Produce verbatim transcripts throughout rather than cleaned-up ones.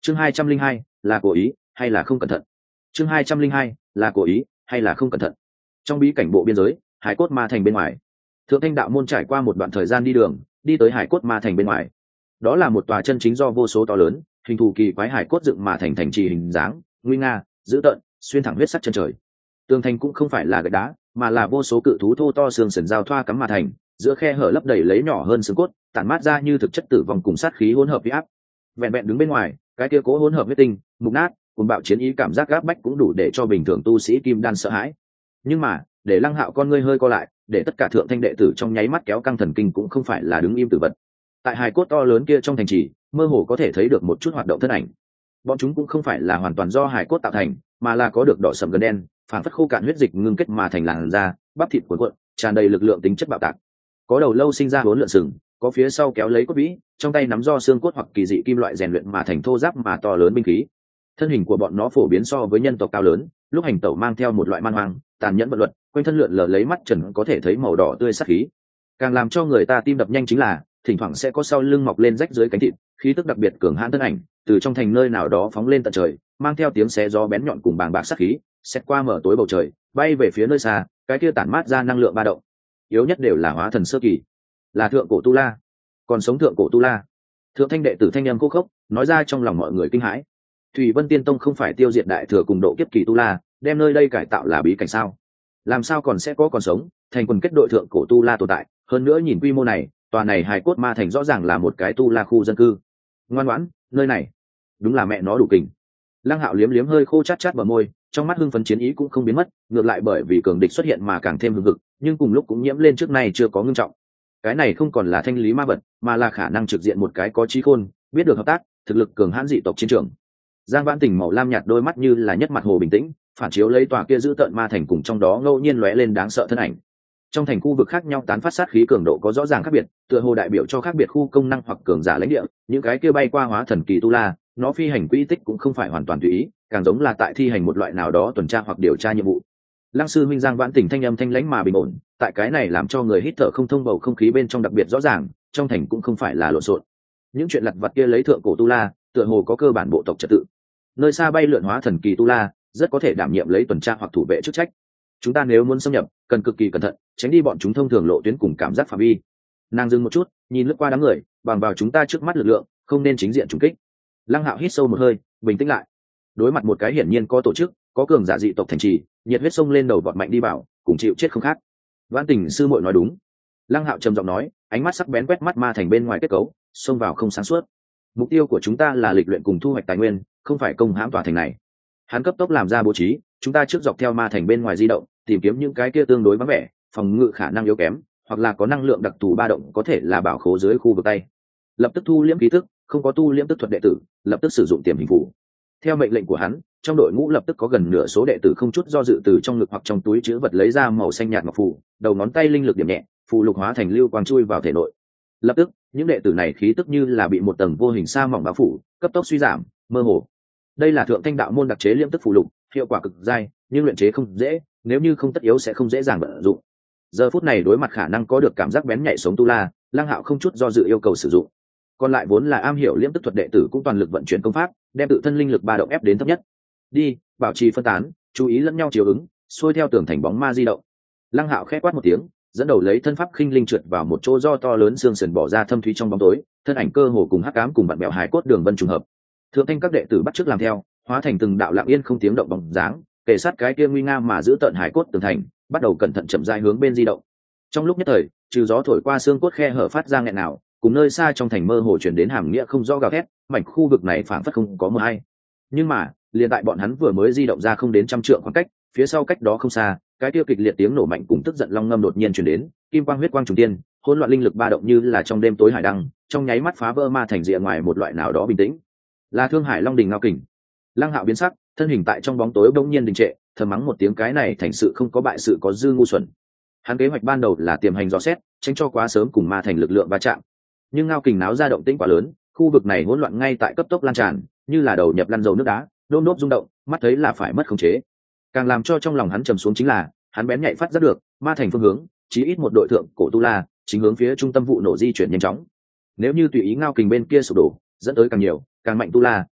chương hai trăm linh hai là cố ý hay là không cẩn thận? chương hai trăm linh hai là cố ý hay là không cẩn thận? Trong bí cảnh bộ biên giới, hải cốt ma thành bên ngoài, Thượng Thanh đạo môn trải qua một đoạn thời gian đi đường, đi tới hải cốt ma thành bên ngoài. Đó là một tòa chân chính do vô số to lớn, hình thù kỳ quái hải cốt dựng mà thành thành trì hình dáng, nguy nga, dữ tợn, xuyên thẳng huyết sắc chân trời. Tường thành cũng không phải là gạch đá, mà là vô số cự thú thô to xương sườn giao thoa cắm mà thành, giữa khe hở lấp đầy lấy nhỏ hơn xương cốt, tản mát ra như thực chất tử vong cùng sát khí hỗn hợp uy áp. Vẹn vẹn đứng bên ngoài, cái kia cố hỗn hợp huyết tinh, mục nát, cùng bạo chiến ý cảm giác gáp bách cũng đủ để cho bình thường tu sĩ kim đan sợ hãi. Nhưng mà, để Lăng Hạo con ngươi hơi co lại, để tất cả thượng thanh đệ tử trong nháy mắt kéo căng thần kinh cũng không phải là đứng im tử vật. Tại hài cốt to lớn kia trong thành trì, mơ hồ có thể thấy được một chút hoạt động thân ảnh. Bọn chúng cũng không phải là hoàn toàn do hài cốt tạo thành, mà là có được đỏ sẫm gần đen, phản phất khô cạn huyết dịch ngưng kết mà thành làn da, bắp thịt cuộn cuộn, tràn đầy lực lượng tính chất bạo tạc. Có đầu lâu sinh ra bốn lượn sừng, có phía sau kéo lấy cốt vĩ, trong tay nắm do xương cốt hoặc kỳ dị kim loại rèn luyện mà thành thô giáp mà to lớn binh khí. Thân hình của bọn nó phổ biến so với nhân tộc cao lớn, lúc hành tẩu mang theo một loại man hoang, tàn nhẫn vận luật, quanh thân lượn lờ lấy mắt trần có thể thấy màu đỏ tươi sắc khí. Càng làm cho người ta tim đập nhanh chính là, thỉnh thoảng sẽ có sau lưng mọc lên rách dưới cánh thịt, khí tức đặc biệt cường hãn thân ảnh, từ trong thành nơi nào đó phóng lên tận trời, mang theo tiếng xé gió bén nhọn cùng bàng bạc sắc khí, xét qua mở tối bầu trời, bay về phía nơi xa, cái kia tản mát ra năng lượng ba động. Yếu nhất đều là hóa thần sơ kỳ, là thượng cổ tu la, còn sống thượng cổ tu la. Thượng thanh đệ tử thanh âm khô khốc, nói ra trong lòng mọi người kinh hãi. Thủy Vân Tiên Tông không phải tiêu diệt đại thừa cùng độ kiếp kỳ tu la, đem nơi đây cải tạo là bí cảnh sao? Làm sao còn sẽ có còn sống, thành quần kết đội thượng cổ tu la tồn tại, hơn nữa nhìn quy mô này, tòa này hài cốt ma thành rõ ràng là một cái tu la khu dân cư. Ngoan ngoãn, nơi này, đúng là mẹ nó đủ kình. Lăng Hạo liếm liếm hơi khô chát chát bờ môi, trong mắt hưng phấn chiến ý cũng không biến mất, ngược lại bởi vì cường địch xuất hiện mà càng thêm hưng hực, nhưng cùng lúc cũng nhiễm lên trước nay chưa có ngưng trọng. Cái này không còn là thanh lý ma vật, mà là khả năng trực diện một cái có trí khôn, biết được hợp tác, thực lực cường hãn dị tộc chiến trường. Giang Vãn Tình màu lam nhạt đôi mắt như là nhất mặt hồ bình tĩnh, phản chiếu lấy tòa kia giữ tợn ma thành cùng trong đó ngẫu nhiên lóe lên đáng sợ thân ảnh. Trong thành khu vực khác nhau tán phát sát khí cường độ có rõ ràng khác biệt, tựa hồ đại biểu cho khác biệt khu công năng hoặc cường giả lãnh địa, những cái kia bay qua hóa thần kỳ tu la, nó phi hành quỹ tích cũng không phải hoàn toàn tùy ý, càng giống là tại thi hành một loại nào đó tuần tra hoặc điều tra nhiệm vụ. Lăng sư minh Giang Vãn Tình thanh âm thanh lãnh mà bình ổn, tại cái này làm cho người hít thở không thông bầu không khí bên trong đặc biệt rõ ràng, trong thành cũng không phải là lộn xộn. Những chuyện lặt vặt kia lấy thượng cổ tu la, tựa hồ có cơ bản bộ tộc trật tự. Nơi xa bay lượn hóa thần kỳ tu la, rất có thể đảm nhiệm lấy tuần tra hoặc thủ vệ chức trách. Chúng ta nếu muốn xâm nhập, cần cực kỳ cẩn thận, tránh đi bọn chúng thông thường lộ tuyến cùng cảm giác phạm vi. Nàng dừng một chút, nhìn lướt qua đám người, bằng vào chúng ta trước mắt lực lượng, không nên chính diện trùng kích. Lăng Hạo hít sâu một hơi, bình tĩnh lại. Đối mặt một cái hiển nhiên có tổ chức, có cường giả dị tộc thành trì, nhiệt huyết sông lên đầu vọt mạnh đi vào, cùng chịu chết không khác. Vãn Tình sư muội nói đúng. Lăng Hạo trầm giọng nói, ánh mắt sắc bén quét mắt ma thành bên ngoài kết cấu, xông vào không sáng suốt. Mục tiêu của chúng ta là lịch luyện cùng thu hoạch tài nguyên, không phải công hãm tòa thành này. Hắn cấp tốc làm ra bố trí, chúng ta trước dọc theo ma thành bên ngoài di động, tìm kiếm những cái kia tương đối vắng vẻ, phòng ngự khả năng yếu kém, hoặc là có năng lượng đặc thù ba động có thể là bảo khố dưới khu vực tay. Lập tức thu liễm khí tức, không có tu liễm tức thuật đệ tử, lập tức sử dụng tiềm hình phủ. Theo mệnh lệnh của hắn, trong đội ngũ lập tức có gần nửa số đệ tử không chút do dự từ trong ngực hoặc trong túi chứa vật lấy ra màu xanh nhạt ngọc phù, đầu ngón tay linh lực điểm nhẹ, phù lục hóa thành lưu quang chui vào thể nội. Lập tức, những đệ tử này khí tức như là bị một tầng vô hình sa mỏng bao phủ, cấp tốc suy giảm, mơ hồ. Đây là thượng thanh đạo môn đặc chế liễm tức phù lục, hiệu quả cực dai, nhưng luyện chế không dễ, nếu như không tất yếu sẽ không dễ dàng vận dụng. Giờ phút này đối mặt khả năng có được cảm giác bén nhạy sống tu la, Lăng Hạo không chút do dự yêu cầu sử dụng. Còn lại vốn là am hiểu liễm tức thuật đệ tử cũng toàn lực vận chuyển công pháp, đem tự thân linh lực ba động ép đến thấp nhất. Đi, bảo trì phân tán, chú ý lẫn nhau chiều ứng, xuôi theo tường thành bóng ma di động. Lăng Hạo khẽ quát một tiếng, dẫn đầu lấy thân pháp khinh linh trượt vào một chỗ do to lớn xương sườn bỏ ra thâm thúy trong bóng tối, thân ảnh cơ hồ cùng hắc ám cùng bạn bèo hài cốt đường vân trùng hợp. Thượng thanh các đệ tử bắt chước làm theo, hóa thành từng đạo lặng yên không tiếng động bóng dáng, kề sát cái kia nguy nga mà giữ tận hài cốt tường thành, bắt đầu cẩn thận chậm rãi hướng bên di động. Trong lúc nhất thời, trừ gió thổi qua xương cốt khe hở phát ra nghẹn nào, cùng nơi xa trong thành mơ hồ chuyển đến hàm nghĩa không rõ gào thét, mảnh khu vực này phảng phất không có mưa hay. Nhưng mà, liền tại bọn hắn vừa mới di động ra không đến trăm trượng khoảng cách, phía sau cách đó không xa, cái tiêu kịch liệt tiếng nổ mạnh cùng tức giận long ngâm đột nhiên truyền đến, kim quang huyết quang trùng tiên, hỗn loạn linh lực ba động như là trong đêm tối hải đăng, trong nháy mắt phá vỡ ma thành rìa ngoài một loại nào đó bình tĩnh. Là Thương Hải Long Đình Ngao Kình. Lăng Hạo biến sắc, thân hình tại trong bóng tối bỗng nhiên đình trệ, thầm mắng một tiếng, cái này thành sự không có bại sự có dư ngu xuẩn. Hắn kế hoạch ban đầu là tiềm hành dò xét, tránh cho quá sớm cùng ma thành lực lượng va chạm. Nhưng Ngao Kình náo ra động tĩnh quá lớn, khu vực này hỗn loạn ngay tại cấp tốc lan tràn, như là đầu nhập lăn dầu nước đá, nôm nốt rung động, mắt thấy là phải mất khống chế. Càng làm cho trong lòng hắn trầm xuống chính là, hắn bén nhạy phát giác được, ma thành phương hướng, chí ít một đội thượng cổ tu la, chính hướng phía trung tâm vụ nổ di chuyển nhanh chóng. Nếu như tùy ý Ngao Kình bên kia sụp đổ, dẫn tới càng nhiều, càng mạnh tu la,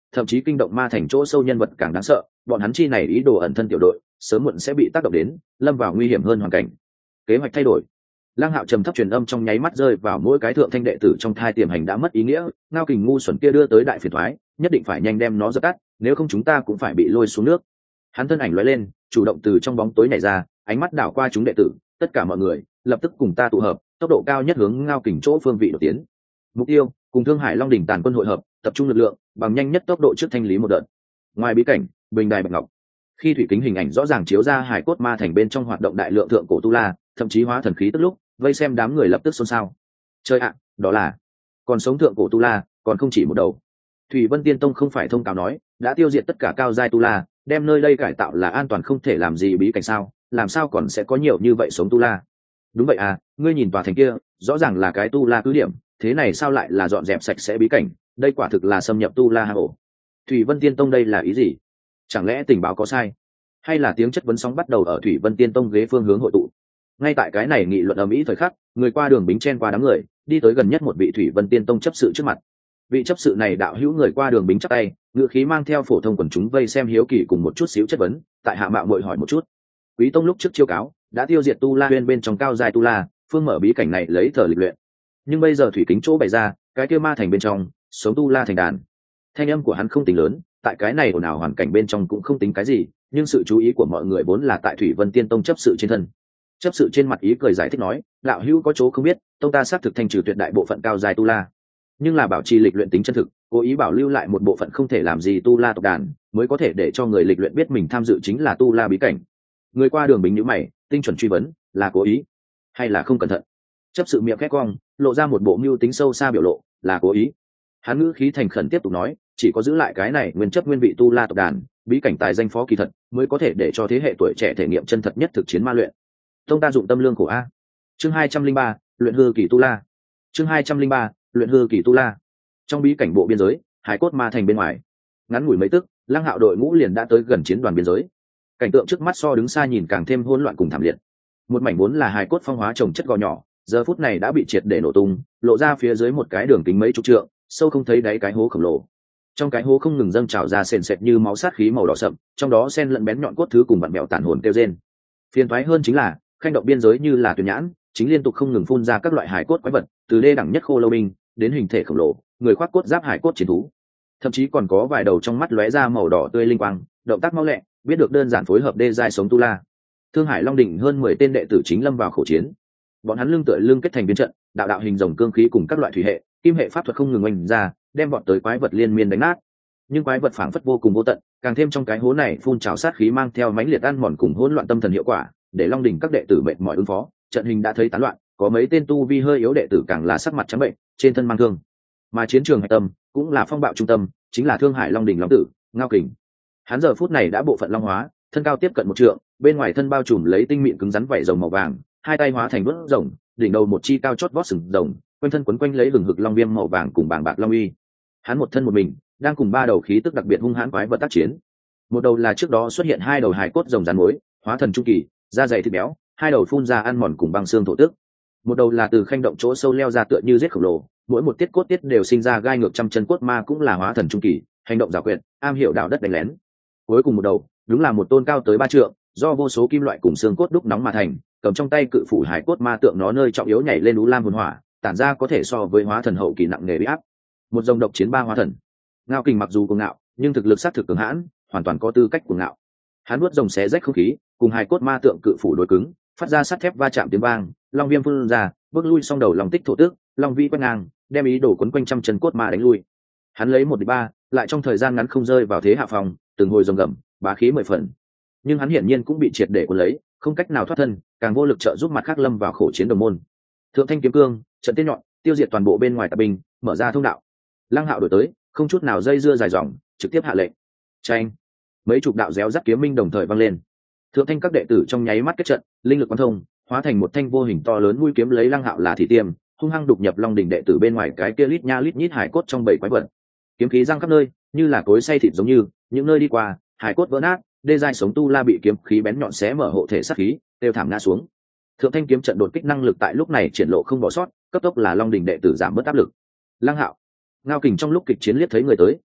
thậm chí kinh động ma thành chỗ sâu nhân vật càng đáng sợ, bọn hắn chi này ý đồ ẩn thân tiểu đội sớm muộn sẽ bị tác động đến, lâm vào nguy hiểm hơn hoàn cảnh. Kế hoạch thay đổi. Lăng Hạo trầm thấp truyền âm trong nháy mắt rơi vào mỗi cái thượng thanh đệ tử trong thai tiềm hành đã mất ý nghĩa, Ngao Kình ngu xuẩn kia đưa tới đại phiền toái, nhất định phải nhanh đem nó dập tắt, nếu không chúng ta cũng phải bị lôi xuống nước. Hắn thân ảnh lóe lên, chủ động từ trong bóng tối nhảy ra, ánh mắt đảo qua chúng đệ tử, tất cả mọi người lập tức cùng ta tụ hợp, tốc độ cao nhất hướng Ngao Kình chỗ phương vị đột tiến. Mục tiêu, cùng Thương Hải Long đỉnh tàn quân hội hợp, tập trung lực lượng, bằng nhanh nhất tốc độ trước thanh lý một đợt. Ngoài bí cảnh, bình đài bạch ngọc. Khi thủy kính hình ảnh rõ ràng chiếu ra hải cốt ma thành bên trong hoạt động đại lượng thượng cổ tu la, thậm chí hóa thần khí tức lúc, vây xem đám người lập tức xôn xao. Chơi ạ, đó là còn sống thượng cổ tu la, còn không chỉ một đầu. Thủy Vân Tiên Tông không phải thông cáo nói đã tiêu diệt tất cả cao giai tu la, đem nơi đây cải tạo là an toàn không thể làm gì bí cảnh sao, làm sao còn sẽ có nhiều như vậy sống tu la? Đúng vậy à, ngươi nhìn tòa thành kia, rõ ràng là cái tu la cứ điểm, thế này sao lại là dọn dẹp sạch sẽ bí cảnh, đây quả thực là xâm nhập tu la hang ổ. Thủy Vân Tiên Tông đây là ý gì? Chẳng lẽ tình báo có sai, hay là tiếng chất vấn sóng bắt đầu ở Thủy Vân Tiên Tông ghế phương hướng hội tụ? Ngay tại cái này nghị luận ầm ĩ thời khắc, người qua đường bính chen qua đám người, đi tới gần nhất một vị Thủy Vân Tiên Tông chấp sự trước mặt. Vị chấp sự này đạo hữu người qua đường bính chắp tay, ngữ khí mang theo phổ thông quần chúng vây xem hiếu kỳ cùng một chút xíu chất vấn, tại hạ mạo muội hỏi một chút. Quý tông lúc trước chiêu cáo đã tiêu diệt tu la huyên bên trong cao giai tu la, phương mở bí cảnh này lấy thờ lịch luyện, nhưng bây giờ thủy kính chỗ bày ra, cái kia ma thành bên trong sống tu la thành đàn. Thanh âm của hắn không tính lớn, tại cái này ồn ào hoàn cảnh bên trong cũng không tính cái gì, nhưng sự chú ý của mọi người vốn là tại Thủy Vân Tiên Tông chấp sự trên thân. Chấp sự trên mặt ý cười giải thích nói, đạo hữu có chỗ không biết, tông ta xác thực thanh trừ tuyệt đại bộ phận cao giai tu la, nhưng là bảo trì lịch luyện tính chân thực, cố ý bảo lưu lại một bộ phận không thể làm gì tu la tộc đàn, mới có thể để cho người lịch luyện biết mình tham dự chính là tu la bí cảnh. Người qua đường bính nhíu mày, tinh chuẩn truy vấn, là cố ý hay là không cẩn thận? Chấp sự miệng khét cong, lộ ra một bộ mưu tính sâu xa biểu lộ, là cố ý. Hắn ngữ khí thành khẩn tiếp tục nói, chỉ có giữ lại cái này nguyên chấp nguyên vị tu la tộc đàn, bí cảnh tài danh phó kỳ thật, mới có thể để cho thế hệ tuổi trẻ thể nghiệm chân thật nhất thực chiến ma luyện. Tông ta dụng tâm lương khổ a. Chương hai trăm linh ba, luyện hư kỳ tu la. Chương hai trăm linh ba, luyện hư kỳ tu la. Trong bí cảnh bộ biên giới, hải cốt ma thành bên ngoài, ngắn ngủi mấy tức, Lăng Hạo đội ngũ liền đã tới gần chiến đoàn biên giới. Cảnh tượng trước mắt so đứng xa nhìn càng thêm hỗn loạn cùng thảm liệt. Một mảnh vốn là hải cốt phong hóa trồng chất gò nhỏ, giờ phút này đã bị triệt để nổ tung, lộ ra phía dưới một cái đường kính mấy chục trượng, sâu không thấy đáy cái hố khổng lồ. Trong cái hố không ngừng dâng trào ra sền sệt như máu sát khí màu đỏ sậm, trong đó xen lẫn bén nhọn cốt thứ cùng vặn mèo tàn hồn kêu rên. Phiền toái hơn chính là, khanh động biên giới như là tuyển nhãn, chính liên tục không ngừng phun ra các loại hải cốt quái vật, từ đê đẳng nhất khô lâu binh đến hình thể khổng lồ, người khoác cốt giáp hải cốt chiến thú. Thậm chí còn có vài đầu trong mắt lóe ra màu đỏ tươi linh quang, động tác mau lẹ, biết được đơn giản phối hợp đê giai sống tu la. Thương Hải Long đỉnh hơn mười tên đệ tử chính lâm vào khổ chiến. Bọn hắn lưng tựa lưng kết thành biến trận, đạo đạo hình rồng cương khí cùng các loại thủy hệ, kim hệ pháp thuật không ngừng oanh ra, đem bọn tới quái vật liên miên đánh nát. Nhưng quái vật phảng phất vô cùng vô tận, càng thêm trong cái hố này phun trào sát khí mang theo mãnh liệt ăn mòn cùng hỗn loạn tâm thần hiệu quả, để Long đỉnh các đệ tử mệt mỏi ứng phó, trận hình đã thấy tán loạn, có mấy tên tu vi hơi yếu đệ tử càng là sắc mặt trắng bệnh, trên thân mang thương. Mà chiến trường hạch tâm cũng là phong bạo trung tâm, chính là Thương Hải Long đỉnh long tử, Ngao Kình. Hắn giờ phút này đã bộ phận long hóa, thân cao tiếp cận một trượng, bên ngoài thân bao trùm lấy tinh mịn cứng rắn vảy rồng màu vàng, hai tay hóa thành đuốt rồng, đỉnh đầu một chi cao chót vót sừng rồng, quanh thân quấn quanh lấy hừng hực long viêm màu vàng cùng bàng bạc long uy. Hắn một thân một mình, đang cùng ba đầu khí tức đặc biệt hung hãn quái vật tác chiến. Một đầu là trước đó xuất hiện hai đầu hài cốt rồng rắn mối, hóa thần trung kỳ, da dày thịt béo, hai đầu phun ra ăn mòn cùng băng xương thổ tức. Một đầu là từ khanh động chỗ sâu leo ra tựa như giết khổng lồ, mỗi một tiết cốt tiết đều sinh ra gai ngược trăm chân cốt ma cũng là hóa thần trung kỳ, hành động giảo quyệt, am hiểu đào đất đánh lén. Cuối cùng một đầu, đúng là một tôn cao tới ba trượng, do vô số kim loại cùng xương cốt đúc nóng mà thành, cầm trong tay cự phủ hải cốt ma tượng nó nơi trọng yếu nhảy lên đú lam hồn hỏa, tản ra có thể so với hóa thần hậu kỳ nặng nề uy áp. Một dòng độc chiến ba hóa thần. Ngao Kình mặc dù cuồng ngạo, nhưng thực lực sát thực cường hãn, hoàn toàn có tư cách cuồng ngạo. Hắn nuốt rồng xé rách không khí, cùng hải cốt ma tượng cự phủ đối cứng, phát ra sắt thép va chạm tiếng vang, long viêm phun ra, bước lui xong đầu long tích thổ tước, long vĩ quét ngang, đem ý đồ quấn quanh trăm chân cốt ma đánh lui. Hắn lấy một địch ba, lại trong thời gian ngắn không rơi vào thế hạ phòng, từng hồi rồng gầm, bá khí mười phần. Nhưng hắn hiển nhiên cũng bị triệt để cuốn lấy, không cách nào thoát thân, càng vô lực trợ giúp mặt khác lâm vào khổ chiến đồng môn. Thượng thanh kiếm cương, trận tiên nhọn, tiêu diệt toàn bộ bên ngoài tạp binh, mở ra thông đạo. Lăng Hạo đổi tới, không chút nào dây dưa dài dòng, trực tiếp hạ lệnh. Chanh! Mấy chục đạo réo rắt kiếm minh đồng thời vang lên. Thượng thanh các đệ tử trong nháy mắt kết trận, linh lực quán thông, hóa thành một thanh vô hình to lớn mũi kiếm lấy Lăng Hạo là thị tiêm, hung hăng đục nhập Long đỉnh đệ tử bên ngoài cái kia lít nha lít nhít hải cốt trong bầy quái vật. Kiếm khí giăng khắp nơi, như là cối xay thịt giống như, những nơi đi qua, hải cốt vỡ nát, đê giai sống tu la bị kiếm khí bén nhọn xé mở hộ thể sát khí, đều thảm ngã xuống. Thượng thanh kiếm trận đột kích năng lực tại lúc này triển lộ không bỏ sót, cấp tốc là Long đỉnh đệ tử giảm bớt áp lực. Lăng Hạo, Ngao Kình trong lúc kịch chiến liếc thấy người tới,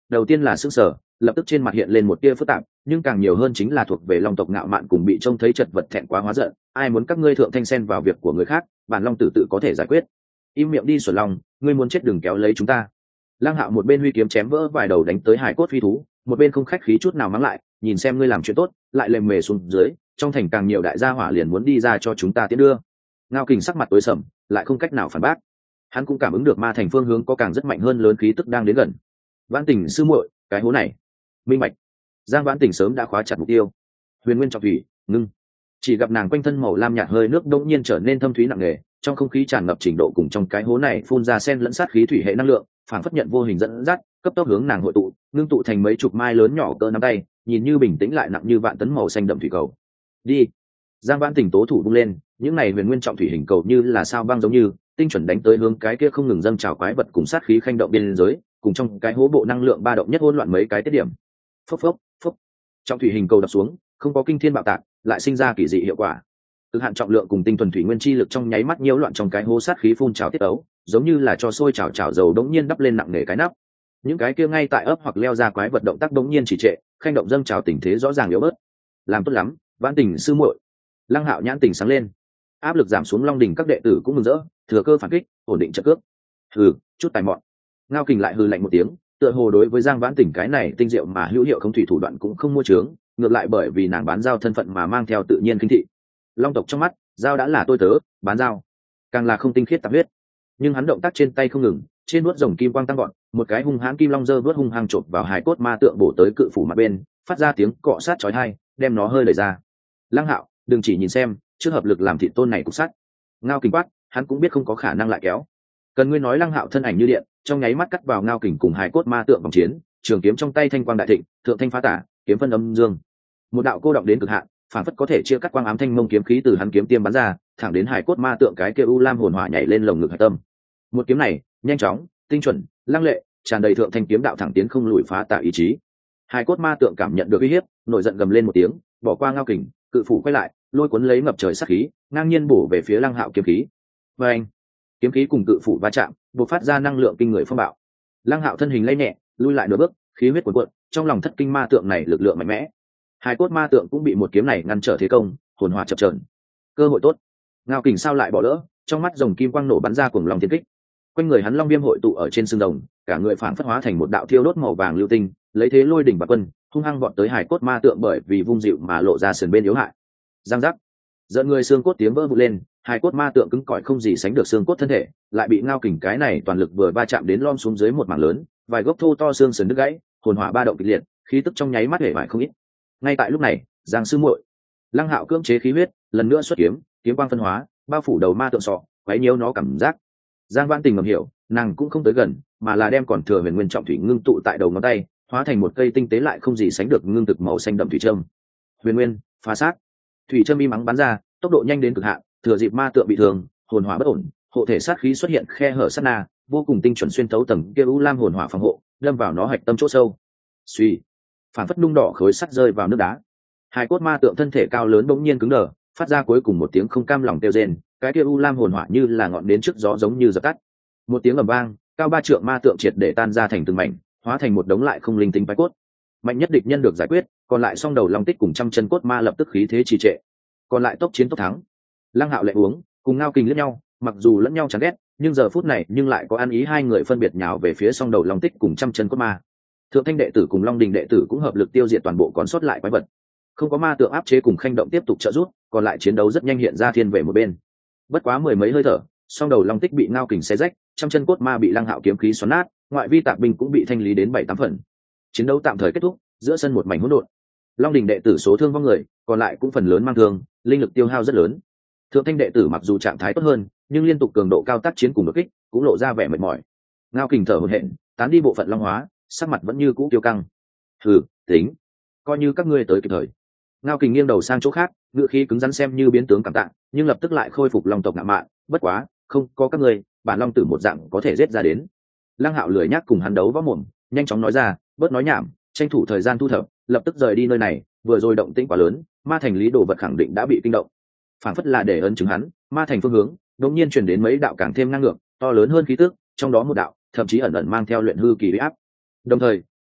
đầu tiên là sức sở, lập tức trên mặt hiện lên một tia phức tạp, nhưng càng nhiều hơn chính là thuộc về long tộc ngạo mạn cùng bị trông thấy chật vật thẹn quá hóa giận. Ai muốn các ngươi thượng thanh xen vào việc của người khác, bản long tử tự có thể giải quyết. Im miệng đi Xuẩn Long, ngươi muốn chết đừng kéo lấy chúng ta. Lăng Hạo một bên huy kiếm chém vỡ vài đầu đánh tới hải cốt phi thú, một bên không khách khí chút nào mắng lại, nhìn xem ngươi làm chuyện tốt, lại lềm mề xuống dưới, trong thành càng nhiều đại gia hỏa liền muốn đi ra cho chúng ta tiến đưa. Ngao Kình sắc mặt tối sầm, lại không cách nào phản bác. Hắn cũng cảm ứng được ma thành phương hướng có càng rất mạnh hơn lớn khí tức đang đến gần. Vãn Tình sư muội, cái hố này, minh bạch. Giang Vãn Tình sớm đã khóa chặt mục tiêu. Huyền Nguyên trọng thủy, ngưng. Chỉ gặp nàng quanh thân màu lam nhạt hơi nước đột nhiên trở nên thâm thúy nặng nề, trong không khí tràn ngập trình độ cùng trong cái hố này phun ra sen lẫn sát khí thủy hệ năng lượng, phản phất nhận vô hình dẫn dắt, cấp tốc hướng nàng hội tụ, ngưng tụ thành mấy chục mai lớn nhỏ cỡ nắm tay, nhìn như bình tĩnh lại nặng như vạn tấn màu xanh đậm thủy cầu. Đi. Giang Vãn Tình tố thủ vung lên, những này huyền nguyên trọng thủy hình cầu như là sao băng giống như tinh chuẩn đánh tới hướng cái kia không ngừng dâng trào quái vật cùng sát khí khanh động biên giới, cùng trong cái hố bộ năng lượng ba động nhất hỗn loạn mấy cái tiết điểm. Phốc phốc phốc. Trọng thủy hình cầu đập xuống, không có kinh thiên bạo tạc, lại sinh ra kỳ dị hiệu quả. Cực hạn trọng lượng cùng tinh thuần thủy nguyên chi lực trong nháy mắt nhiễu loạn trong cái hố sát khí phun trào tiết ấu, giống như là cho sôi trào trào dầu đống nhiên đắp lên nặng nề cái nắp. Những cái kia ngay tại ấp hoặc leo ra quái vật động tác đống nhiên chỉ trệ, khanh động dâng trào tình thế rõ ràng yếu bớt. Làm tốt lắm, Vãn Tình sư muội. Lăng Hạo nhãn tình sáng lên, áp lực giảm xuống, Long Đình các đệ tử cũng mừng rỡ, thừa cơ phản kích, ổn định trận cước. Hừ, chút tài mọn. Ngao Kình lại hừ lạnh một tiếng, tựa hồ đối với Giang Vãn Tình cái này tinh diệu mà hữu hiệu không thủy thủ đoạn cũng không mua trướng, ngược lại bởi vì nàng bán giao thân phận mà mang theo tự nhiên kinh thị. Long tộc trong mắt, giao đã là tôi tớ, bán giao càng là không tinh khiết tạp huyết. Nhưng hắn động tác trên tay không ngừng, trên vuốt rồng kim quang tăng gọn, một cái hung hãn kim long dơ vuốt hung hăng chộp vào hài cốt ma tượng bổ tới cự phủ mặt bên, phát ra tiếng cọ sát chói tai, đem nó hơi đẩy ra. Lăng Hạo, đừng chỉ nhìn xem, trước hợp lực làm thịt tôn này cục sắt. Ngao Kình quát, hắn cũng biết không có khả năng lại kéo. Cần ngươi nói. Lăng Hạo thân ảnh như điện, trong nháy mắt cắt vào Ngao Kình cùng hài cốt ma tượng vòng chiến, trường kiếm trong tay thanh quang đại thịnh, thượng thanh phá tả, kiếm phân âm dương. Một đạo cô động đến cực hạn, phản phất có thể chia cắt quang ám thanh mông kiếm khí từ hắn kiếm tiêm bắn ra, thẳng đến hài cốt ma tượng cái kia u lam hồn hỏa nhảy lên lồng ngực hải tâm. Một kiếm này, nhanh chóng, tinh chuẩn, lăng lệ, tràn đầy thượng thanh kiếm đạo thẳng tiến không lùi phá tả ý chí. Hài cốt ma tượng cảm nhận được uy hiếp, nổi giận gầm lên một tiếng, bỏ qua Ngao Kình, cự phủ quay lại, lôi cuốn lấy ngập trời sát khí, ngang nhiên bổ về phía Lăng Hạo kiếm khí. Và anh, kiếm khí cùng cự phủ va chạm, bộc phát ra năng lượng kinh người phong bạo. Lăng Hạo thân hình lay nhẹ, lui lại nửa bước, khí huyết cuồn cuộn, trong lòng thất kinh ma tượng này lực lượng mạnh mẽ. Hai cốt ma tượng cũng bị một kiếm này ngăn trở thế công, hồn hỏa chập chờn. Cơ hội tốt. Ngao Kình sao lại bỏ lỡ, trong mắt rồng kim quang nổ bắn ra cuồng long thiên kích. Quanh người hắn long viêm hội tụ ở trên xương rồng, cả người phản phất hóa thành một đạo thiêu đốt màu vàng lưu tinh, lấy thế lôi đỉnh bạc quân, hung hăng vọt tới hài cốt ma tượng bởi vì vung dịu mà lộ ra sườn bên yếu hại. Giang giác. Giận người xương cốt tiếng vỡ vụn lên, hài cốt ma tượng cứng cỏi không gì sánh được xương cốt thân thể, lại bị Ngao Kình cái này toàn lực vừa va chạm đến lom xuống dưới một mảng lớn, vài gốc thô to xương sườn đứt gãy, hồn hỏa ba động kịch liệt, khí tức trong nháy mắt hể bại không ít. Ngay tại lúc này, Giang sư muội, Lăng Hạo cưỡng chế khí huyết, lần nữa xuất kiếm, kiếm quang phân hóa, bao phủ đầu ma tượng sọ, quấy nhiễu nó cảm giác. Giang Vãn Tình ngầm hiểu, nàng cũng không tới gần, mà là đem còn thừa huyền nguyên trọng thủy ngưng tụ tại đầu ngón tay, hóa thành một cây tinh tế lại không gì sánh được ngưng thực màu xanh đậm thủy trâm. Huyền nguyên, phá sát. Thủy trâm im mắng bắn ra, tốc độ nhanh đến cực hạn, thừa dịp ma tượng bị thương, hồn hỏa bất ổn, hộ thể sát khí xuất hiện khe hở sát na, vô cùng tinh chuẩn xuyên thấu tầng kia u lam hồn hỏa phòng hộ, đâm vào nó hạch tâm chỗ sâu. Suy, phản phất nung đỏ khối sắt rơi vào nước đá. Hai cốt ma tượng thân thể cao lớn bỗng nhiên cứng đờ, phát ra cuối cùng một tiếng không cam lòng kêu rên, cái kia u lam hồn hỏa như là ngọn đến trước gió giống như dập tắt. Một tiếng ầm vang, cao ba trượng ma tượng triệt để tan ra thành từng mảnh, hóa thành một đống lại không linh tính bái cốt. Mạnh nhất địch nhân được giải quyết, còn lại song đầu long tích cùng trăm chân cốt ma lập tức khí thế trì trệ. Còn lại tốc chiến tốc thắng. Lăng Hạo lệ uống, cùng Ngao Kình lẫn nhau, mặc dù lẫn nhau chán ghét, nhưng giờ phút này nhưng lại có ăn ý, hai người phân biệt nhào về phía song đầu long tích cùng trăm chân cốt ma. Thượng thanh đệ tử cùng Long Đình đệ tử cũng hợp lực tiêu diệt toàn bộ còn sót lại quái vật. Không có ma tượng áp chế cùng khanh động tiếp tục trợ giúp, còn lại chiến đấu rất nhanh hiện ra thiên về một bên. Bất quá mười mấy hơi thở, song đầu long tích bị Ngao Kình xé rách, trăm chân cốt ma bị Lăng Hạo kiếm khí xoắn nát, ngoại vi tạp binh cũng bị thanh lý đến bảy tám phần. Chiến đấu tạm thời kết thúc, giữa sân một mảnh hỗn độn. Long Đình đệ tử số thương vong người, còn lại cũng phần lớn mang thương, linh lực tiêu hao rất lớn. Thượng thanh đệ tử mặc dù trạng thái tốt hơn, nhưng liên tục cường độ cao tác chiến cùng đột kích, cũng lộ ra vẻ mệt mỏi. Ngao Kình thở hổn hển, tán đi bộ phận long hóa, sắc mặt vẫn như cũ kiêu căng. Hừ, tính, coi như các ngươi tới kịp thời. Ngao Kình nghiêng đầu sang chỗ khác, ngựa khí cứng rắn xem như biến tướng cảm tạ, nhưng lập tức lại khôi phục long tộc ngạo mạn. Bất quá, không có các ngươi, bản long tử một dạng có thể giết ra đến. Lăng Hạo lười nhác cùng hắn đấu võ mồm, nhanh chóng nói ra, bớt nói nhảm, tranh thủ thời gian thu thập, lập tức rời đi nơi này. Vừa rồi động tĩnh quá lớn, ma thành lý đồ vật khẳng định đã bị kinh động. Phản phất là để ấn chứng hắn, ma thành phương hướng đột nhiên truyền đến mấy đạo càng thêm năng lượng to lớn hơn khí tức, trong đó một đạo thậm chí ẩn ẩn mang theo luyện hư kỳ uy áp. Đồng thời,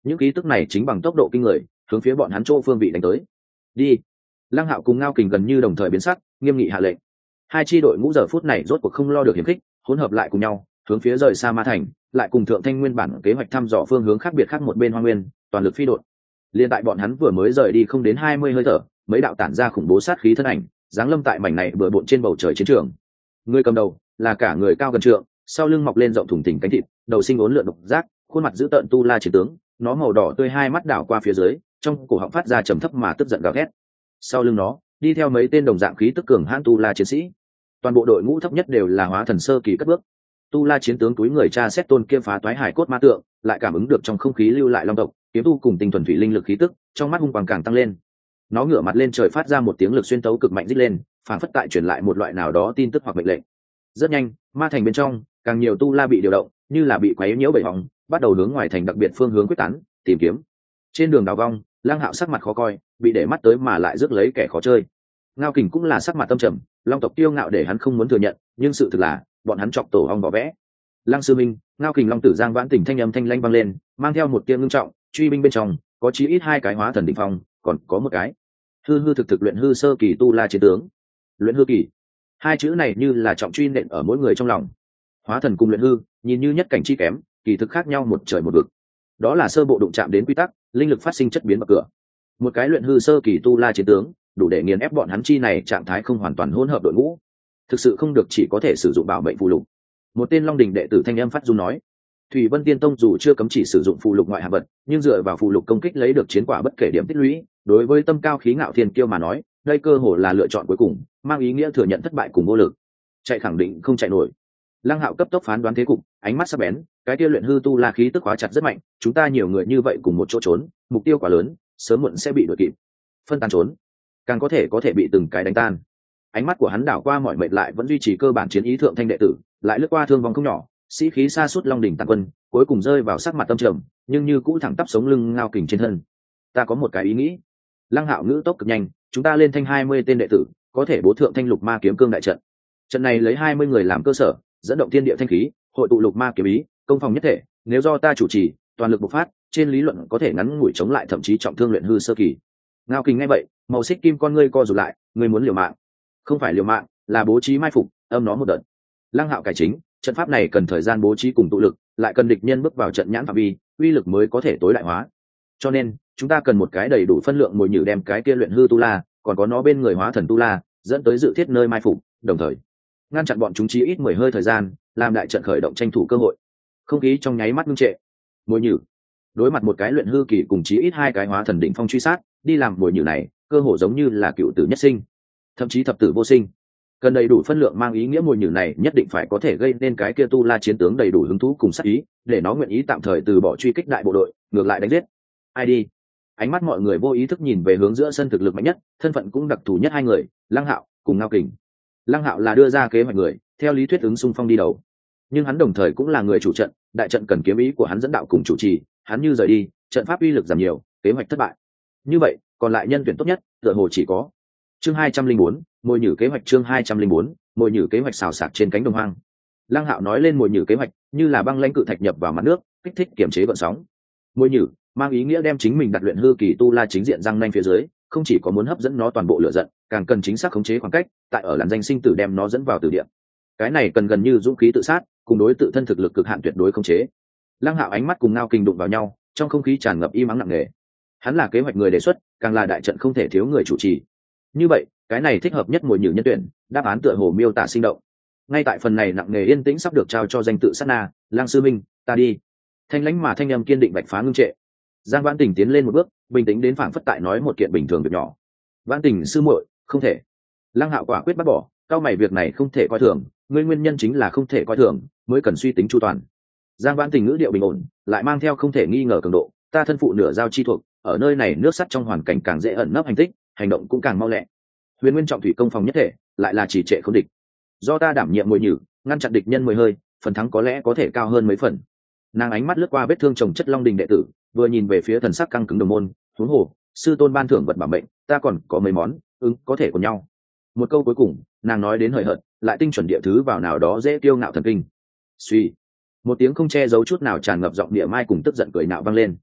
những khí tức này chính bằng tốc độ kinh người hướng phía bọn hắn chỗ phương vị đánh tới. Đi. Lăng Hạo cùng Ngao Kình gần như đồng thời biến sắc, nghiêm nghị hạ lệnh. Hai chi đội ngũ giờ phút này rốt cuộc không lo được hiểm khích, hỗn hợp lại cùng nhau hướng phía rời xa Ma Thành, lại cùng Thượng Thanh nguyên bản kế hoạch thăm dò phương hướng khác biệt khác một bên Hoa Nguyên, toàn lực phi đột. Liên tại bọn hắn vừa mới rời đi không đến hai mươi hơi thở, mấy đạo tản ra khủng bố sát khí thân ảnh giáng lâm tại mảnh này bừa bộn trên bầu trời chiến trường. Người cầm đầu là cả người cao gần trượng, sau lưng mọc lên rộng thùng thình cánh thịt, đầu sinh uốn lượn độc giác, khuôn mặt dữ tợn tu la chiến tướng, nó màu đỏ tươi, hai mắt đảo qua phía dưới, trong cổ họng phát ra trầm thấp mà tức giận gào thét. Sau lưng nó đi theo mấy tên đồng dạng khí tức cường hãn tu la chiến sĩ, toàn bộ đội ngũ thấp nhất đều là hóa thần sơ kỳ cất bước. Tu la chiến tướng túi người tra xét tôn kia phá toái hải cốt ma tượng, lại cảm ứng được trong không khí lưu lại long tộc kiếm tu cùng tinh thuần thủy linh lực khí tức, trong mắt hung quang càng tăng lên. Nó ngửa mặt lên trời phát ra một tiếng lực xuyên tấu cực mạnh rít lên, phản phất tại truyền lại một loại nào đó tin tức hoặc mệnh lệnh. Rất nhanh, Ma Thành bên trong càng nhiều tu la bị điều động, như là bị quấy nhiễu bởi vòng, bắt đầu hướng ngoài thành đặc biệt phương hướng quyết tán tìm kiếm. Trên đường đào vong, Lăng Hạo sắc mặt khó coi, bị để mắt tới mà lại rước lấy kẻ khó chơi. Ngao Kình cũng là sắc mặt tâm trầm, long tộc tiêu ngạo để hắn không muốn thừa nhận, nhưng sự thực là bọn hắn chọc tổ ong vỏ vẽ. Lăng sư minh, Ngao Kình long tử Giang Vãn Tỉnh thanh âm thanh lanh vang lên, mang theo một tia ngưng trọng, truy binh bên trong có chí ít hai cái hóa thần đỉnh phong, còn có một cái hư hư thực thực luyện hư sơ kỳ tu la chiến tướng. Luyện hư kỳ, hai chữ này như là trọng truy nện ở mỗi người trong lòng. Hóa thần cùng luyện hư nhìn như nhất cảnh chi kém, kỳ thực khác nhau một trời một vực. Đó là sơ bộ đụng chạm đến quy tắc, linh lực phát sinh chất biến bậc cửa. Một cái luyện hư sơ kỳ tu la chiến tướng đủ để nghiền ép bọn hắn chi này trạng thái không hoàn toàn hỗn hợp đội ngũ, thực sự không được chỉ có thể sử dụng bảo mệnh phù lục. Một tên Long Đình đệ tử thanh âm phát dung nói. Thủy Vân Tiên Tông dù chưa cấm chỉ sử dụng phù lục ngoại hạng vật, nhưng dựa vào phù lục công kích lấy được chiến quả bất kể điểm tích lũy, đối với tâm cao khí ngạo thiên kiêu mà nói, đây cơ hồ là lựa chọn cuối cùng, mang ý nghĩa thừa nhận thất bại cùng vô lực. Chạy khẳng định không chạy nổi. Lăng Hạo cấp tốc phán đoán thế cục, ánh mắt sắc bén, cái kia luyện hư tu la khí tức hóa chặt rất mạnh, chúng ta nhiều người như vậy cùng một chỗ trốn, mục tiêu quá lớn, sớm muộn sẽ bị đuổi kịp. Phân tán trốn, càng có thể có thể bị từng cái đánh tan. Ánh mắt của hắn đảo qua mọi mệt lại vẫn duy trì cơ bản chiến ý thượng thanh đệ tử, lại lướt qua thương vong không nhỏ, sĩ khí xa suốt Long Đỉnh Tàn Quân, cuối cùng rơi vào sắc mặt tâm trầm, nhưng như cũ thẳng tắp sống lưng Ngao Kình trên thân. Ta có một cái ý nghĩ. Lăng Hạo ngữ tốc cực nhanh, chúng ta lên thanh hai mươi tên đệ tử, có thể bố thượng thanh lục ma kiếm cương đại trận. Trận này lấy hai mươi người làm cơ sở, dẫn động thiên địa thanh khí, hội tụ lục ma kiếm ý, công phòng nhất thể, nếu do ta chủ trì, toàn lực bộc phát, trên lý luận có thể ngắn ngủi chống lại thậm chí trọng thương luyện hư sơ kỳ. Ngao Kình nghe vậy, màu xích kim con ngươi co rụt lại, ngươi muốn liều mạng? Không phải liều mạng, là bố trí mai phục, âm nó một đợt. Lăng Hạo cải chính, trận pháp này cần thời gian bố trí cùng tụ lực, lại cần địch nhân bước vào trận nhãn phạm vi, uy lực mới có thể tối đại hóa. Cho nên, chúng ta cần một cái đầy đủ phân lượng mồi nhử đem cái kia luyện hư tu la, còn có nó bên người hóa thần tu la, dẫn tới dự thiết nơi mai phục, đồng thời ngăn chặn bọn chúng chí ít mười hơi thời gian, làm đại trận khởi động tranh thủ cơ hội. Không khí trong nháy mắt ngưng trệ. Mồi nhử đối mặt một cái luyện hư kỳ cùng chí ít hai cái hóa thần đỉnh phong truy sát, đi làm mồi nhử này, cơ hội giống như là cựu tử nhất sinh, thậm chí thập tử vô sinh. Cần đầy đủ phân lượng mang ý nghĩa mồi nhử này nhất định phải có thể gây nên cái kia tu la chiến tướng đầy đủ hứng thú cùng sát ý, để nó nguyện ý tạm thời từ bỏ truy kích đại bộ đội, ngược lại đánh giết. Ai đi? Ánh mắt mọi người vô ý thức nhìn về hướng giữa sân thực lực mạnh nhất, thân phận cũng đặc thù nhất hai người, Lăng Hạo cùng Ngao Kình. Lăng Hạo là đưa ra kế hoạch người, theo lý thuyết ứng xung phong đi đầu, nhưng hắn đồng thời cũng là người chủ trận, đại trận cần kiếm ý của hắn dẫn đạo cùng chủ trì, hắn như rời đi, trận pháp uy lực giảm nhiều, kế hoạch thất bại. Như vậy, còn lại nhân tuyển tốt nhất, tựa hồ chỉ có chương hai trăm linh bốn, mồi nhử kế hoạch chương hai trăm linh bốn, mồi nhử kế hoạch xào sạc trên cánh đồng hoang. Lăng Hạo nói lên mồi nhử kế hoạch, như là băng lãnh cự thạch nhập vào mặt nước, kích thích kiểm chế vận sóng. Mồi nhử mang ý nghĩa đem chính mình đặt luyện hư kỳ tu la chính diện răng nanh phía dưới, không chỉ có muốn hấp dẫn nó toàn bộ lửa giận, càng cần chính xác khống chế khoảng cách, tại ở làn danh sinh tử đem nó dẫn vào tử địa. Cái này cần gần như dũng khí tự sát, cùng đối tự thân thực lực cực hạn tuyệt đối khống chế. Lăng Hạo ánh mắt cùng Ngao Kình đụng vào nhau, trong không khí tràn ngập im ắng nặng nề. Hắn là kế hoạch người đề xuất, càng là đại trận không thể thiếu người chủ trì. Như vậy, cái này thích hợp nhất mồi nhử nhân tuyển, đáp án tựa hồ miêu tả sinh động. Ngay tại phần này nặng nề yên tĩnh sắp được trao cho danh tự sát na, Lăng sư minh, ta đi. Thanh lãnh mà thanh âm kiên định vạch phá ngưng trệ. Giang Vãn Tỉnh tiến lên một bước, bình tĩnh đến phảng phất tại nói một kiện bình thường việc nhỏ. Vãn Tỉnh sư muội, không thể. Lăng Hạo quả quyết bắt bỏ, cao mày việc này không thể coi thường, ngươi nguyên nhân chính là không thể coi thường, mới cần suy tính chu toàn. Giang Vãn Tỉnh ngữ điệu bình ổn, lại mang theo không thể nghi ngờ cường độ, ta thân phụ nửa giao chi thuộc, ở nơi này nước sắt trong hoàn cảnh càng dễ ẩn nấp hành tích, hành động cũng càng mau lẹ. Huyền Nguyên trọng thủy công phòng nhất thể, lại là chỉ trệ không địch. Do ta đảm nhiệm mồi nhử, ngăn chặn địch nhân mười hơi, phần thắng có lẽ có thể cao hơn mấy phần. Nàng ánh mắt lướt qua vết thương chồng chất Long Đình đệ tử, vừa nhìn về phía thần sắc căng cứng đồng môn, huống hồ, sư tôn ban thưởng vật bảo mệnh, ta còn có mấy món, ứng có thể của nhau. Một câu cuối cùng, nàng nói đến hời hợt, lại tinh chuẩn địa thứ vào nào đó dễ kiêu ngạo thần kinh. Suy, một tiếng không che giấu chút nào tràn ngập giọng địa mai cùng tức giận cười nạo vang lên.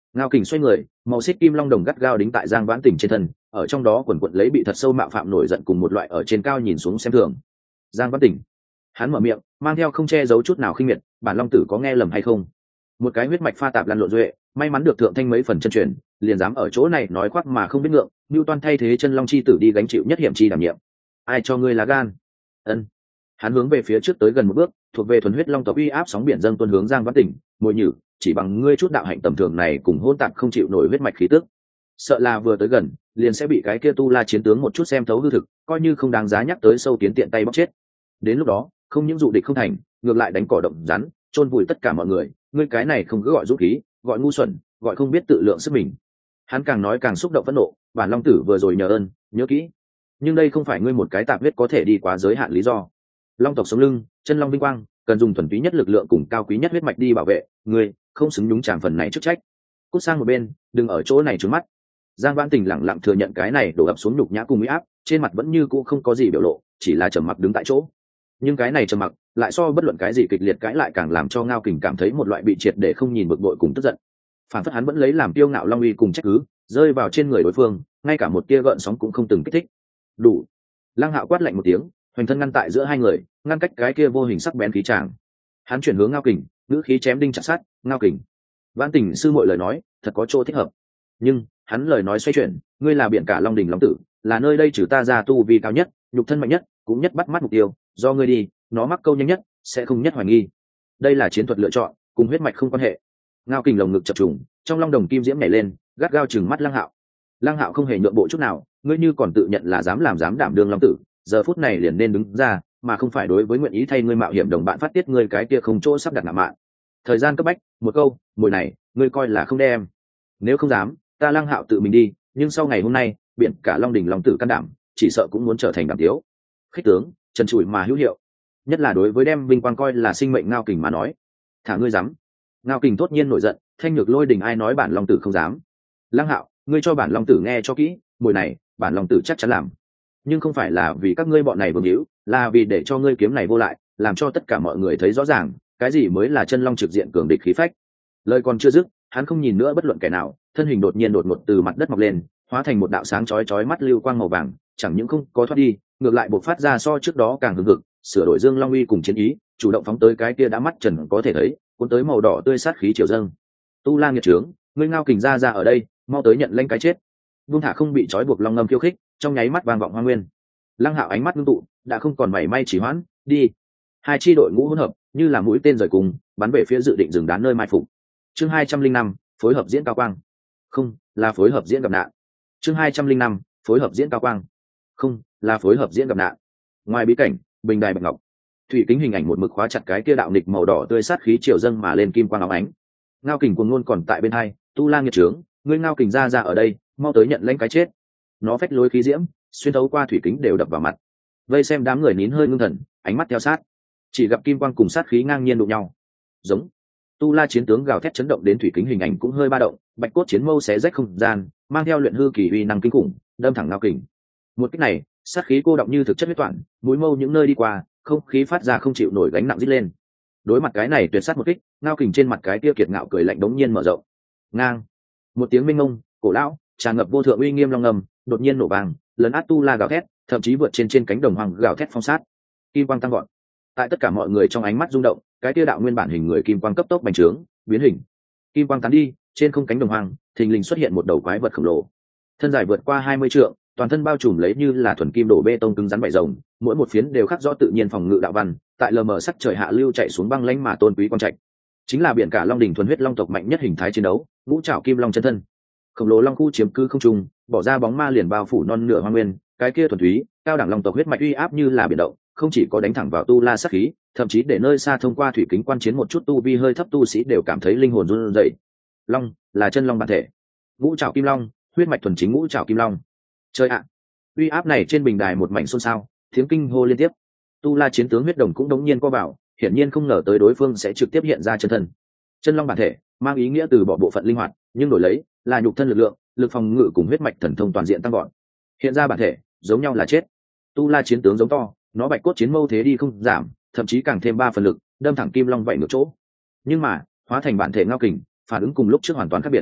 Ngao Kình xoay người, màu xích kim long đồng gắt gao đính tại Giang Vãn Tình trên thân, ở trong đó quần quật lấy bị thật sâu mạo phạm nổi giận cùng một loại ở trên cao nhìn xuống xem thường. Giang Vãn Tình, hắn mở miệng, mang theo không che giấu chút nào khinh miệt, bản long tử có nghe lầm hay không? Một cái huyết mạch pha tạp lan lộn duệ, may mắn được thượng thanh mấy phần chân truyền, liền dám ở chỗ này nói khoác mà không biết ngượng, Nưu Toan thay thế chân long chi tử đi gánh chịu nhất hiểm chi đảm nhiệm. Ai cho ngươi lá gan? Ân. Hắn hướng về phía trước tới gần một bước, thuộc về thuần huyết long tộc uy áp sóng biển dâng tuôn hướng Giang Vãn Tình, mồi nhử, chỉ bằng ngươi chút đạo hạnh tầm thường này cùng hỗn tạp không chịu nổi huyết mạch khí tức, sợ là vừa tới gần liền sẽ bị cái kia tu la chiến tướng một chút xem thấu hư thực, coi như không đáng giá nhắc tới sâu tiến tiện tay bóc chết. Đến lúc đó không những dụ địch không thành, ngược lại đánh cỏ động rắn, chôn vùi tất cả mọi người. Ngươi cái này không cứ gọi dũng khí, gọi ngu xuẩn, gọi không biết tự lượng sức mình. Hắn càng nói càng xúc động phẫn nộ, bản long tử vừa rồi nhờ ơn nhớ kỹ, nhưng đây không phải ngươi một cái tạp huyết có thể đi quá giới hạn lý do. Long tộc sống lưng, chân long vinh quang, cần dùng thuần túy nhất lực lượng cùng cao quý nhất huyết mạch đi bảo vệ. Ngươi không xứng nhúng chàm phần này chức trách. Cút sang một bên, đừng ở chỗ này trướng mắt. Giang Vãn Tình lẳng lặng thừa nhận cái này đổ ập xuống nhục nhã cùng uy áp, trên mặt vẫn như cũ không có gì biểu lộ, chỉ là trầm mặc đứng tại chỗ. Nhưng cái này trầm mặc lại so bất luận cái gì kịch liệt cãi lại càng làm cho Ngao Kình cảm thấy một loại bị triệt để không nhìn bực bội cùng tức giận. Phản phất hắn vẫn lấy làm tiêu ngạo long uy cùng trách cứ rơi vào trên người đối phương, ngay cả một tia gợn sóng cũng không từng kích thích. Đủ. Lăng Hạo quát lạnh một tiếng, hoành thân ngăn tại giữa hai người, ngăn cách cái kia vô hình sắc bén khí tràng. Hắn chuyển hướng Ngao Kình, ngữ khí chém đinh chặt sắt. Ngao Kình, Vãn Tình sư muội lời nói thật có chỗ thích hợp, nhưng hắn lời nói xoay chuyển, ngươi là biển cả long đình long tử, là nơi đây trừ ta ra tu vi cao nhất, nhục thân mạnh nhất, cũng nhất bắt mắt mục tiêu, do ngươi đi, nó mắc câu nhanh nhất, sẽ không nhất hoài nghi. Đây là chiến thuật lựa chọn, cùng huyết mạch không quan hệ. Ngao Kình lồng ngực chập trùng, trong long đồng kim diễm nhảy lên, gắt gao chừng mắt Lăng Hạo. Lăng Hạo không hề nhượng bộ chút nào, ngươi như còn tự nhận là dám làm dám đảm đương long tử, giờ phút này liền nên đứng ra, mà không phải đối với nguyện ý thay ngươi mạo hiểm đồng bạn phát tiết ngươi cái kia không chỗ sắp đặt ngạo mạn. Thời gian cấp bách, một câu, mùi này, ngươi coi là không đem. Nếu không dám, ta Lăng Hạo tự mình đi, nhưng sau ngày hôm nay, biển cả long đỉnh long tử can đảm, chỉ sợ cũng muốn trở thành đảm tiếu. Khích tướng, trần trụi mà hữu hiệu, nhất là đối với đem vinh quang coi là sinh mệnh Ngao Kình mà nói. Thả ngươi dám. Ngao Kình tốt nhiên nổi giận, thanh nhược lôi đình ai nói bản long tử không dám. Lăng Hạo, ngươi cho bản long tử nghe cho kỹ, mùi này, bản long tử chắc chắn làm. Nhưng không phải là vì các ngươi bọn này vương hữu, là vì để cho ngươi kiếm này vô lại, làm cho tất cả mọi người thấy rõ ràng, cái gì mới là chân long trực diện cường địch khí phách. Lời còn chưa dứt, hắn không nhìn nữa bất luận kẻ nào, thân hình đột nhiên đột ngột từ mặt đất mọc lên, hóa thành một đạo sáng chói chói mắt lưu quang màu vàng, chẳng những không có thoát đi, ngược lại bộc phát ra so trước đó càng hừng hực, sửa đổi dương long uy cùng chiến ý, chủ động phóng tới cái kia đã mắt trần có thể thấy, cuốn tới màu đỏ tươi sát khí triều dâng. Tu La nghiệt trướng, ngươi Ngao Kình ra ra ở đây, mau tới nhận lãnh cái chết. Vương Thả không bị trói buộc long ngâm khiêu khích, trong nháy mắt vang vọng hoa nguyên. Lăng Hạo ánh mắt ngưng tụ, đã không còn mảy may chỉ hoãn, đi. Hai chi đội ngũ hỗn hợp, như là mũi tên rời cùng, bắn về phía dự định dừng đán nơi mai phục. Chương hai trăm linh năm, phối hợp diễn cao quang. Không, là phối hợp diễn gặp nạn. Chương hai trăm linh năm, phối hợp diễn cao quang. Không, là phối hợp diễn gặp nạn. Ngoài bí cảnh, bình đài bạch ngọc, thủy kính hình ảnh một mực khóa chặt cái kia đạo nịch màu đỏ tươi sát khí triều dâng mà lên kim quang óng ánh. Ngao Kình cuồng ngôn còn tại bên hai, Tu La nghiệt trướng, ngươi Ngao Kình ra ra ở đây, mau tới nhận lãnh cái chết. Nó phách lối khí diễm, xuyên thấu qua thủy kính đều đập vào mặt. Vây xem đám người nín hơi ngưng thần, ánh mắt theo sát, chỉ gặp kim quang cùng sát khí ngang nhiên đụng nhau. Giống. Tu La chiến tướng gào thét chấn động đến thủy kính hình ảnh cũng hơi ba động, bạch cốt chiến mâu xé rách không gian, mang theo luyện hư kỳ uy năng kinh khủng, đâm thẳng Ngao Kình. Một kích này, sát khí cô động như thực chất huyết toản, mũi mâu những nơi đi qua, không khí phát ra không chịu nổi gánh nặng rít lên. Đối mặt cái này tuyệt sát một kích, Ngao Kình trên mặt cái kia kiệt ngạo cười lạnh đống nhiên mở rộng. Ngang. Một tiếng minh ngông, cổ lão, tràn ngập vô thượng uy nghiêm long ngầm, đột nhiên nổ vang, lấn át Tu La gào thét, thậm chí vượt trên trên cánh đồng hoàng gào thét phong sát. Kim quang tăng gọn. Tại tất cả mọi người trong ánh mắt rung động, cái kia đạo nguyên bản hình người kim quang cấp tốc bành trướng, biến hình. Kim quang tán đi, trên không cánh đồng hoàng, thình lình xuất hiện một đầu quái vật khổng lồ. Thân dài vượt qua hai mươi trượng, toàn thân bao trùm lấy như là thuần kim đổ bê tông cứng rắn vảy rồng, mỗi một phiến đều khắc rõ tự nhiên phòng ngự đạo văn, tại lờ mờ sắc trời hạ lưu chạy xuống băng lãnh mà tôn quý quang trạch. Chính là biển cả long đỉnh thuần huyết long tộc mạnh nhất hình thái chiến đấu, ngũ trảo kim long chân thân. Khổng lồ long khu chiếm cư không trung, bỏ ra bóng ma liền bao phủ non nửa hoang nguyên, cái kia thuần túy, cao đẳng long tộc huyết mạch uy áp như là biển động, không chỉ có đánh thẳng vào Tu La sát khí, thậm chí để nơi xa thông qua thủy kính quan chiến một chút tu vi hơi thấp tu sĩ đều cảm thấy linh hồn run rẩy. Long là chân long bản thể, ngũ trảo kim long, huyết mạch thuần chính ngũ trảo kim long. Chơi ạ, uy áp này trên bình đài một mảnh xôn xao, tiếng kinh hô liên tiếp. Tu La chiến tướng huyết đồng cũng đống nhiên co vào, hiển nhiên không ngờ tới đối phương sẽ trực tiếp hiện ra chân thân. Chân long bản thể mang ý nghĩa từ bỏ bộ phận linh hoạt, nhưng đổi lấy là nhục thân lực lượng, lực phòng ngự cùng huyết mạch thần thông toàn diện tăng gọn. Hiện ra bản thể giống nhau là chết. Tu La chiến tướng giống to, nó bạch cốt chiến mâu thế đi không giảm, thậm chí càng thêm ba phần lực, đâm thẳng kim long vậy ngược chỗ. Nhưng mà hóa thành bản thể Ngao Kình, phản ứng cùng lúc trước hoàn toàn khác biệt.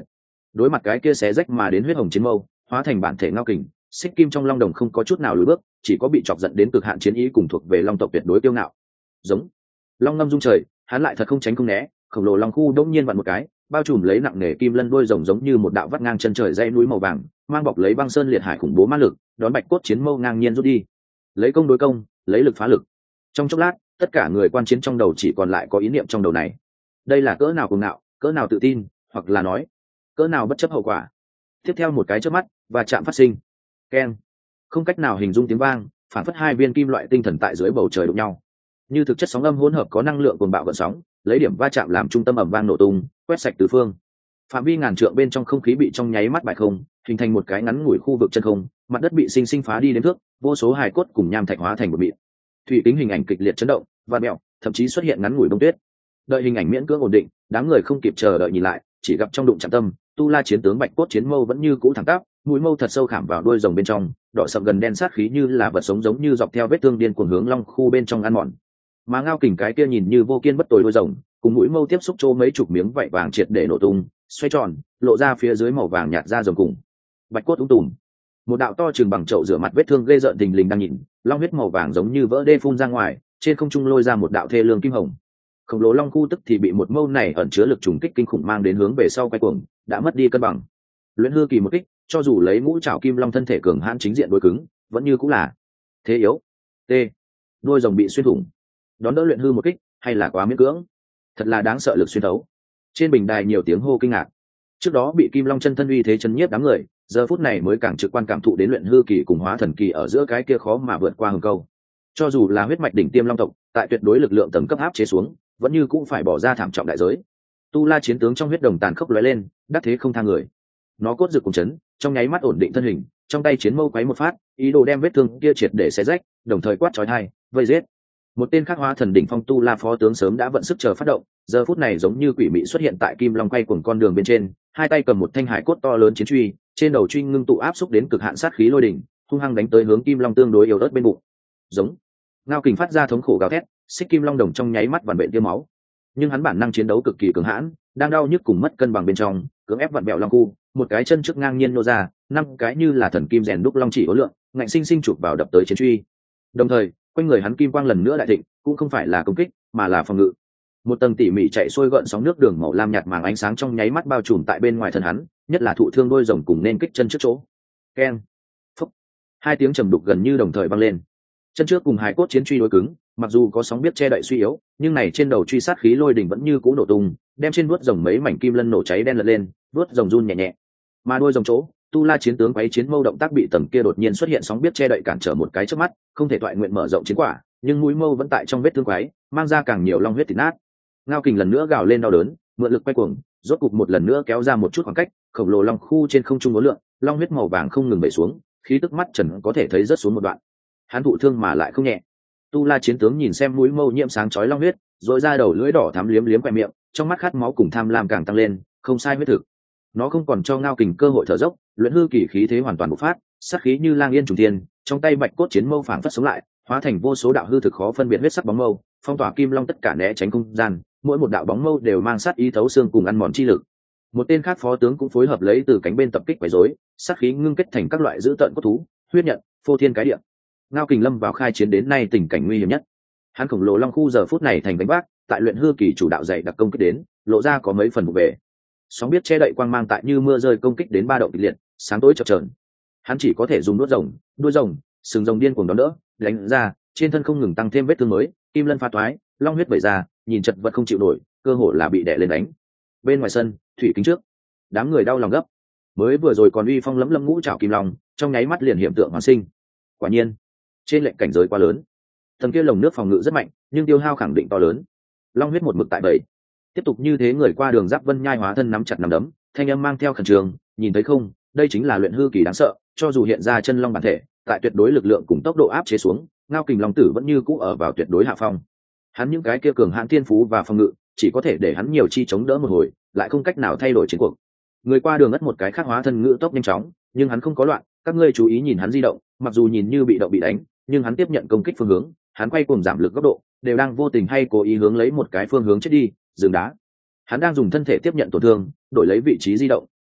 đối mặt cái kia xé rách mà đến huyết hồng chiến mâu hóa thành bản thể Ngao Kình, xích kim trong long đồng không có chút nào lùi bước, chỉ có bị chọc giận đến cực hạn chiến ý cùng thuộc về long tộc tuyệt đối kiêu ngạo. Giống long ngâm rung trời, hắn lại thật không tránh không né, khổng lồ long khu đông nhiên vặn một cái, bao trùm lấy nặng nề kim lân đuôi rồng giống như một đạo vắt ngang chân trời dãy núi màu vàng, mang bọc lấy băng sơn liệt hải khủng bố ma lực, đón bạch cốt chiến mâu ngang nhiên rút đi. Lấy công đối công, lấy lực phá lực. Trong chốc lát, tất cả người quan chiến trong đầu chỉ còn lại có ý niệm trong đầu này. Đây là cỡ nào cuồng ngạo, cỡ nào tự tin, hoặc là nói, cỡ nào bất chấp hậu quả. Tiếp theo một cái chớp mắt, và chạm phát sinh. Keng. Không cách nào hình dung tiếng vang, phản phất hai viên kim loại tinh thần tại dưới bầu trời đụng nhau. Như thực chất sóng âm hỗn hợp có năng lượng cuồng bạo gợn sóng, lấy điểm va chạm làm trung tâm ầm vang nổ tung, quét sạch tứ phương. Phạm vi ngàn trượng bên trong không khí bị trong nháy mắt bại không, hình thành một cái ngắn ngủi khu vực chân không, mặt đất bị sinh sinh phá đi đến thước, vô số hài cốt cùng nham thạch hóa thành một mịn. Thủy kính hình ảnh kịch liệt chấn động, và mèo, thậm chí xuất hiện ngắn ngủi bông tuyết. Đợi hình ảnh miễn cưỡng ổn định, đám người không kịp chờ đợi nhìn lại, chỉ gặp trong đụng chạm tâm, tu la chiến tướng bạch cốt chiến mâu vẫn như cũ thẳng tắp, mũi mâu thật sâu khảm vào đuôi rồng bên trong, đỏ sậm gần đen sát khí như là vật sống giống như dọc theo vết thương điên cuồng hướng long khu bên trong ăn mòn. Mà Ngao Kình cái kia nhìn như vô kiên bất tồi đuôi rồng, cùng mũi mâu tiếp xúc chỗ mấy chục miếng vảy vàng triệt để nổ tung, xoay tròn, lộ ra phía dưới màu vàng nhạt ra rồng cùng. Bạch cốt ung tùm. Một đạo to chừng bằng chậu rửa mặt vết thương ghê rợn thình lình đang nhìn, long huyết màu vàng giống như vỡ đê phun ra ngoài, trên không trung lôi ra một đạo thê lương kim hồng. Khổng lồ long khu tức thì bị một mâu này ẩn chứa lực trùng kích kinh khủng mang đến hướng về sau quay cuồng, đã mất đi cân bằng. Luyện hư kỳ một kích, cho dù lấy ngũ trảo kim long thân thể cường hãn chính diện đối cứng, vẫn như cũng là thế yếu. T. Đuôi rồng bị xuyên thủng. Đón đỡ luyện hư một kích, hay là quá miễn cưỡng. Thật là đáng sợ lực xuyên thấu. Trên bình đài nhiều tiếng hô kinh ngạc. Trước đó bị kim long chân thân uy thế chấn nhiếp đám người, giờ phút này mới càng trực quan cảm thụ đến luyện hư kỳ cùng hóa thần kỳ ở giữa cái kia khó mà vượt qua hừng câu. Cho dù là huyết mạch đỉnh tiêm long tộc, tại tuyệt đối lực lượng tầng cấp áp chế xuống, vẫn như cũng phải bỏ ra thảm trọng đại giới. Tu la chiến tướng trong huyết đồng tàn khốc lóe lên, đắc thế không tha người. Nó cốt rực cùng chấn, trong nháy mắt ổn định thân hình, trong tay chiến mâu quấy một phát, ý đồ đem vết thương kia triệt để xé rách, đồng thời quát chói tai, vây giết. Một tên khác hóa thần đỉnh phong tu la phó tướng sớm đã vận sức chờ phát động, giờ phút này giống như quỷ mị xuất hiện tại kim long quay cuồng con đường bên trên, hai tay cầm một thanh hải cốt to lớn chiến truy, trên đầu truy ngưng tụ áp xúc đến cực hạn sát khí lôi đỉnh, hung hăng đánh tới hướng kim long tương đối yếu ớt bên bụng. Giống. Ngao Kình phát ra thống khổ gào thét, xích kim long đồng trong nháy mắt vằn vện tiêu máu. Nhưng hắn bản năng chiến đấu cực kỳ cường hãn, đang đau nhức cùng mất cân bằng bên trong, cưỡng ép vặn bẹo long khu, một cái chân trước ngang nhiên nô ra, năm cái như là thần kim rèn đúc long chỉ ố lượng, ngạnh sinh sinh chụp vào đập tới chiến truy. Đồng thời, quanh người hắn kim quang lần nữa đại thịnh, cũng không phải là công kích, mà là phòng ngự. Một tầng tỉ mỉ chạy xuôi gợn sóng nước đường màu lam nhạt màng ánh sáng trong nháy mắt bao trùm tại bên ngoài thân hắn, nhất là thụ thương đôi rồng cùng nên kích chân trước chỗ. Keng. Phúc. Hai tiếng trầm đục gần như đồng thời vang lên. Chân trước cùng hải cốt chiến truy đối cứng, mặc dù có sóng biết che đậy suy yếu, nhưng này trên đầu truy sát khí lôi đỉnh vẫn như cũ nổ tung, đem trên vuốt rồng mấy mảnh kim lân nổ cháy đen lật lên, vuốt rồng run nhẹ nhẹ. Mà đuôi rồng chỗ, tu la chiến tướng quấy chiến mâu động tác bị tầng kia đột nhiên xuất hiện sóng biết che đậy cản trở một cái trước mắt, không thể toại nguyện mở rộng chiến quả, nhưng mũi mâu vẫn tại trong vết thương quấy, mang ra càng nhiều long huyết thịt nát. Ngao Kình lần nữa gào lên đau đớn, mượn lực quay cuồng, rốt cục một lần nữa kéo ra một chút khoảng cách, khổng lồ long khu trên không trung uốn lượn, long huyết màu vàng không ngừng bể xuống, khí tức mắt trần có thể thấy rớt xuống một đoạn. Hắn thụ thương mà lại không nhẹ. Tu la chiến tướng nhìn xem mũi mâu nhiễm sáng chói long huyết, rồi ra đầu lưỡi đỏ thắm liếm liếm quẹt miệng, trong mắt khát máu cùng tham lam càng tăng lên, không sai huyết thực. Nó không còn cho Ngao Kình cơ hội thở dốc, luyện hư kỳ khí thế hoàn toàn bộc phát, sát khí như lang yên trùng thiên, trong tay bạch cốt chiến mâu phảng phất sống lại, hóa thành vô số đạo hư thực khó phân biệt huyết sắc bóng mâu, phong tỏa kim long tất cả né tránh không gian, mỗi một đạo bóng mâu đều mang sát ý thấu xương cùng ăn mòn chi lực. Một tên khác phó tướng cũng phối hợp lấy từ cánh bên tập kích quấy rối, sát khí ngưng kết thành các loại dữ tợn cốt thú, huyết nhận, phô thiên cái địa. Ngao Kình lâm vào khai chiến đến nay tình cảnh nguy hiểm nhất. Hắn khổng lồ long khu giờ phút này thành đánh bác, tại luyện hư kỳ chủ đạo dạy đặc công kích đến, lộ ra có mấy phần vụ về. Sóng biết che đậy quang mang tại như mưa rơi công kích đến ba động kịch liệt, sáng tối chập chờn. Hắn chỉ có thể dùng nuốt rồng, đuôi rồng, sừng rồng điên cuồng đón đỡ, đánh ra, trên thân không ngừng tăng thêm vết thương mới, kim lân pha toái, long huyết vẩy ra, nhìn chật vật không chịu nổi, cơ hội là bị đè lên đánh. Bên ngoài sân, thủy kính trước, đám người đau lòng gấp. Mới vừa rồi còn uy phong lẫm lâm ngũ trảo kim long, trong nháy mắt liền hiện tượng hoàn sinh. Quả nhiên, trên lệnh cảnh giới quá lớn. Tầng kia lồng nước phòng ngự rất mạnh, nhưng tiêu hao khẳng định to lớn. Long huyết một mực tại bảy. Tiếp tục như thế, người qua đường giáp vân nhai hóa thân nắm chặt nắm đấm, thanh âm mang theo khẩn trương, nhìn thấy không, đây chính là luyện hư kỳ đáng sợ, cho dù hiện ra chân long bản thể, tại tuyệt đối lực lượng cùng tốc độ áp chế xuống, Ngao Kình long tử vẫn như cũ ở vào tuyệt đối hạ phong. Hắn những cái kia cường hãn thiên phú và phòng ngự, chỉ có thể để hắn nhiều chi chống đỡ một hồi, lại không cách nào thay đổi chiến cuộc. Người qua đường ngất một cái khác hóa thân ngự tốc nhanh chóng, nhưng hắn không có loạn, các ngươi chú ý nhìn hắn di động, mặc dù nhìn như bị động bị đánh, nhưng hắn tiếp nhận công kích phương hướng, hắn quay cuồng giảm lực góc độ, đều đang vô tình hay cố ý hướng lấy một cái phương hướng chết đi, dừng đá. Hắn đang dùng thân thể tiếp nhận tổn thương, đổi lấy vị trí di động,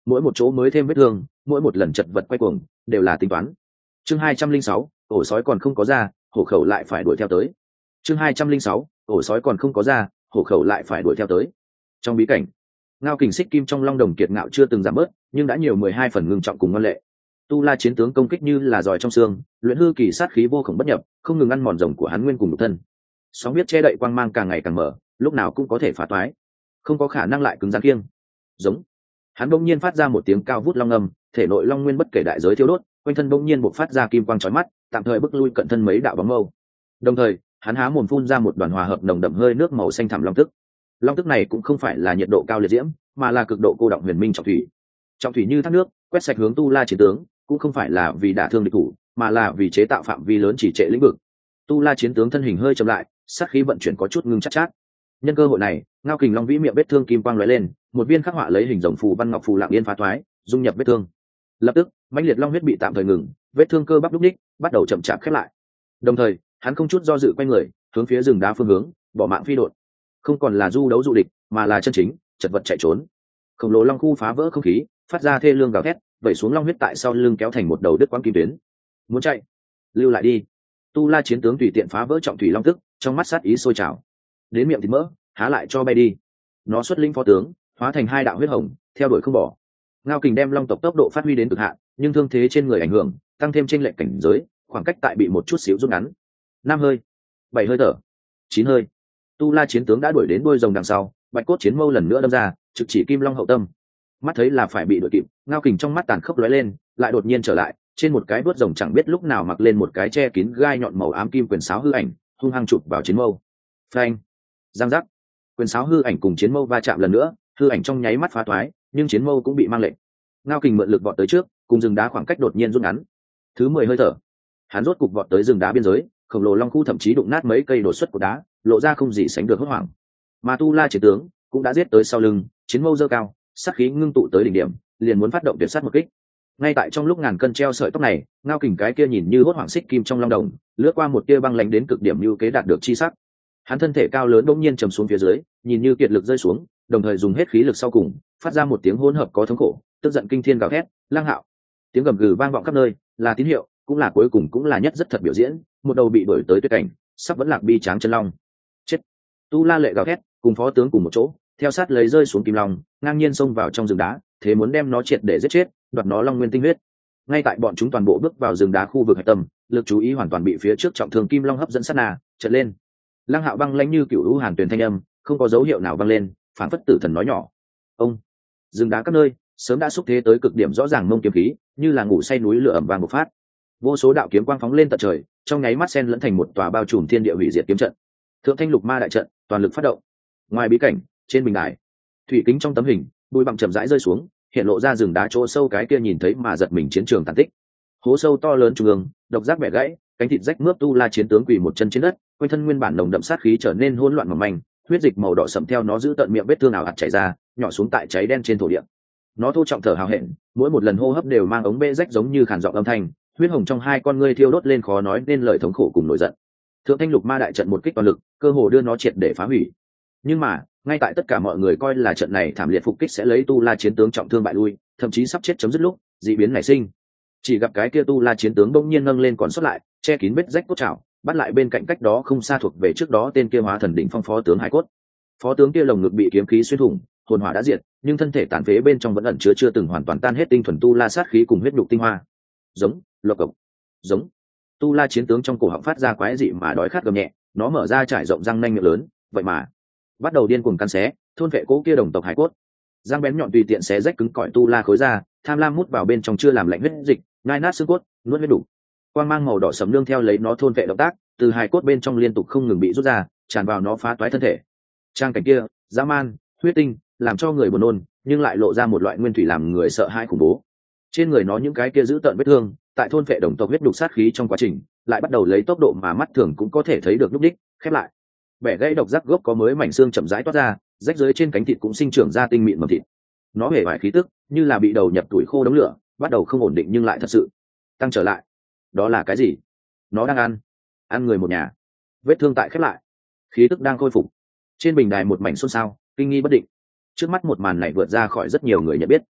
mỗi một chỗ mới thêm vết thương, mỗi một lần chật vật quay cuồng đều là tính toán. Chương hai trăm linh sáu, ổ sói còn không có ra, hổ khẩu lại phải đuổi theo tới. Chương hai trăm linh sáu, ổ sói còn không có ra, hổ khẩu lại phải đuổi theo tới. Trong bí cảnh, ngao kình xích kim trong long đồng kiệt ngạo chưa từng giảm bớt, nhưng đã nhiều mười hai phần ngưng trọng cùng ngoan lệ. Tu La chiến tướng công kích như là giòi trong xương, luyện hư kỳ sát khí vô cùng bất nhập, không ngừng ăn mòn rồng của hắn nguyên cùng nhục thân. Sóng biết che đậy quang mang càng ngày càng mở, lúc nào cũng có thể phá toái, không có khả năng lại cứng rắn kiêng. Giống. Hắn bỗng nhiên phát ra một tiếng cao vút long âm, thể nội long nguyên bất kể đại giới thiêu đốt, quanh thân bỗng nhiên bộc phát ra kim quang chói mắt, tạm thời bức lui cận thân mấy đạo bóng mâu. Đồng thời, hắn há mồm phun ra một đoàn hòa hợp nồng đậm hơi nước màu xanh thẳm long tức. Long tức này cũng không phải là nhiệt độ cao liệt diễm, mà là cực độ cô động huyền minh trọng thủy. Trọng thủy như thác nước, quét sạch hướng Tu La chiến tướng, cũng không phải là vì đả thương địch thủ, mà là vì chế tạo phạm vi lớn chỉ trệ lĩnh vực. Tu La chiến tướng thân hình hơi chậm lại, sát khí vận chuyển có chút ngưng chắc chát. Nhân cơ hội này, ngao kình long vĩ miệng vết thương kim quang lóe lên, một viên khắc họa lấy hình rồng phù văn ngọc phù lặng yên phá thoái, dung nhập vết thương. Lập tức, mãnh liệt long huyết bị tạm thời ngừng, vết thương cơ bắp lúc ních, bắt đầu chậm chạp khép lại. Đồng thời, hắn không chút do dự quay người, hướng phía rừng đá phương hướng, bỏ mạng phi đột. Không còn là du đấu dụ địch, mà là chân chính chật vật chạy trốn. Khổng lồ long khu phá vỡ không khí, phát ra thê lương gào thét, vẩy xuống long huyết tại sau lưng kéo thành một đầu đứt quãng kim tuyến. Muốn chạy, lưu lại đi. Tu La chiến tướng tùy tiện phá vỡ trọng thủy long tức, trong mắt sát ý sôi trào. Đến miệng thì mỡ, há lại cho bay đi. Nó xuất linh phó tướng, hóa thành hai đạo huyết hồng, theo đuổi không bỏ. Ngao kình đem long tộc tốc độ phát huy đến cực hạn, nhưng thương thế trên người ảnh hưởng, tăng thêm chênh lệch cảnh giới, khoảng cách tại bị một chút xíu rút ngắn. Năm hơi, bảy hơi thở, chín hơi. Tu La chiến tướng đã đuổi đến đuôi rồng đằng sau, bạch cốt chiến mâu lần nữa đâm ra, trực chỉ kim long hậu tâm. Mắt thấy là phải bị đuổi kịp, ngao kình trong mắt tàn khốc lóe lên, lại đột nhiên trở lại, trên một cái đuốt rồng chẳng biết lúc nào mặc lên một cái che kín gai nhọn màu ám kim quyền sáo hư ảnh, hung hăng chụp vào chiến mâu. Phanh, giang giác, quyền sáo hư ảnh cùng chiến mâu va chạm lần nữa, hư ảnh trong nháy mắt phá thoái, nhưng chiến mâu cũng bị mang lệnh. Ngao kình mượn lực vọt tới trước, cùng rừng đá khoảng cách đột nhiên rút ngắn. Thứ mười hơi thở, hắn rốt cục vọt tới rừng đá biên giới, khổng lồ long khu thậm chí đụng nát mấy cây đột xuất của đá, lộ ra không gì sánh được hốt hoảng. Mà Tu La chiến tướng cũng đã giết tới sau lưng, chiến mâu giơ cao, sát khí ngưng tụ tới đỉnh điểm, liền muốn phát động tuyệt sát một kích. Ngay tại trong lúc ngàn cân treo sợi tóc này, ngao kình cái kia nhìn như hốt hoảng xích kim trong long đồng, lướt qua một tia băng lạnh đến cực điểm như kế đạt được chi sắc. Hắn thân thể cao lớn bỗng nhiên trầm xuống phía dưới, nhìn như kiệt lực rơi xuống, đồng thời dùng hết khí lực sau cùng, phát ra một tiếng hỗn hợp có thống khổ, tức giận kinh thiên gào thét, lang hạo. Tiếng gầm gừ vang vọng khắp nơi, là tín hiệu, cũng là cuối cùng cũng là nhất rất thật biểu diễn, một đầu bị đuổi tới tuyệt cảnh, sắp vẫn lạc bi tráng chân long. Chết. Tu La lệ gào thét, cùng phó tướng cùng một chỗ, theo sát lấy rơi xuống kim long, ngang nhiên xông vào trong rừng đá, thế muốn đem nó triệt để giết chết, đoạt nó long nguyên tinh huyết. Ngay tại bọn chúng toàn bộ bước vào rừng đá khu vực hạch tâm, lực chú ý hoàn toàn bị phía trước trọng thương kim long hấp dẫn sát na, chợt lên. Lăng Hạo băng lãnh như cựu lũ hàn tuyền thanh âm, không có dấu hiệu nào vang lên, phản phất tử thần nói nhỏ. Ông. Rừng đá các nơi, sớm đã xúc thế tới cực điểm rõ ràng mông kiếm khí, như là ngủ say núi lửa ẩm vang bộc phát. Vô số đạo kiếm quang phóng lên tận trời, trong nháy mắt xen lẫn thành một tòa bao trùm thiên địa hủy diệt kiếm trận. Thượng Thanh Lục Ma đại trận, toàn lực phát động. Ngoài bí cảnh, trên bình đài, thủy kính trong tấm hình, bụi bặm chậm rãi rơi xuống, hiện lộ ra rừng đá chỗ sâu cái kia nhìn thấy mà giật mình chiến trường tàn tích. Hố sâu to lớn trung ương, độc giác bẻ gãy, cánh thịt rách mướp Tu La chiến tướng quỳ một chân trên đất, quanh thân nguyên bản nồng đậm sát khí trở nên hỗn loạn mỏng manh, huyết dịch màu đỏ sậm theo nó giữ tận miệng vết thương ảo ạt chảy ra, nhỏ xuống tại cháy đen trên thổ địa. Nó thô trọng thở hào hẹn, mỗi một lần hô hấp đều mang ống bê rách giống như khàn giọng âm thanh, huyết hồng trong hai con ngươi thiêu đốt lên khó nói nên lời thống khổ cùng nổi giận. Thượng Thanh Lục Ma đại trận một kích toàn lực, cơ hồ đưa nó triệt để phá hủy. Nhưng mà, ngay tại tất cả mọi người coi là trận này thảm liệt phục kích sẽ lấy Tu La chiến tướng trọng thương bại lui, thậm chí sắp chết chấm dứt lúc, dị biến nảy sinh. Chỉ gặp cái kia Tu La chiến tướng bỗng nhiên nâng lên còn sót lại, che kín vết rách cốt trảo, bắt lại bên cạnh cách đó không xa thuộc về trước đó tên kia hóa thần đỉnh phong phó tướng hải cốt. Phó tướng kia lồng ngực bị kiếm khí xuyên thủng, hồn hỏa đã diệt, nhưng thân thể tàn phế bên trong vẫn ẩn chứa chưa từng hoàn toàn tan hết tinh thuần Tu La sát khí cùng huyết nhục tinh hoa. Giống, lộc cộc, giống. Tu La chiến tướng trong cổ họng phát ra quái dị mà đói khát gầm nhẹ, nó mở ra trải rộng răng nanh miệng lớn, vậy mà bắt đầu điên cuồng căn xé, thôn vệ cố kia đồng tộc hải cốt. Răng bén nhọn tùy tiện xé rách cứng cỏi Tu La khối ra, tham lam mút vào bên trong chưa làm lạnh huyết dịch, ngai nát xương cốt, nuốt huyết đủ. Quang mang màu đỏ sẫm nương theo lấy nó thôn vệ động tác, từ hải cốt bên trong liên tục không ngừng bị rút ra, tràn vào nó phá toái thân thể. Trang cảnh kia, dã man, huyết tinh, làm cho người buồn nôn, nhưng lại lộ ra một loại nguyên thủy làm người sợ hãi khủng bố. Trên người nó những cái kia giữ tợn vết thương, tại thôn vệ đồng tộc huyết đục sát khí trong quá trình, lại bắt đầu lấy tốc độ mà mắt thường cũng có thể thấy được lúc đích, khép lại. Bẻ gãy độc giác gốc có mới mảnh xương chậm rãi toát ra, rách dưới trên cánh thịt cũng sinh trưởng ra tinh mịn mầm thịt. Nó hề vải khí tức, như là bị đầu nhập tuổi khô đống lửa, bắt đầu không ổn định nhưng lại thật sự tăng trở lại. Đó là cái gì? Nó đang ăn, ăn người một nhà. Vết thương tại khép lại, khí tức đang khôi phục. Trên bình đài một mảnh xôn xao, kinh nghi bất định. Trước mắt một màn này vượt ra khỏi rất nhiều người nhận biết.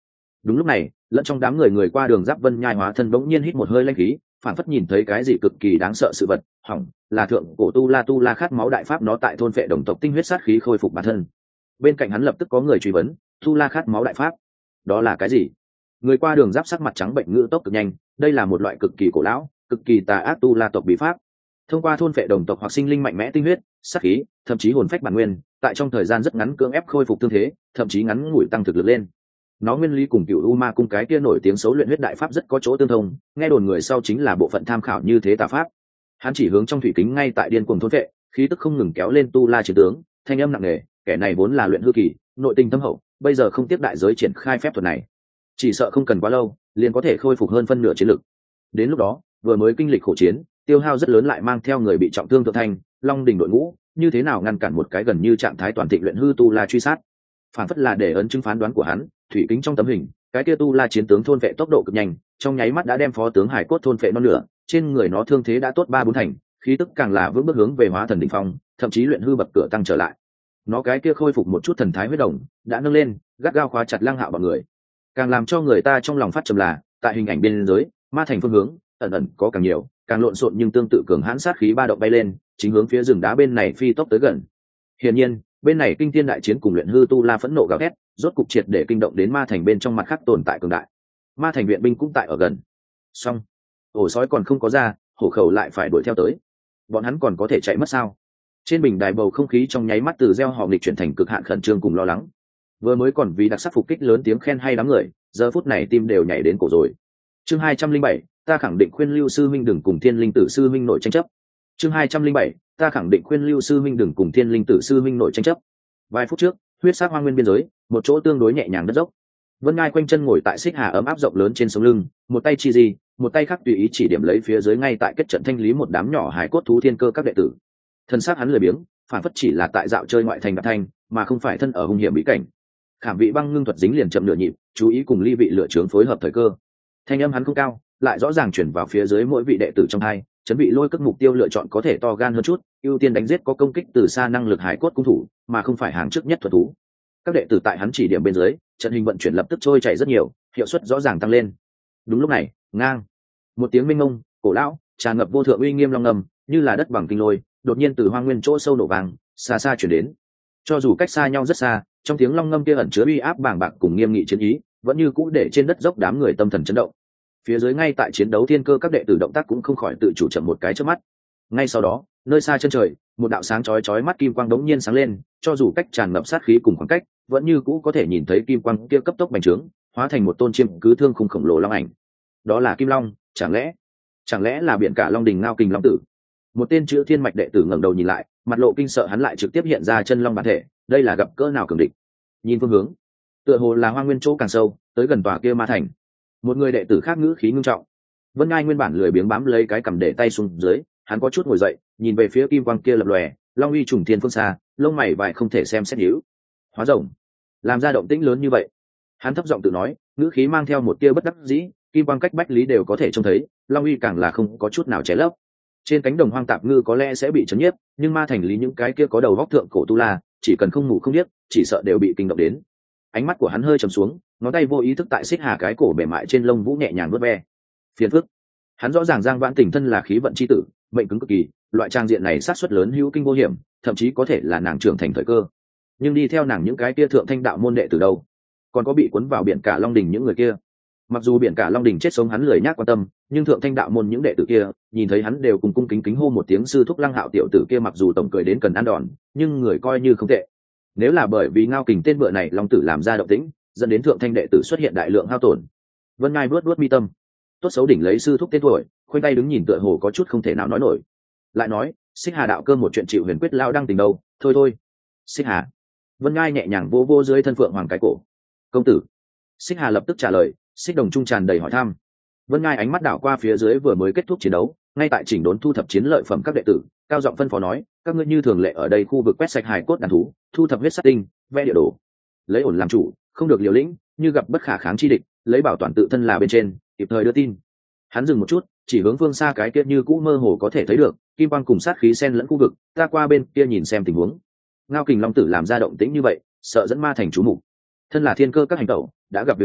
Đúng lúc này, lẫn trong đám người người qua đường giáp Vân Nhai hóa thân bỗng nhiên hít một hơi lanh khí, phản phất nhìn thấy cái gì cực kỳ đáng sợ sự vật, hỏng, là thượng cổ tu la tu la khát máu đại pháp, nó tại thôn phệ đồng tộc tinh huyết sát khí khôi phục bản thân. Bên cạnh hắn lập tức có người truy vấn, tu la khát máu đại pháp, đó là cái gì? Người qua đường giáp sắc mặt trắng bệnh ngữ tốc cực nhanh, đây là một loại cực kỳ cổ lão, cực kỳ tà ác tu la tộc bí pháp. Thông qua thôn phệ đồng tộc hoặc sinh linh mạnh mẽ tinh huyết, sát khí, thậm chí hồn phách bản nguyên, tại trong thời gian rất ngắn cưỡng ép khôi phục tương thế, thậm chí ngắn ngủi tăng thực lực lên. Nó nguyên lý cùng Cựu U Ma cung cái kia nổi tiếng xấu luyện huyết đại pháp rất có chỗ tương thông, nghe đồn người sau chính là bộ phận tham khảo như thế tà pháp. Hắn chỉ hướng trong thủy kính ngay tại điên cuồng thôn phệ, khí tức không ngừng kéo lên tu la chiến tướng, thanh âm nặng nề, kẻ này vốn là luyện hư kỳ, nội tình thâm hậu, bây giờ không tiếp đại giới triển khai phép thuật này, chỉ sợ không cần quá lâu, liền có thể khôi phục hơn phân nửa chiến lực. Đến lúc đó, vừa mới kinh lịch khổ chiến, tiêu hao rất lớn lại mang theo người bị trọng thương thượng thanh, Long đỉnh đội ngũ, như thế nào ngăn cản một cái gần như trạng thái toàn thịnh luyện hư tu la truy sát? Phản phất là để ấn chứng phán đoán của hắn, thủy kính trong tấm hình, cái kia tu la chiến tướng thôn vệ tốc độ cực nhanh, trong nháy mắt đã đem phó tướng hải cốt thôn vệ non nửa, trên người nó thương thế đã tốt ba bốn thành, khí tức càng là vững bước hướng về hóa thần đỉnh phong, thậm chí luyện hư bậc cửa tăng trở lại. Nó cái kia khôi phục một chút thần thái huyết đồng, đã nâng lên, gắt gao khóa chặt Lăng Hạo bọn người. Càng làm cho người ta trong lòng phát trầm là, tại hình ảnh bên dưới, ma thành phương hướng, ẩn ẩn có càng nhiều, càng lộn xộn nhưng tương tự cường hãn sát khí ba động bay lên, chính hướng phía rừng đá bên này phi tốc tới gần. Hiển nhiên, bên này kinh thiên đại chiến cùng luyện hư tu la phẫn nộ gào thét, rốt cục triệt để kinh động đến ma thành bên trong mặt khác tồn tại cường đại. Ma thành viện binh cũng tại ở gần. Song, ổ sói còn không có ra, hổ khẩu lại phải đuổi theo tới. Bọn hắn còn có thể chạy mất sao? Trên bình đài bầu không khí trong nháy mắt từ gieo họ nghịch chuyển thành cực hạn khẩn trương cùng lo lắng. Vừa mới còn vì đặc sắc phục kích lớn tiếng khen hay đám người, giờ phút này tim đều nhảy đến cổ rồi. Chương hai trăm linh bảy, ta khẳng định khuyên Lưu sư minh đừng cùng Thiên Linh tử sư minh nội tranh chấp. Chương hai trăm linh bảy, ta khẳng định khuyên Lưu sư minh đừng cùng Thiên Linh tử sư minh nội tranh chấp. Vài phút trước, huyết sắc hoang nguyên biên giới, một chỗ tương đối nhẹ nhàng đất dốc. Vân Ngai quanh chân ngồi tại xích hà ấm áp rộng lớn trên sống lưng, một tay chi gì, một tay khác tùy ý chỉ điểm lấy phía dưới ngay tại kết trận thanh lý một đám nhỏ hải cốt thú thiên cơ các đệ tử. Thân xác hắn lười biếng, phản phất chỉ là tại dạo chơi ngoại thành đạp thanh, mà không phải thân ở hung hiểm bí cảnh. Khảm vị băng ngưng thuật dính liền chậm nửa nhịp, chú ý cùng ly vị lựa trướng phối hợp thời cơ. Thanh âm hắn không cao, lại rõ ràng chuyển vào phía dưới mỗi vị đệ tử trong hai, chuẩn bị lôi cất mục tiêu lựa chọn có thể to gan hơn chút, ưu tiên đánh giết có công kích từ xa năng lực hải cốt cung thủ, mà không phải hàng trước nhất thuật thú. Các đệ tử tại hắn chỉ điểm bên dưới, trận hình vận chuyển lập tức trôi chảy rất nhiều, hiệu suất rõ ràng tăng lên. Đúng lúc này, ngang một tiếng minh mông, cổ lão, tràn ngập vô thượng uy nghiêm long ngầm, như là đất bằng kinh lôi, đột nhiên từ hoang nguyên chỗ sâu nổ vàng, xa xa chuyển đến. Cho dù cách xa nhau rất xa, trong tiếng long ngâm kia ẩn chứa uy áp bàng bạc cùng nghiêm nghị chiến ý, vẫn như cũ để trên đất dốc đám người tâm thần chấn động. Phía dưới ngay tại chiến đấu thiên cơ các đệ tử động tác cũng không khỏi tự chủ chậm một cái trước mắt. Ngay sau đó, nơi xa chân trời, một đạo sáng chói chói mắt kim quang đống nhiên sáng lên, cho dù cách tràn ngập sát khí cùng khoảng cách, vẫn như cũ có thể nhìn thấy kim quang kia cấp tốc bành trướng, hóa thành một tôn chiêm cứ thương khung khổng lồ long ảnh. Đó là Kim Long, chẳng lẽ, chẳng lẽ là biển cả Long Đình Ngao Kình Long Tử? Một tên chữ thiên mạch đệ tử ngẩng đầu nhìn lại, mặt lộ kinh sợ, hắn lại trực tiếp hiện ra chân long bản thể, đây là gặp cỡ nào cường địch. Nhìn phương hướng, tựa hồ là hoang nguyên chỗ càng sâu, tới gần tòa kia ma thành. Một người đệ tử khác ngữ khí ngưng trọng. Vân Ngai nguyên bản lười biếng bám lấy cái cầm để tay xuống dưới, hắn có chút ngồi dậy, nhìn về phía kim quang kia lập lòe, long uy trùng thiên phương xa, lông mày vài không thể xem xét nhíu. Hóa rồng, làm ra động tĩnh lớn như vậy. Hắn thấp giọng tự nói, ngữ khí mang theo một tia bất đắc dĩ, kim quang cách bách lý đều có thể trông thấy, long uy càng là không có chút nào che lấp. Trên cánh đồng hoang tạp ngư có lẽ sẽ bị chấn nhiếp, nhưng ma thành lý những cái kia có đầu góc thượng cổ tu la, chỉ cần không ngủ không biết, chỉ sợ đều bị kinh động đến. Ánh mắt của hắn hơi trầm xuống, ngón tay vô ý thức tại xích hà cái cổ bề mại trên lông vũ nhẹ nhàng vuốt ve. Phiền phức. Hắn rõ ràng Giang Vãn Tình thân là khí vận chi tử, mệnh cứng cực kỳ, loại trang diện này sát suất lớn hữu kinh vô hiểm, thậm chí có thể là nàng trưởng thành thời cơ. Nhưng đi theo nàng những cái kia thượng thanh đạo môn đệ từ đâu, còn có bị cuốn vào biển cả Long Đình những người kia. Mặc dù biển cả Long Đình chết sống hắn lười nhác quan tâm, nhưng thượng thanh đạo môn những đệ tử kia, nhìn thấy hắn đều cùng cung kính kính hô một tiếng sư thúc Lăng Hạo tiểu tử kia, mặc dù tổng cười đến cần ăn đòn, nhưng người coi như không tệ. Nếu là bởi vì Ngao Kình tên bựa này Long tử làm ra động tĩnh, dẫn đến thượng thanh đệ tử xuất hiện đại lượng hao tổn. Vân Ngai vuốt vuốt mi tâm, tốt xấu đỉnh lấy sư thúc tên tuổi, khoanh tay đứng nhìn tựa hồ có chút không thể nào nói nổi. Lại nói, Xích Hà đạo cơ một chuyện chịu huyền quyết lao đang tình đâu, thôi thôi. Xích Hà. Vân Ngai nhẹ nhàng vô vô dưới thân phượng hoàng cái cổ. Công tử. Xích Hà lập tức trả lời, Xích Đồng trung tràn đầy hỏi thăm. Vân Ngai ánh mắt đảo qua phía dưới vừa mới kết thúc chiến đấu, ngay tại chỉnh đốn thu thập chiến lợi phẩm các đệ tử, cao giọng phân phó nói, các ngươi như thường lệ ở đây khu vực quét sạch hài cốt đàn thú, thu thập huyết sát tinh, vẽ địa đồ, lấy ổn làm chủ, không được liều lĩnh, như gặp bất khả kháng chi địch, lấy bảo toàn tự thân là bên trên, kịp thời đưa tin. Hắn dừng một chút, chỉ hướng phương xa cái kia như cũ mơ hồ có thể thấy được kim quang cùng sát khí xen lẫn khu vực, ta qua bên kia nhìn xem tình huống. Ngao Kình Long tử làm ra động tĩnh như vậy, sợ dẫn ma thành chú mục. Thân là thiên cơ các hành tẩu, đã gặp việc này,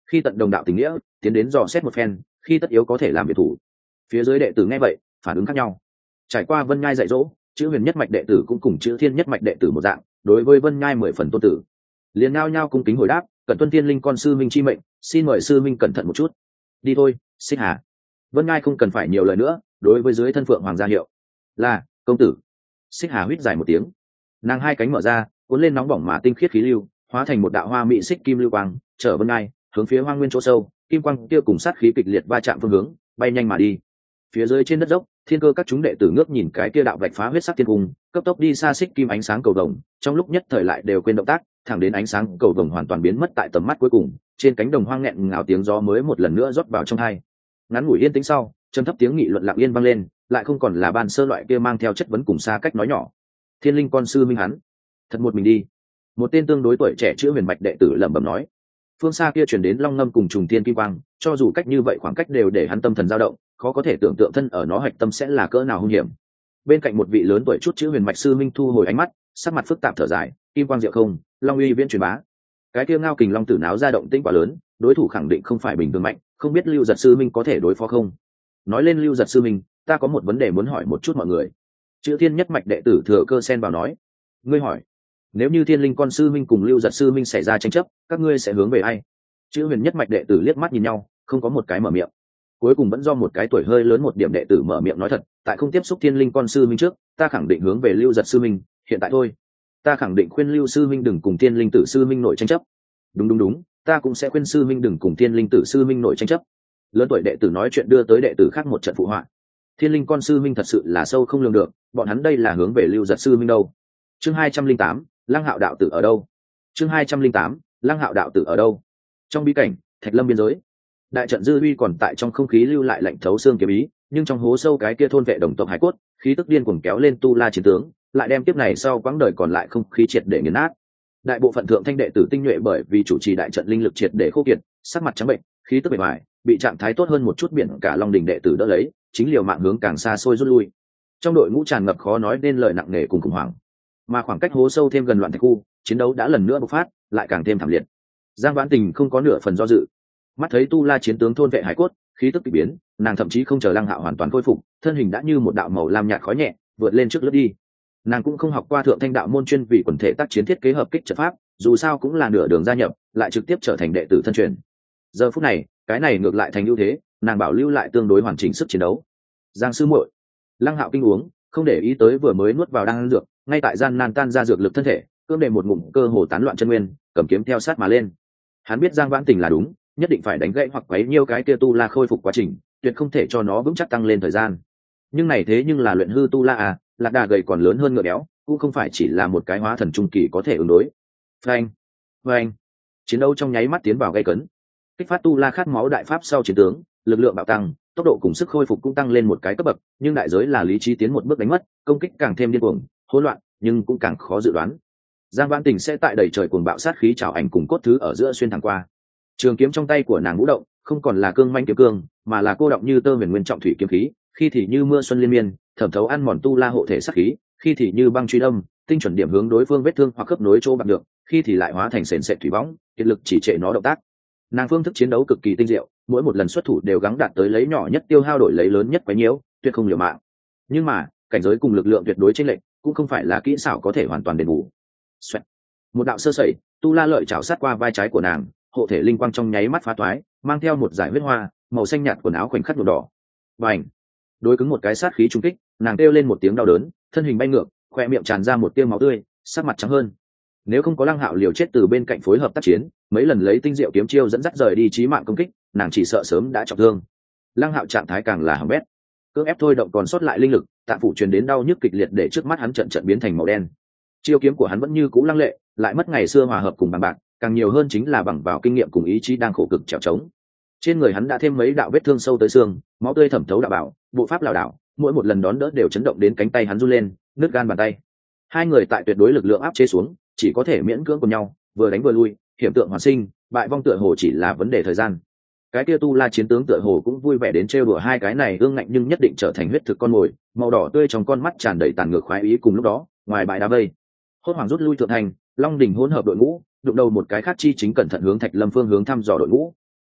khi tận đồng đạo tình nghĩa, tiến đến dò xét một phen, khi tất yếu có thể làm việc thủ. Phía dưới đệ tử nghe vậy phản ứng khác nhau. Trải qua Vân Nhai dạy dỗ, chữ huyền nhất mạch đệ tử cũng cùng chữ thiên nhất mạch đệ tử một dạng, đối với Vân Nhai mười phần tôn tử, liền ngao nhao cung kính hồi đáp, cẩn tuân thiên linh con sư minh chi mệnh, xin mời sư minh cẩn thận một chút. Đi thôi, Xích Hà. Vân Nhai không cần phải nhiều lời nữa, đối với dưới thân phượng hoàng gia hiệu là công tử. Xích Hà huýt dài một tiếng, nàng hai cánh mở ra, cuốn lên nóng bỏng mà tinh khiết khí lưu, hóa thành một đạo hoa mỹ xích kim lưu quang, chở Vân Nhai hướng phía hoang nguyên chỗ sâu, kim quang kia cùng sát khí kịch liệt va chạm phương hướng, bay nhanh mà đi. Phía dưới trên đất dốc, thiên cơ các chúng đệ tử ngước nhìn cái kia đạo vạch phá huyết sắc thiên cung, cấp tốc đi xa xích kim ánh sáng cầu vồng, trong lúc nhất thời lại đều quên động tác, thẳng đến ánh sáng cầu vồng hoàn toàn biến mất tại tầm mắt cuối cùng, trên cánh đồng hoang nghẹn ngào tiếng gió mới một lần nữa rót vào trong tai. Ngắn ngủi yên tĩnh sau, trầm thấp tiếng nghị luận lặng yên vang lên, lại không còn là ban sơ loại kia mang theo chất vấn cùng xa cách nói nhỏ. Thiên linh con sư minh hắn, thật một mình đi. Một tên tương đối tuổi trẻ chữ huyền mạch đệ tử lẩm bẩm nói. Phương xa kia truyền đến long ngâm cùng trùng thiên kim quang, cho dù cách như vậy khoảng cách đều để hắn tâm thần dao động, khó có thể tưởng tượng thân ở nó hạch tâm sẽ là cỡ nào hung hiểm. Bên cạnh một vị lớn tuổi chút chữ huyền mạch sư minh thu hồi ánh mắt, sắc mặt phức tạp thở dài, kim quang diệu không, long uy viễn truyền bá. Cái kia ngao kình long tử náo ra động tĩnh quá lớn, đối thủ khẳng định không phải bình thường mạnh, không biết Lưu Giật sư minh có thể đối phó không. Nói lên Lưu Giật sư minh, ta có một vấn đề muốn hỏi một chút mọi người. Chữ thiên nhất mạch đệ tử thừa cơ xen vào nói. Ngươi hỏi, nếu như thiên linh con sư minh cùng Lưu Giật sư minh xảy ra tranh chấp, các ngươi sẽ hướng về ai? Chữ huyền nhất mạch đệ tử liếc mắt nhìn nhau, không có một cái mở miệng. Cuối cùng vẫn do một cái tuổi hơi lớn một điểm đệ tử mở miệng nói thật, tại không tiếp xúc thiên linh con sư minh trước, ta khẳng định hướng về Lưu Giật sư minh, hiện tại thôi, ta khẳng định khuyên Lưu sư minh đừng cùng thiên linh tử sư minh nổi tranh chấp. Đúng đúng đúng, ta cũng sẽ khuyên sư minh đừng cùng thiên linh tử sư minh nổi tranh chấp. Lớn tuổi đệ tử nói chuyện đưa tới đệ tử khác một trận phụ họa. Thiên linh con sư minh thật sự là sâu không lường được, bọn hắn đây là hướng về Lưu Giật sư minh đâu? Chương hai trăm linh tám, Lăng Hạo đạo tử ở đâu? Chương hai trăm linh tám, Lăng Hạo đạo tử ở đâu? Trong bí cảnh Thạch Lâm biên giới, đại trận dư uy còn tại trong không khí lưu lại lạnh thấu xương kiếm ý, nhưng trong hố sâu cái kia thôn vệ đồng tộc hải cốt, khí tức điên cuồng kéo lên tu la chiến tướng, lại đem tiếp này sau quãng đời còn lại không khí triệt để nghiền nát. Đại bộ phận thượng thanh đệ tử tinh nhuệ bởi vì chủ trì đại trận linh lực triệt để khô kiệt, sắc mặt trắng bệnh, khí tức bề ngoài bị trạng thái tốt hơn một chút biển cả Long Đình đệ tử đỡ lấy, chính liều mạng hướng càng xa xôi rút lui. Trong đội ngũ tràn ngập khó nói nên lời nặng nề cùng khủng hoảng, mà khoảng cách hố sâu thêm gần loạn thạch khu, chiến đấu đã lần nữa bộc phát, lại càng thêm thảm liệt. Giang Vãn Tình không có nửa phần do dự, mắt thấy tu la chiến tướng thôn vệ hải cốt, khí tức kỳ biến, nàng thậm chí không chờ Lăng Hạo hoàn toàn khôi phục, thân hình đã như một đạo màu lam nhạt khói nhẹ vượt lên trước lướt đi. Nàng cũng không học qua thượng thanh đạo môn chuyên vì quần thể tác chiến thiết kế hợp kích trận pháp, dù sao cũng là nửa đường gia nhập, lại trực tiếp trở thành đệ tử thân truyền. Giờ phút này, cái này ngược lại thành ưu thế, nàng bảo lưu lại tương đối hoàn chỉnh sức chiến đấu. Giang sư muội, Lăng Hạo kinh uống, không để ý tới vừa mới nuốt vào đang dược, ngay tại gian nan tan ra dược lực thân thể, cương để một ngụm cơ hồ tán loạn chân nguyên, cầm kiếm theo sát mà lên. Hắn biết Giang Vãn Tình là đúng, nhất định phải đánh gãy hoặc quấy nhiêu cái kia tu la khôi phục quá trình, tuyệt không thể cho nó vững chắc tăng lên thời gian. Nhưng này thế nhưng là luyện hư tu la à, lạc đà gầy còn lớn hơn ngựa béo, cũng không phải chỉ là một cái hóa thần trung kỳ có thể ứng đối. Phanh, phanh, chiến đấu trong nháy mắt tiến vào gay cấn. Kích phát tu la khát máu đại pháp sau chiến tướng, lực lượng bạo tăng, tốc độ cùng sức khôi phục cũng tăng lên một cái cấp bậc, nhưng đại giới là lý trí tiến một bước đánh mất, công kích càng thêm điên cuồng, hỗn loạn, nhưng cũng càng khó dự đoán. Giang Vãn Tình sẽ tại đầy trời cuồng bạo sát khí trảo ảnh cùng cốt thứ ở giữa xuyên thẳng qua. Trường kiếm trong tay của nàng vũ động, không còn là cương manh kiếm cương, mà là cô động như tơ huyền nguyên trọng thủy kiếm khí, khi thì như mưa xuân liên miên, thẩm thấu ăn mòn tu la hộ thể sát khí, khi thì như băng truy đâm, tinh chuẩn điểm hướng đối phương vết thương hoặc khớp nối chỗ bạc được, khi thì lại hóa thành sền sệt thủy bóng, kiệt lực chỉ trệ nó động tác. Nàng phương thức chiến đấu cực kỳ tinh diệu, mỗi một lần xuất thủ đều gắng đạt tới lấy nhỏ nhất tiêu hao đổi lấy lớn nhất quấy nhiễu, tuyệt không liều mạng. Nhưng mà, cảnh giới cùng lực lượng tuyệt đối chênh lệch, cũng không phải là kỹ xảo có thể hoàn toàn đền bù. Xoẹt. Một đạo sơ sẩy, tu la lợi chảo sát qua vai trái của nàng, hộ thể linh quang trong nháy mắt phá toái, mang theo một dải huyết hoa, màu xanh nhạt quần áo khoảnh khắc nhuộm đỏ. Bành! Đối cứng một cái sát khí trung kích, nàng kêu lên một tiếng đau đớn, thân hình bay ngược, khoe miệng tràn ra một tia máu tươi, sắc mặt trắng hơn. Nếu không có Lăng Hạo liều chết từ bên cạnh phối hợp tác chiến, mấy lần lấy tinh diệu kiếm chiêu dẫn dắt rời đi chí mạng công kích, nàng chỉ sợ sớm đã trọng thương. Lăng Hạo trạng thái càng là hỏng bét, cưỡng ép thôi động còn sót lại linh lực, tạng phủ truyền đến đau nhức kịch liệt để trước mắt hắn trận trận biến thành màu đen. Chiêu kiếm của hắn vẫn như cũ lăng lệ, lại mất ngày xưa hòa hợp cùng bằng bạc, càng nhiều hơn chính là bằng vào kinh nghiệm cùng ý chí đang khổ cực trèo trống. Trên người hắn đã thêm mấy đạo vết thương sâu tới xương, máu tươi thẩm thấu đạo bảo, bộ pháp lảo đảo, mỗi một lần đón đỡ đều chấn động đến cánh tay hắn run lên, nứt gan bàn tay. Hai người tại tuyệt đối lực lượng áp chế xuống, chỉ có thể miễn cưỡng cùng nhau, vừa đánh vừa lui, hiểm tượng hoàn sinh, bại vong tựa hồ chỉ là vấn đề thời gian. Cái kia tu la chiến tướng tựa hồ cũng vui vẻ đến trêu đùa hai cái này ương ngạnh nhưng nhất định trở thành huyết thực con mồi, màu đỏ tươi trong con mắt tràn đầy tàn ngược khoái ý cùng lúc đó, ngoài bãi đá vây, hốt hoảng rút lui thượng thành, Long Đỉnh hỗn hợp đội ngũ, đụng đầu một cái khác chi chính cẩn thận hướng Thạch Lâm phương hướng thăm dò đội ngũ.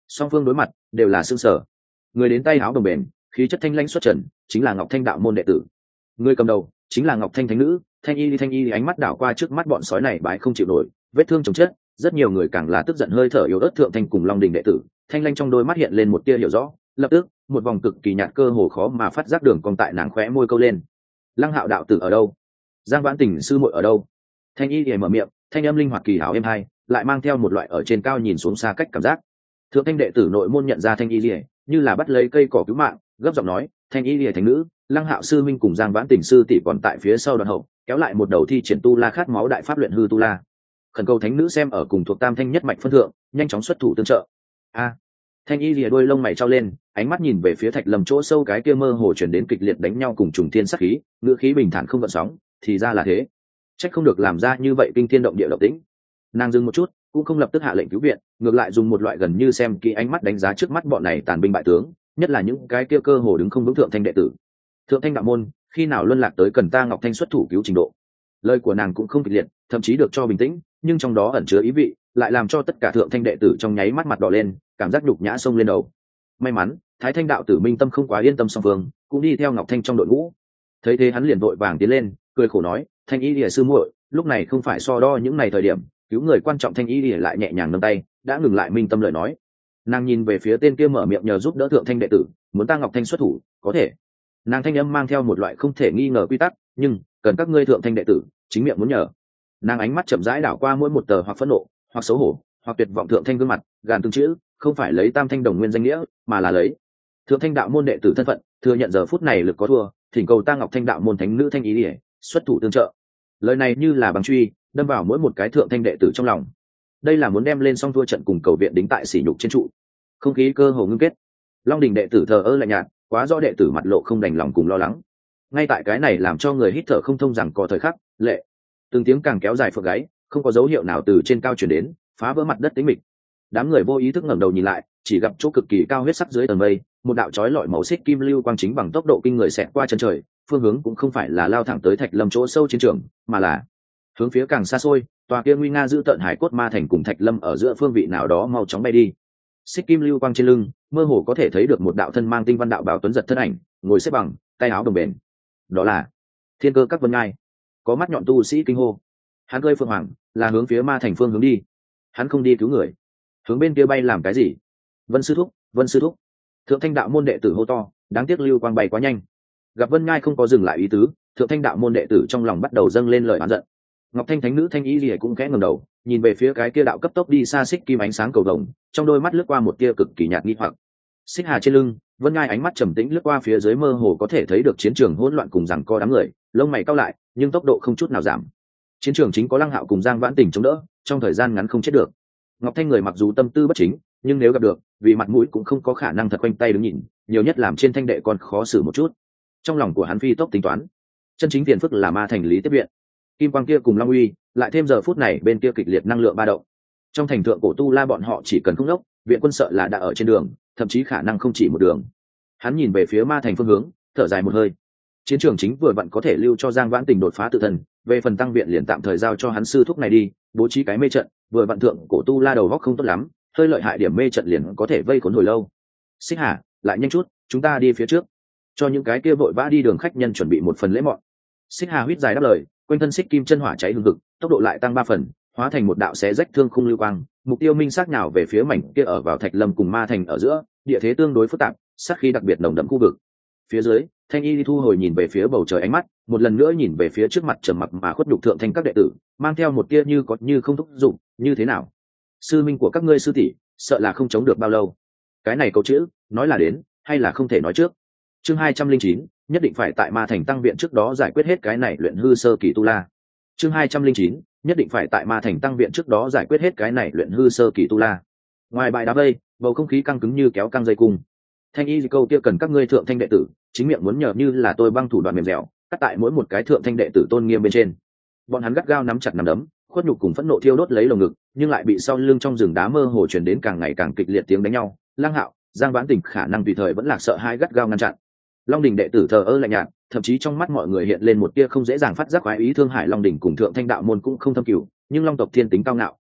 Song phương đối mặt đều là xương sở. Người đến tay áo đồng bền, khí chất thanh lãnh xuất trần, chính là Ngọc Thanh đạo môn đệ tử. Người cầm đầu chính là Ngọc Thanh thánh nữ. Thanh y thanh y ánh mắt đảo qua trước mắt bọn sói này bãi không chịu nổi, vết thương chồng chất, rất nhiều người càng là tức giận hơi thở yếu ớt. Thượng Thanh cùng Long Đình đệ tử, thanh lanh trong đôi mắt hiện lên một tia hiểu rõ, lập tức một vòng cực kỳ nhạt cơ hồ khó mà phát giác đường cong tại nàng khóe môi câu lên. Lăng Hạo đạo tử ở đâu? Giang Vãn Tình sư muội ở đâu? Thanh y thì mở miệng, thanh âm linh hoạt kỳ hảo êm hai, lại mang theo một loại ở trên cao nhìn xuống xa cách cảm giác. Thượng Thanh đệ tử nội môn nhận ra Thanh y lìa, như là bắt lấy cây cỏ cứu mạng, gấp giọng nói, Thanh y lìa thánh nữ, Lăng Hạo sư minh cùng Giang Vãn Tình sư tỷ còn tại phía sau đoàn hậu, kéo lại một đầu thi triển tu la khát máu đại pháp luyện hư tu la. Khẩn cầu thánh nữ xem ở cùng thuộc tam thanh nhất mạch phân thượng, nhanh chóng xuất thủ tương trợ. A. Thanh y lìa đôi lông mày trao lên, ánh mắt nhìn về phía Thạch Lâm chỗ sâu cái kia mơ hồ chuyển đến kịch liệt đánh nhau cùng trùng thiên sát khí, ngữ khí bình thản không gợn sóng, thì ra là thế. Trách không được làm ra như vậy kinh thiên động địa động tĩnh. Nàng dừng một chút, cũng không lập tức hạ lệnh cứu viện, ngược lại dùng một loại gần như xem kỹ ánh mắt đánh giá trước mắt bọn này tàn binh bại tướng, nhất là những cái kia cơ hồ đứng không vững thượng thanh đệ tử. Thượng thanh đạo môn, khi nào luân lạc tới cần ta Ngọc Thanh xuất thủ cứu trình độ? Lời của nàng cũng không kịch liệt, thậm chí được cho bình tĩnh, nhưng trong đó ẩn chứa ý vị, lại làm cho tất cả thượng thanh đệ tử trong nháy mắt mặt đỏ lên, cảm giác nhục nhã xông lên đầu. May mắn, Thái Thanh đạo tử Minh Tâm không quá yên tâm song phương, cũng đi theo Ngọc Thanh trong đội ngũ. Thấy thế hắn liền vội vàng tiến lên, cười khổ nói, Thanh y lìa sư muội, lúc này không phải so đo những này thời điểm, cứu người quan trọng. Thanh y lìa lại nhẹ nhàng nâng tay, đã ngừng lại Minh Tâm lời nói. Nàng nhìn về phía tên kia mở miệng nhờ giúp đỡ thượng thanh đệ tử, muốn ta Ngọc Thanh xuất thủ, có thể. Nàng thanh âm mang theo một loại không thể nghi ngờ quy tắc, nhưng cần các ngươi thượng thanh đệ tử chính miệng muốn nhờ. Nàng ánh mắt chậm rãi đảo qua mỗi một tờ hoặc phẫn nộ, hoặc xấu hổ, hoặc tuyệt vọng thượng thanh gương mặt, gàn từng chữ, không phải lấy tam thanh đồng nguyên danh nghĩa, mà là lấy thượng thanh đạo môn đệ tử thân phận, thừa nhận giờ phút này lực có thua, thỉnh cầu ta Ngọc Thanh đạo môn thánh nữ Thanh ý ỉa xuất thủ tương trợ. Lời này như là bằng truy, đâm vào mỗi một cái thượng thanh đệ tử trong lòng. Đây là muốn đem lên xong thua trận cùng cầu viện đính tại sỉ nhục trên trụ. Không khí cơ hồ ngưng kết. Long Đình đệ tử thờ ơ lạnh nhạt, quá rõ đệ tử mặt lộ không đành lòng cùng lo lắng. Ngay tại cái này làm cho người hít thở không thông rằng có thời khắc, lệ từng tiếng càng kéo dài phượng gáy, không có dấu hiệu nào từ trên cao chuyển đến, phá vỡ mặt đất tĩnh mịch. Đám người vô ý thức ngẩng đầu nhìn lại, chỉ gặp chỗ cực kỳ cao huyết sắc dưới tầng mây, một đạo chói lọi màu xích kim lưu quang chính bằng tốc độ kinh người xẹt qua chân trời, phương hướng cũng không phải là lao thẳng tới Thạch Lâm chỗ sâu chiến trường, mà là hướng phía càng xa xôi, tòa kia nguy nga giữ tận hải cốt ma thành cùng Thạch Lâm ở giữa phương vị nào đó mau chóng bay đi. Xích kim lưu quang trên lưng, mơ hồ có thể thấy được một đạo thân mang tinh văn đạo bào tuấn giật thân ảnh, ngồi xếp bằng, tay áo đồng bền. Đó là Thiên Cơ Các Vân Ngai. Có mắt nhọn tu sĩ kinh hô. Hắn cơi phượng hoàng, là hướng phía ma thành phương hướng đi. Hắn không đi cứu người, hướng bên kia bay làm cái gì? Vân sư thúc, Vân sư thúc. Thượng Thanh đạo môn đệ tử hô to, đáng tiếc lưu quang bay quá nhanh. Gặp Vân Ngai không có dừng lại ý tứ, Thượng Thanh đạo môn đệ tử trong lòng bắt đầu dâng lên lời oán giận. Ngọc Thanh thánh nữ Thanh ý Lìa cũng khẽ ngẩng đầu, nhìn về phía cái kia đạo cấp tốc đi xa xích kim ánh sáng cầu vồng, trong đôi mắt lướt qua một tia cực kỳ nhạt nghi hoặc. Xích hà trên lưng, Vân Ngai ánh mắt trầm tĩnh lướt qua phía dưới, mơ hồ có thể thấy được chiến trường hỗn loạn cùng giằng co đám người, lông mày cau lại, nhưng tốc độ không chút nào giảm. Chiến trường chính có Lăng Hạo cùng Giang Vãn Tình chống đỡ, trong thời gian ngắn không chết được. Ngọc Thanh người mặc dù tâm tư bất chính, nhưng nếu gặp được, vì mặt mũi cũng không có khả năng thật quanh tay đứng nhìn, nhiều nhất làm trên thanh đệ còn khó xử một chút. Trong lòng của hắn phi tốc tính toán, chân chính phiền phức là ma thành lý tiếp viện. Kim quang kia cùng Long Uy, lại thêm giờ phút này bên kia kịch liệt năng lượng ba động. Trong thành thượng cổ tu la bọn họ chỉ cần không đốc, viện quân sợ là đã ở trên đường, thậm chí khả năng không chỉ một đường. Hắn nhìn về phía ma thành phương hướng, thở dài một hơi. Chiến trường chính vừa vặn có thể lưu cho Giang Vãn Tình đột phá tự thân, về phần tăng viện liền tạm thời giao cho hắn sư thúc này đi, bố trí cái mê trận, vừa vặn thượng cổ tu la đầu góc không tốt lắm, hơi lợi hại điểm mê trận liền có thể vây khốn hồi lâu. Xích Hà, lại nhanh chút, chúng ta đi phía trước, cho những cái kia vội vã đi đường khách nhân chuẩn bị một phần lễ mọn. Xích Hà huýt dài đáp lời, quanh thân xích kim chân hỏa cháy hừng hực, tốc độ lại tăng ba phần, hóa thành một đạo xé rách thương khung lưu quang, mục tiêu minh xác nào về phía mảnh kia ở vào Thạch Lâm cùng ma thành ở giữa, địa thế tương đối phức tạp, sát khí đặc biệt nồng đậm khu vực. Phía dưới, Thanh Y thu hồi nhìn về phía bầu trời ánh mắt, một lần nữa nhìn về phía trước mặt trầm mặc mà khuất nhục thượng thanh các đệ tử, mang theo một tia như có như không thúc giục, như thế nào? Sư minh của các ngươi sư tỷ, sợ là không chống được bao lâu. Cái này câu chữ, nói là đến, hay là không thể nói trước. Chương hai trăm linh chín, nhất định phải tại ma thành tăng viện trước đó giải quyết hết cái này luyện hư sơ kỳ tu la. Chương hai trăm linh chín, nhất định phải tại ma thành tăng viện trước đó giải quyết hết cái này luyện hư sơ kỳ tu la. Ngoài bãi đá vây, bầu không khí căng cứng như kéo căng dây cung. Thanh Y câu kia cần các ngươi thượng thanh đệ tử, chính miệng muốn nhờ như là tôi băng thủ đoạn mềm dẻo, cắt tại mỗi một cái thượng thanh đệ tử tôn nghiêm bên trên. Bọn hắn gắt gao nắm chặt nắm đấm, khuất nhục cùng phẫn nộ thiêu đốt lấy lồng ngực, nhưng lại bị sau lưng trong rừng đá mơ hồ truyền đến càng ngày càng kịch liệt tiếng đánh nhau. Lăng Hạo, Giang Vãn Tình khả năng tùy thời vẫn lạc sợ hai gắt gao ngăn chặn. Long Đình đệ tử thờ ơ lạnh nhạt, thậm chí trong mắt mọi người hiện lên một tia không dễ dàng phát giác khoái ý. Thương Hải Long Đình cùng thượng thanh đạo môn cũng không thâm cửu, nhưng Long tộc thiên tính cao ngạo,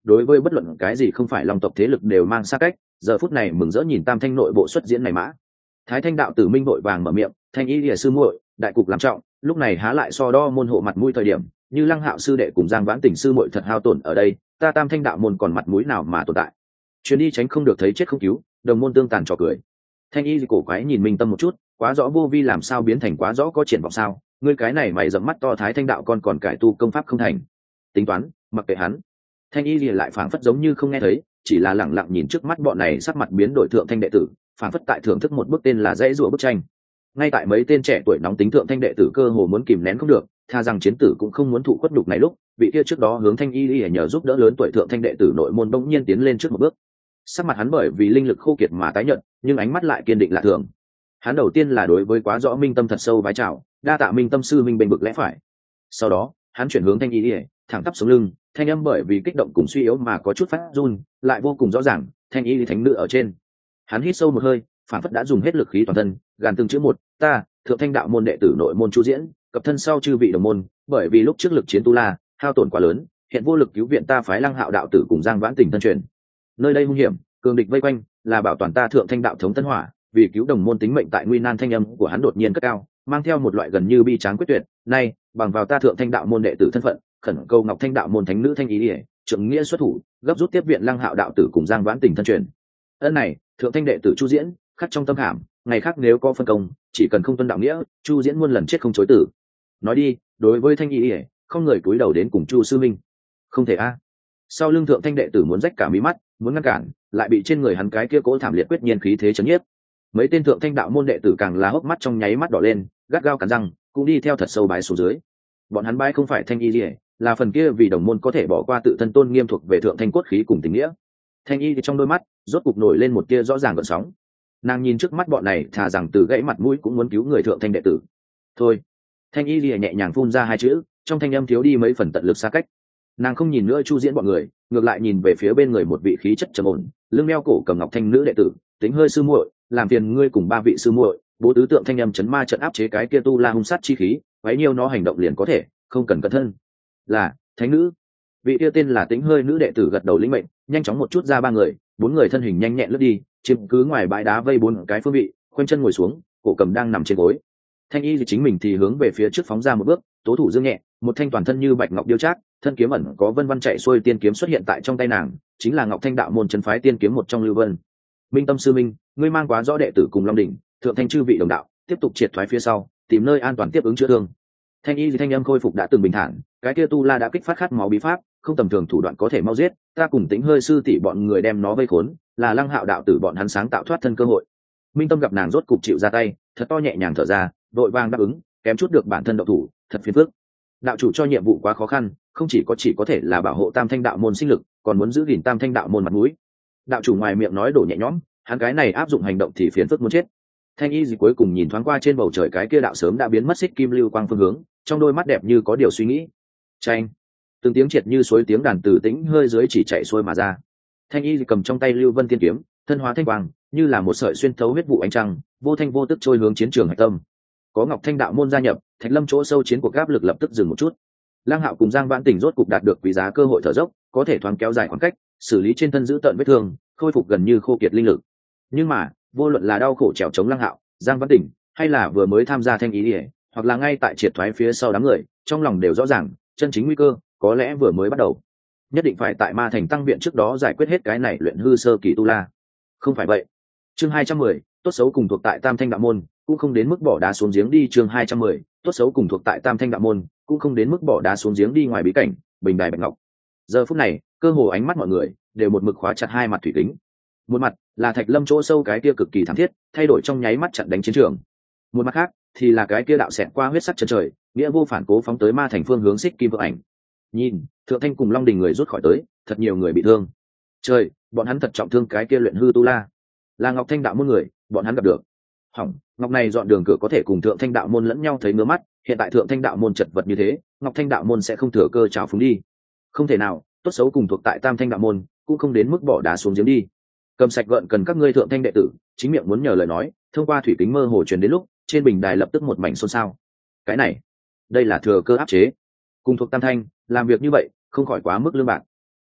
đối với bất luận cái gì không phải long tộc thế lực đều mang xa cách. Giờ phút này mừng rỡ nhìn tam thanh nội bộ xuất diễn này mã. Thái thanh đạo tử minh vội vàng mở miệng, thanh y lìa sư muội, đại cục làm trọng, lúc này há lại so đo môn hộ mặt mũi thời điểm, như Lăng Hạo sư đệ cùng Giang Vãn Tỉnh sư muội thật hao tổn ở đây, ta tam thanh đạo môn còn mặt mũi nào mà tồn tại. Chuyến đi tránh không được thấy chết không cứu, đồng môn tương tàn trò cười. Thanh y cổ quái nhìn Minh Tâm một chút, quá rõ vô vi làm sao biến thành quá rõ có triển vọng sao, ngươi cái này mày dẫm mắt to thái thanh đạo con còn cải tu công pháp không thành. Tính toán, mặc kệ hắn. Thanh y lại phảng phất giống như không nghe thấy, chỉ là lẳng lặng nhìn trước mắt bọn này sắc mặt biến đổi thượng thanh đệ tử, phảng phất tại thưởng thức một bức tên là dãy rùa bức tranh. Ngay tại mấy tên trẻ tuổi nóng tính thượng thanh đệ tử cơ hồ muốn kìm nén không được, tha rằng chiến tử cũng không muốn thụ khuất đục này lúc, vị kia trước đó hướng thanh y y nhờ giúp đỡ lớn tuổi thượng thanh đệ tử nội môn bỗng nhiên tiến lên trước một bước. Sắc mặt hắn bởi vì linh lực khô kiệt mà tái nhợt, nhưng ánh mắt lại kiên định lạ thường. Hắn đầu tiên là đối với quá rõ Minh Tâm thật sâu vái chào, đa tạ Minh Tâm sư minh bênh vực lẽ phải. Sau đó, hắn chuyển hướng thanh y y, thẳng tắp sống lưng, thanh âm bởi vì kích động cùng suy yếu mà có chút phát run, lại vô cùng rõ ràng, thanh y thánh nữ ở trên. Hắn hít sâu một hơi, phản phất đã dùng hết lực khí toàn thân, gàn từng chữ một, ta, thượng thanh đạo môn đệ tử nội môn Chu Diễn, cập thân sau chư vị đồng môn, bởi vì lúc trước lực chiến tu la, hao tổn quá lớn, hiện vô lực cứu viện ta phái Lăng Hạo đạo tử cùng Giang Vãn Tỉnh thân truyền. Nơi đây hung hiểm, cường địch vây quanh, là bảo toàn ta thượng thanh đạo thống tân hỏa, vì cứu đồng môn tính mệnh tại nguy nan thanh âm của hắn đột nhiên cất cao, mang theo một loại gần như bi tráng quyết tuyệt, nay, bằng vào ta thượng thanh đạo môn đệ tử thân phận, khẩn cầu Ngọc Thanh đạo môn thánh nữ thanh ý ỉa, trưởng nghĩa xuất thủ, gấp rút tiếp viện Lăng Hạo đạo tử cùng Giang Vãn Tỉnh thân truyền. Ân này, thượng thanh đệ tử Chu Diễn, khắc trong tâm khảm, ngày khác nếu có phân công, chỉ cần không tuân đạo nghĩa, Chu Diễn muôn lần chết không chối tử. Nói đi, đối với thanh ý ỉa, không người cúi đầu đến cùng Chu sư minh. Không thể a. Sau lưng thượng thanh đệ tử muốn rách cả mí mắt, muốn ngăn cản, lại bị trên người hắn cái kia cố thảm liệt quyết nhiên khí thế chấn nhiếp. Mấy tên thượng thanh đạo môn đệ tử càng là hốc mắt trong nháy mắt đỏ lên, gắt gao cắn răng, cũng đi theo thật sâu bái xuống dưới. Bọn hắn bái không phải thanh y liễu, là phần kia vì đồng môn có thể bỏ qua tự thân tôn nghiêm thuộc về thượng thanh cốt khí cùng tình nghĩa. Thanh y thì trong đôi mắt rốt cục nổi lên một tia rõ ràng gợn sóng. Nàng nhìn trước mắt bọn này, thà rằng từ gãy mặt mũi cũng muốn cứu người thượng thanh đệ tử. Thôi. Thanh y liễu nhẹ nhàng phun ra hai chữ, trong thanh âm thiếu đi mấy phần tận lực xa cách. Nàng không nhìn nữa Chu Diễn bọn người, ngược lại nhìn về phía bên người một vị khí chất trầm ổn, lưng đeo cổ cầm ngọc thanh nữ đệ tử, tính hơi sư muội, làm phiền ngươi cùng ba vị sư muội, bố tứ tượng thanh âm chấn ma trận áp chế cái kia tu la hung sát chi khí, quấy nhiêu nó hành động liền có thể, không cần cẩn thân. Là thánh nữ. Vị kia tên là tính hơi nữ đệ tử gật đầu lĩnh mệnh, nhanh chóng một chút ra ba người, bốn người thân hình nhanh nhẹn lướt đi, chiếm cứ ngoài bãi đá vây bốn cái phương vị, khoanh chân ngồi xuống, cổ cầm đang nằm trên gối. Thanh y thì chính mình thì hướng về phía trước phóng ra một bước, tố thủ dương nhẹ, một thanh toàn thân như bạch ngọc điêu trác, thân kiếm ẩn có vân vân chạy xuôi tiên kiếm xuất hiện tại trong tay nàng, chính là Ngọc Thanh đạo môn chân phái tiên kiếm một trong Lưu Vân. Minh Tâm sư minh, ngươi mang quá rõ đệ tử cùng Long đỉnh, thượng thanh chư vị đồng đạo, tiếp tục triệt thoái phía sau, tìm nơi an toàn tiếp ứng chữa thương. Thanh y thì thanh âm khôi phục đã từng bình thản, cái kia tu la đã kích phát khát máu bí pháp, không tầm thường thủ đoạn có thể mau giết, ta cùng Tĩnh hơi sư tỷ bọn người đem nó vây khốn, là Lăng Hạo đạo tử bọn hắn sáng tạo thoát thân cơ hội. Minh Tâm gặp nàng rốt cục chịu ra tay, thật to nhẹ nhàng thở ra, đội vàng đáp ứng, kém chút được bản thân động thủ, thật phiền phức. Đạo chủ cho nhiệm vụ quá khó khăn, không chỉ có chỉ có thể là bảo hộ tam thanh đạo môn sinh lực, còn muốn giữ gìn tam thanh đạo môn mặt mũi. Đạo chủ ngoài miệng nói đổ nhẹ nhõm, hắn cái này áp dụng hành động thì phiền phức muốn chết. Thanh y gì cuối cùng nhìn thoáng qua trên bầu trời cái kia đạo sớm đã biến mất xích kim lưu quang phương hướng, trong đôi mắt đẹp như có điều suy nghĩ. Chanh, từng tiếng triệt như suối tiếng đàn từ tĩnh hơi dưới chỉ chạy xuôi mà ra. Thanh y cầm trong tay lưu vân tiên kiếm, thân hóa thanh quang, như là một sợi xuyên thấu huyết vụ ánh trăng, vô thanh vô tức trôi hướng chiến trường hải tâm. Có Ngọc Thanh đạo môn gia nhập, Thạch Lâm chỗ sâu chiến cuộc áp lực lập tức dừng một chút. Lăng Hạo cùng Giang Vãn Tỉnh rốt cục đạt được quý giá cơ hội thở dốc, có thể thoáng kéo dài khoảng cách, xử lý trên thân giữ tận vết thương, khôi phục gần như khô kiệt linh lực. Nhưng mà, vô luận là đau khổ trèo chống Lăng Hạo, Giang Vãn Tỉnh, hay là vừa mới tham gia thanh ý liễu, hoặc là ngay tại triệt thoái phía sau đám người, trong lòng đều rõ ràng, chân chính nguy cơ có lẽ vừa mới bắt đầu. Nhất định phải tại Ma Thành tăng viện trước đó giải quyết hết cái này luyện hư sơ kỳ tu la. Không phải vậy. Chương hai trăm mười, tốt xấu cùng thuộc tại Tam Thanh đạo môn, cũng không đến mức bỏ đá xuống giếng đi. Chương hai trăm mười, tốt xấu cùng thuộc tại Tam Thanh đạo môn, cũng không đến mức bỏ đá xuống giếng đi ngoài bí cảnh, bình đài bạch ngọc. Giờ phút này, cơ hồ ánh mắt mọi người đều một mực khóa chặt hai mặt thủy kính. Một mặt là Thạch Lâm chỗ sâu cái kia cực kỳ thảm thiết, thay đổi trong nháy mắt chặn đánh chiến trường. Một mặt khác thì là cái kia đạo xẹt qua huyết sắc chân trời, nghĩa vô phản cố phóng tới Ma Thành phương hướng xích kim vượng ảnh. Nhìn, Thượng Thanh cùng Long Đình người rút khỏi tới, thật nhiều người bị thương. Trời, bọn hắn thật trọng thương cái kia luyện hư tu la. Là Ngọc Thanh đạo môn người, bọn hắn gặp được. Hỏng, Ngọc này dọn đường cửa có thể cùng Thượng Thanh đạo môn lẫn nhau thấy ngứa mắt, hiện tại Thượng Thanh đạo môn chật vật như thế, Ngọc Thanh đạo môn sẽ không thừa cơ trào phúng đi. Không thể nào, tốt xấu cùng thuộc tại Tam Thanh đạo môn, cũng không đến mức bỏ đá xuống giếng đi. Cầm sạch gợn cần các ngươi Thượng Thanh đệ tử, chính miệng muốn nhờ lời nói, thông qua thủy kính mơ hồ truyền đến lúc, trên bình đài lập tức một mảnh xôn xao. Cái này, đây là thừa cơ áp chế. Cùng thuộc Tam Thanh, làm việc như vậy, không khỏi quá mức lương bạc.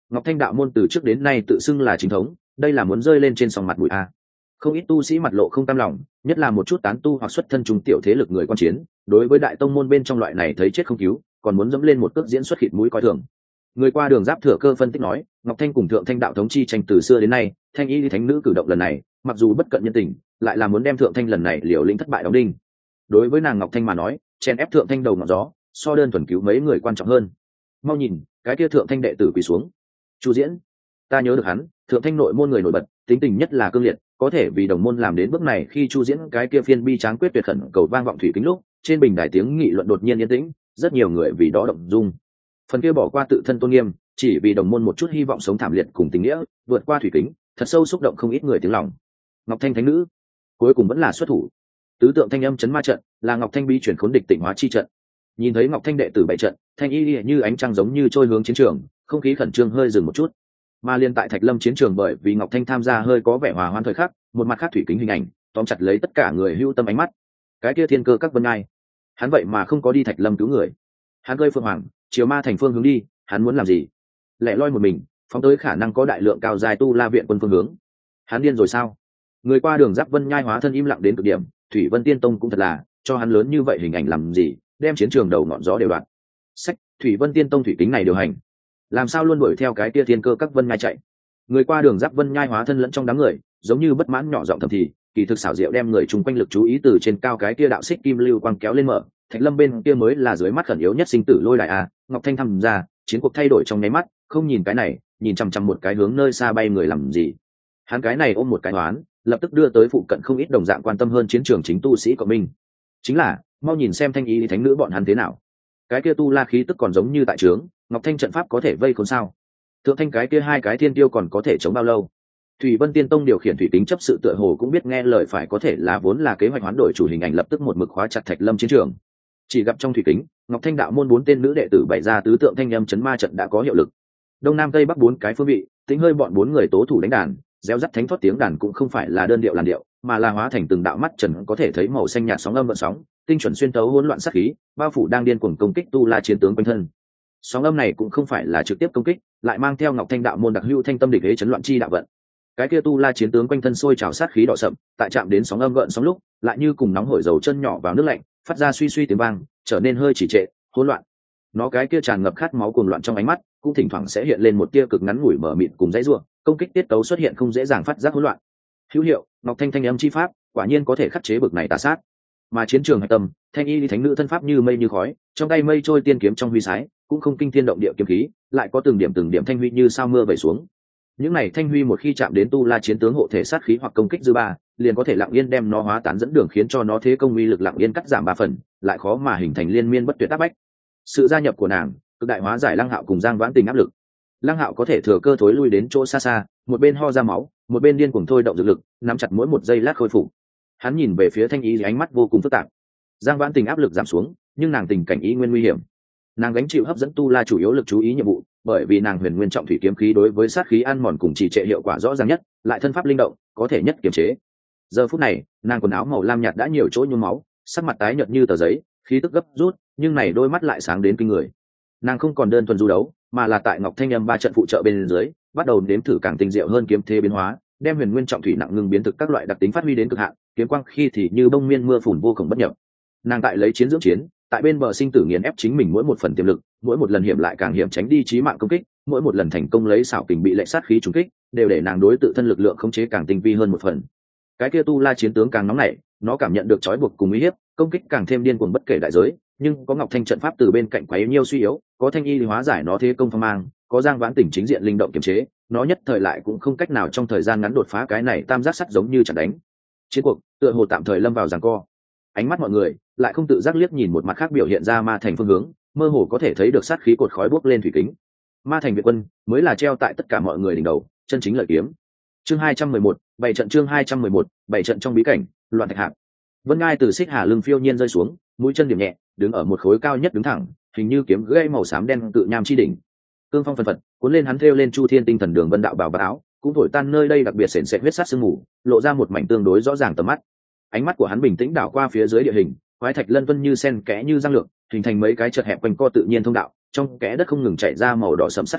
Ngọc Thanh đạo môn từ trước đến nay tự xưng là chính thống, đây là muốn rơi lên trên sòng mặt bụi a. Không ít tu sĩ mặt lộ không cam lòng, nhất là một chút tán tu hoặc xuất thân trung tiểu thế lực người quan chiến, đối với đại tông môn bên trong loại này thấy chết không cứu, còn muốn dẫm lên một cước diễn xuất khịt mũi coi thường. Người qua đường Giáp Thừa Cơ phân tích nói, Ngọc Thanh cùng Thượng Thanh đạo thống chi tranh từ xưa đến nay, Thanh Y thánh nữ cử động lần này, mặc dù bất cận nhân tình, lại là muốn đem Thượng Thanh lần này liều lĩnh thất bại đóng đinh. Đối với nàng Ngọc Thanh mà nói, chen ép Thượng Thanh đầu ngọn gió, so đơn thuần cứu mấy người quan trọng hơn. Mau nhìn, cái kia Thượng Thanh đệ tử quỳ xuống. Chu Diễn, ta nhớ được hắn, Thượng Thanh nội môn người nổi bật, tính tình nhất là cương liệt, có thể vì đồng môn làm đến bước này. Khi Chu Diễn cái kia phiên bi tráng quyết tuyệt khẩn cầu vang vọng thủy kính lúc, trên bình đài tiếng nghị luận đột nhiên yên tĩnh, rất nhiều người vì đó động dung. Phần kia bỏ qua tự thân tôn nghiêm, chỉ vì đồng môn một chút hy vọng sống thảm liệt cùng tình nghĩa, vượt qua thủy kính, thật sâu xúc động không ít người tiếng lòng. Ngọc Thanh thánh nữ cuối cùng vẫn là xuất thủ. Tứ tượng thanh âm chấn ma trận là Ngọc Thanh bi chuyển khốn địch tịnh hóa chi trận. Nhìn thấy Ngọc Thanh đệ tử bảy trận, Thanh Y như ánh trăng giống như trôi hướng chiến trường, không khí khẩn trương hơi dừng một chút. Mà liên tại Thạch Lâm chiến trường, bởi vì Ngọc Thanh tham gia hơi có vẻ hòa hoan thời khắc, một mặt khác thủy kính hình ảnh tóm chặt lấy tất cả người hưu tâm ánh mắt. Cái kia thiên cơ các vân ai, hắn vậy mà không có đi Thạch Lâm cứu người, hắn gây Phượng Hoàng chiều ma thành phương hướng đi, hắn muốn làm gì? Lẻ loi một mình phóng tới khả năng có đại lượng cao dài tu la viện quân phương hướng, hắn điên rồi sao? Người qua đường Giáp Vân Nhai hóa thân im lặng đến cực điểm, Thủy Vân Tiên Tông cũng thật là cho hắn lớn như vậy hình ảnh làm gì, đem chiến trường đầu ngọn gió đều đoạn. Sách, Thủy Vân Tiên Tông thủy kính này điều hành, làm sao luôn đuổi theo cái kia thiên cơ các Vân Nhai chạy? Người qua đường Giáp Vân Nhai hóa thân lẫn trong đám người, giống như bất mãn nhỏ giọng thầm thì, kỳ thực xảo diệu đem người chung quanh lực chú ý từ trên cao cái kia đạo xích kim lưu quang kéo lên mở. Thạch Lâm bên kia mới là dưới mắt khẩn yếu nhất sinh tử lôi đại a. Ngọc Thanh tham gia chiến cuộc thay đổi trong nháy mắt, không nhìn cái này, nhìn chằm chằm một cái hướng nơi xa bay người làm gì? Hắn cái này ôm một cái đoán, lập tức đưa tới phụ cận không ít đồng dạng quan tâm hơn chiến trường chính tu sĩ của mình. Chính là mau nhìn xem Thanh Y thánh nữ bọn hắn thế nào. Cái kia tu la khí tức còn giống như tại trướng, Ngọc Thanh trận pháp có thể vây khốn sao? Thượng Thanh cái kia hai cái thiên tiêu còn có thể chống bao lâu? Thủy Vân Tiên Tông điều khiển thủy kính chấp sự tựa hồ cũng biết nghe lời phải, có thể là vốn là kế hoạch hoán đổi chủ hình ảnh, lập tức một mực khóa chặt Thạch Lâm chiến trường. Chỉ gặp trong thủy kính, Ngọc Thanh đạo môn bốn tên nữ đệ tử bày ra tứ tượng thanh âm chấn ma trận đã có hiệu lực. Đông Nam Tây Bắc bốn cái phương vị, tính hơi bọn bốn người tố thủ đánh đàn, réo rắt thánh thoát tiếng đàn cũng không phải là đơn điệu làn điệu, mà là hóa thành từng đạo mắt trần có thể thấy màu xanh nhạt sóng âm vận sóng, tinh chuẩn xuyên tấu hỗn loạn sát khí, bao phủ đang điên cuồng công kích tu la chiến tướng quanh thân. Sóng âm này cũng không phải là trực tiếp công kích, lại mang theo Ngọc Thanh đạo môn đặc hữu thanh tâm địch hế chấn loạn chi đạo vận. Cái kia tu la chiến tướng quanh thân sôi trào sát khí đỏ sậm, tại chạm đến sóng âm gợn sóng lúc, lại như cùng nóng hổi dầu chân nhỏ vào nước lạnh, phát ra suy suy tiếng vang, trở nên hơi chỉ trệ, hỗn loạn. Nó cái kia tràn ngập khát máu cuồng loạn trong ánh mắt, cũng thỉnh thoảng sẽ hiện lên một tia cực ngắn ngủi mở mịt cùng dãy rủa, công kích tiết tấu xuất hiện không dễ dàng phát giác hỗn loạn. Hữu hiệu, Ngọc Thanh thanh âm chi pháp, quả nhiên có thể khắc chế bực này tà sát. Mà chiến trường hạch tâm, Thanh Y thánh nữ thân pháp như mây như khói, trong tay mây trôi tiên kiếm trong huy sái, cũng không kinh thiên động địa kiếm khí, lại có từng điểm từng điểm thanh huy như sao mưa vẩy xuống. Những này thanh huy một khi chạm đến tu la chiến tướng hộ thể sát khí hoặc công kích dư ba, liền có thể lặng yên đem nó hóa tán dẫn đường, khiến cho nó thế công uy lực lặng yên cắt giảm ba phần, lại khó mà hình thành liên miên bất tuyệt áp bách. Sự gia nhập của nàng, cực đại hóa giải Lăng Hạo cùng Giang Vãn Tình áp lực. Lăng Hạo có thể thừa cơ thối lui đến chỗ xa xa, một bên ho ra máu, một bên điên cuồng thôi động dược lực, nắm chặt mỗi một giây lát khôi phục. Hắn nhìn về phía Thanh Y, ánh mắt vô cùng phức tạp. Giang Vãn Tình áp lực giảm xuống, nhưng nàng tình cảnh ý nguyên nguy hiểm. Nàng gánh chịu hấp dẫn tu la chủ yếu lực chú ý nhiệm vụ, bởi vì nàng huyền nguyên trọng thủy kiếm khí đối với sát khí ăn mòn cùng trì trệ hiệu quả rõ ràng nhất, lại thân pháp linh động, có thể nhất kiềm chế. Giờ phút này, nàng quần áo màu lam nhạt đã nhiều chỗ nhuốm máu, sắc mặt tái nhợt như tờ giấy, khí tức gấp rút, nhưng này đôi mắt lại sáng đến kinh người. Nàng không còn đơn thuần du đấu, mà là tại Ngọc Thanh âm ba trận phụ trợ bên dưới, bắt đầu nếm thử càng tinh diệu hơn kiếm thế biến hóa, đem huyền nguyên trọng thủy nặng ngưng biến thực các loại đặc tính phát huy đến cực hạn, kiếm quang khi thì như bông miên mưa phùn vô cùng bất nhập. Nàng tại lấy chiến dưỡng chiến, tại bên bờ sinh tử nghiền ép chính mình mỗi một phần tiềm lực, mỗi một lần hiểm lại càng hiểm tránh đi chí mạng công kích, mỗi một lần thành công lấy xảo kình bị lệ sát khí trúng kích, đều để nàng đối tự thân lực lượng khống chế càng tinh vi hơn một phần. Cái kia tu la chiến tướng càng nóng nảy, nó cảm nhận được trói buộc cùng uy hiếp, công kích càng thêm điên cuồng bất kể đại giới, nhưng có Ngọc Thanh trận pháp từ bên cạnh quấy nhiêu suy yếu, có Thanh Y hóa giải nó thế công phong mang, có Giang Vãn Tình chính diện linh động kiềm chế, nó nhất thời lại cũng không cách nào trong thời gian ngắn đột phá cái này tam giác sắt giống như chặn đánh. Chiến cuộc tựa hồ tạm thời lâm vào giằng co. Ánh mắt mọi người lại không tự giác liếc nhìn một mặt khác biểu hiện ra ma thành phương hướng, mơ hồ có thể thấy được sát khí cột khói bốc lên thủy kính. Ma thành Việt quân mới là treo tại tất cả mọi người đỉnh đầu, chân chính lợi kiếm. Chương hai trăm mười một, bảy trận chương hai trăm mười một, bảy trận trong bí cảnh, loạn thạch hạp. Vân Ngai từ xích hà lưng phiêu nhiên rơi xuống, mũi chân điểm nhẹ, đứng ở một khối cao nhất đứng thẳng, hình như kiếm gãy màu xám đen tự nham chi đỉnh. Cương phong phần phật, cuốn lên hắn thêu lên Chu Thiên tinh thần đường vân đạo bảo bá áo, cũng thổi tan nơi đây đặc biệt sền sệt huyết sát sương mù, lộ ra một mảnh tương đối rõ ràng tầm mắt. Ánh mắt của hắn bình tĩnh đảo qua phía dưới địa hình, quái thạch lân vân như sen kẽ như răng lược, hình thành mấy cái chật hẹp quanh co tự nhiên thông đạo, trong kẽ đất không ngừng chảy ra màu đỏ sẫm sát khí,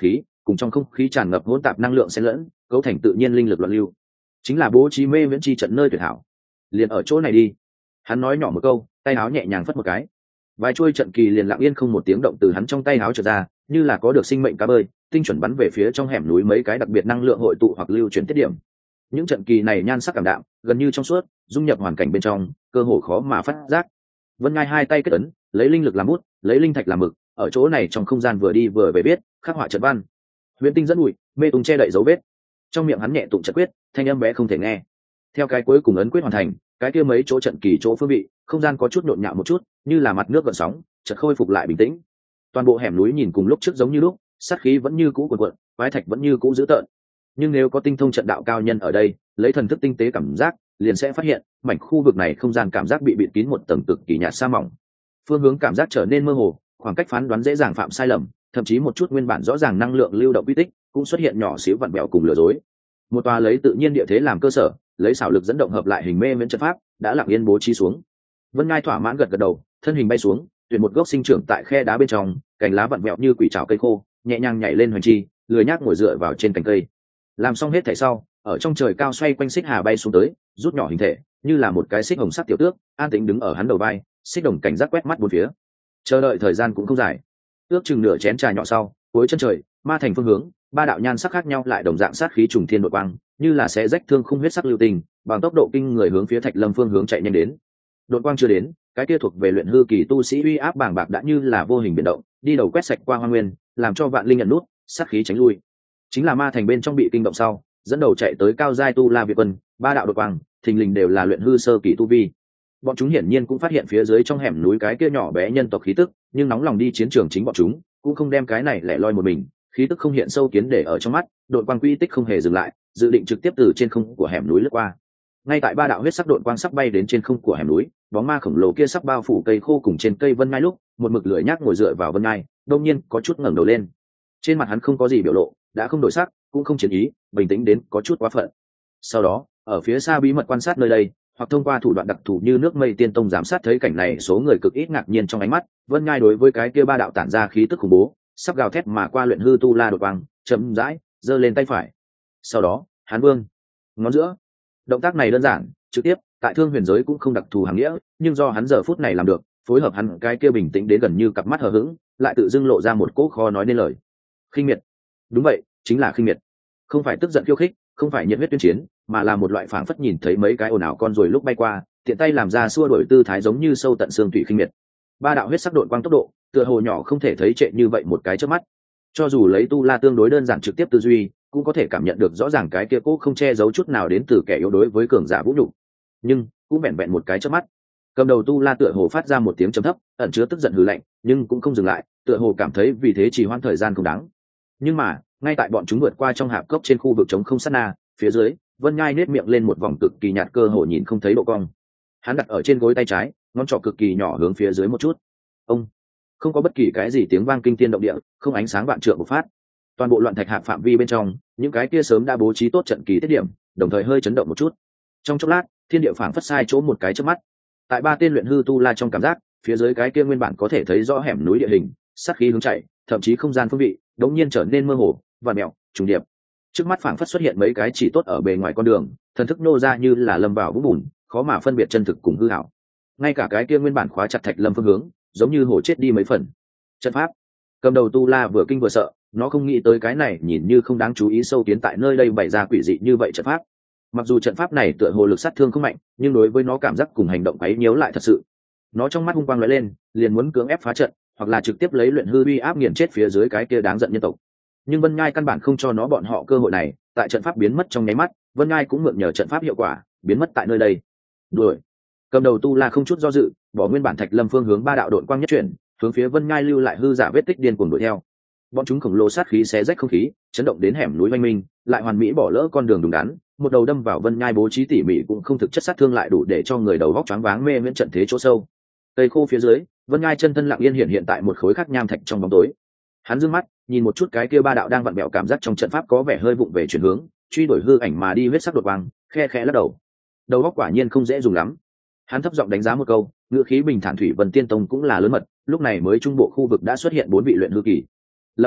cùng trong không khí tràn ngập hỗn tạp năng lượng xen lẫn, cấu thành tự nhiên linh lực loạn lưu, chính là bố trí mê viễn chi trận nơi tuyệt hảo. Liền ở chỗ này đi. Hắn nói nhỏ một câu, tay áo nhẹ nhàng phất một cái, vài chuôi trận kỳ liền lặng yên không một tiếng động từ hắn trong tay áo trượt ra, như là có được sinh mệnh cá bơi, tinh chuẩn bắn về phía trong hẻm núi mấy cái đặc biệt năng lượng hội tụ hoặc lưu chuyển tiết điểm. Những trận kỳ này nhan sắc cảm đạm, gần như trong suốt, dung nhập hoàn cảnh bên trong, cơ hồ khó mà phát giác. Vân Ngai hai tay kết ấn, lấy linh lực làm bút, lấy linh thạch làm mực, ở chỗ này trong không gian vừa đi vừa về viết, khắc họa trận văn. Huyền tinh dẫn bụi, mê tung che đậy dấu vết. Trong miệng hắn nhẹ tụng trận quyết, thanh âm bé không thể nghe. Theo cái cuối cùng ấn quyết hoàn thành, cái kia mấy chỗ trận kỳ chỗ phương vị, không gian có chút nhộn nhạo một chút, như là mặt nước gợn sóng, chợt khôi phục lại bình tĩnh. Toàn bộ hẻm núi nhìn cùng lúc trước giống như lúc, sát khí vẫn như cũ cuồn cuộn, quái thạch vẫn như cũ dữ tợn. Nhưng nếu có tinh thông trận đạo cao nhân ở đây, lấy thần thức tinh tế cảm giác, liền sẽ phát hiện, mảnh khu vực này không gian cảm giác bị bịt kín một tầng cực kỳ nhạt sa mỏng. Phương hướng cảm giác trở nên mơ hồ, khoảng cách phán đoán dễ dàng phạm sai lầm, thậm chí một chút nguyên bản rõ ràng năng lượng lưu động quy tích cũng xuất hiện nhỏ xíu vặn bẹo cùng lừa dối. Một tòa lấy tự nhiên địa thế làm cơ sở, lấy xảo lực dẫn động hợp lại hình mê miễn trận pháp, đã lặng yên bố trí xuống. Vân Ngai thỏa mãn gật gật đầu, thân hình bay xuống, tuyển một gốc sinh trưởng tại khe đá bên trong, cành lá vặn vẹo như quỷ trảo cây khô, nhẹ nhàng nhảy lên hoành chi, lười nhác ngồi dựa vào trên cành cây. Làm xong hết thảy sau, ở trong trời cao xoay quanh xích hà bay xuống tới, rút nhỏ hình thể, như là một cái xích hồng sắc tiểu tước, an tĩnh đứng ở hắn đầu vai, xích đồng cảnh giác quét mắt bốn phía. Chờ đợi thời gian cũng không dài, ước chừng nửa chén trà nhỏ sau, cuối chân trời, ma thành phương hướng, ba đạo nhan sắc khác nhau lại đồng dạng sát khí trùng thiên đột quang, như là sẽ rách thương khung huyết sắc lưu tình, bằng tốc độ kinh người hướng phía Thạch Lâm phương hướng chạy nhanh đến. Đột quang chưa đến, cái kia thuộc về luyện hư kỳ tu sĩ uy áp bàng bạc đã như là vô hình biến động, đi đầu quét sạch qua hoa nguyên, làm cho vạn linh nhận nút, sát khí tránh lui. Chính là ma thành bên trong bị kinh động sau, dẫn đầu chạy tới cao giai tu la việt quân, ba đạo đột quang, thình lình đều là luyện hư sơ kỳ tu vi. Bọn chúng hiển nhiên cũng phát hiện phía dưới trong hẻm núi cái kia nhỏ bé nhân tộc khí tức, nhưng nóng lòng đi chiến trường chính bọn chúng, cũng không đem cái này lẻ loi một mình, khí tức không hiện sâu kiến để ở trong mắt, đột quang quy tích không hề dừng lại, dự định trực tiếp từ trên không của hẻm núi lướt qua. Ngay tại ba đạo huyết sắc đột quang sắp bay đến trên không của hẻm núi, bóng ma khổng lồ kia sắp bao phủ cây khô cùng trên cây vân ngai lúc, một mực lưỡi nhác ngồi dựa vào vân ngai, đột nhiên có chút ngẩng đầu lên. Trên mặt hắn không có gì biểu lộ, đã không đổi sắc, cũng không chiến ý, bình tĩnh đến có chút quá phận. Sau đó, ở phía xa bí mật quan sát nơi đây, hoặc thông qua thủ đoạn đặc thù như nước mây tiên tông giám sát thấy cảnh này, số người cực ít ngạc nhiên trong ánh mắt, vân ngai đối với cái kia ba đạo tản ra khí tức khủng bố, sắp gào thét mà qua luyện hư tu la đột quang, chậm rãi giơ lên tay phải. Sau đó, hắn vương ngón giữa. Động tác này đơn giản, trực tiếp, tại thương huyền giới cũng không đặc thù hàng nghĩa, nhưng do hắn giờ phút này làm được, phối hợp hắn cái kia bình tĩnh đến gần như cặp mắt hờ hững, lại tự dưng lộ ra một cỗ khó nói nên lời. Khinh miệt. Đúng vậy, chính là khinh miệt. Không phải tức giận khiêu khích, không phải nhiệt huyết tuyên chiến, mà là một loại phảng phất nhìn thấy mấy cái ồn ào con rồi lúc bay qua, tiện tay làm ra xua đuổi tư thái giống như sâu tận xương thủy khinh miệt. Ba đạo huyết sắc độn quang tốc độ, tựa hồ nhỏ không thể thấy trệ như vậy một cái chớp mắt. Cho dù lấy tu la tương đối đơn giản trực tiếp tư duy, cũng có thể cảm nhận được rõ ràng cái kia cố không che giấu chút nào đến từ kẻ yếu đối với cường giả vũ nhục. Nhưng cũng vẹn vẹn một cái chớp mắt, cầm đầu tu la tựa hồ phát ra một tiếng trầm thấp, ẩn chứa tức giận hừ lạnh, nhưng cũng không dừng lại, tựa hồ cảm thấy vì thế trì hoãn thời gian không đáng. Nhưng mà ngay tại bọn chúng vượt qua trong hạp cốc trên khu vực trống không sát na, phía dưới vân nhai nết miệng lên một vòng cực kỳ nhạt cơ hồ nhìn không thấy độ cong. Hắn đặt ở trên gối tay trái, ngón trỏ cực kỳ nhỏ hướng phía dưới một chút. Ông không có bất kỳ cái gì tiếng vang kinh thiên động địa, không ánh sáng vạn trượng bộc phát. Toàn bộ loạn thạch hạp phạm vi bên trong, những cái kia sớm đã bố trí tốt trận kỳ tiết điểm, đồng thời hơi chấn động một chút. Trong chốc lát, thiên địa phảng phất sai chỗ một cái chớp mắt. Tại ba tên luyện hư tu la trong cảm giác, phía dưới cái kia nguyên bản có thể thấy rõ hẻm núi địa hình, sát khí hướng chạy, thậm chí không gian phương vị, đống nhiên trở nên mơ hồ, và mèo, trùng điệp. Trước mắt phảng phất xuất hiện mấy cái chỉ tốt ở bề ngoài con đường, thần thức nô ra như là lâm vào vũng bùn, khó mà phân biệt chân thực cùng hư ảo. Ngay cả cái kia nguyên bản khóa chặt thạch lâm phương hướng, giống như hổ chết đi mấy phần. Trận pháp. Cầm đầu tu la vừa kinh vừa sợ, nó không nghĩ tới cái này nhìn như không đáng chú ý sâu tiến tại nơi đây bày ra quỷ dị như vậy trận pháp. Mặc dù trận pháp này tựa hồ lực sát thương không mạnh, nhưng đối với nó cảm giác cùng hành động quấy nhiễu lại thật sự. Nó trong mắt hung quang lóe lên, liền muốn cưỡng ép phá trận, hoặc là trực tiếp lấy luyện hư uy áp nghiền chết phía dưới cái kia đáng giận nhân tộc. Nhưng Vân Ngai căn bản không cho nó bọn họ cơ hội này, tại trận pháp biến mất trong nháy mắt, Vân Ngai cũng mượn nhờ trận pháp hiệu quả, biến mất tại nơi đây. Đuổi. Cầm đầu tu la không chút do dự, bỏ nguyên bản thạch lâm phương hướng ba đạo độn quang nhất chuyển, hướng phía Vân Ngai lưu lại hư giả vết tích điên cuồng đuổi theo. Bọn chúng khổng lồ sát khí xé rách không khí, chấn động đến hẻm núi oanh minh, lại hoàn mỹ bỏ lỡ con đường đúng đắn, một đầu đâm vào Vân Ngai bố trí tỉ mỉ cũng không thực chất sát thương lại đủ để cho người đầu góc choáng váng mê miễn trận thế chỗ sâu. Cây khô phía dưới, Vân Ngai chân thân lặng yên hiện hiện tại một khối khắc nham thạch trong bóng tối. Hắn dương mắt, nhìn một chút cái kia ba đạo đang vặn bẹo cảm giác trong trận pháp có vẻ hơi vụng về chuyển hướng, truy đuổi hư ảnh mà đi huyết sắc đột vang, khe khẽ lắc đầu. Đầu óc quả nhiên không dễ dùng lắm. Hắn thấp giọng đánh giá một câu, ngữ khí bình thản thủy Vân Tiên Tông cũng là lớn mật, lúc này mới trung bộ khu vực đã xuất hiện bốn vị luyện hư kỳ. Lập tức,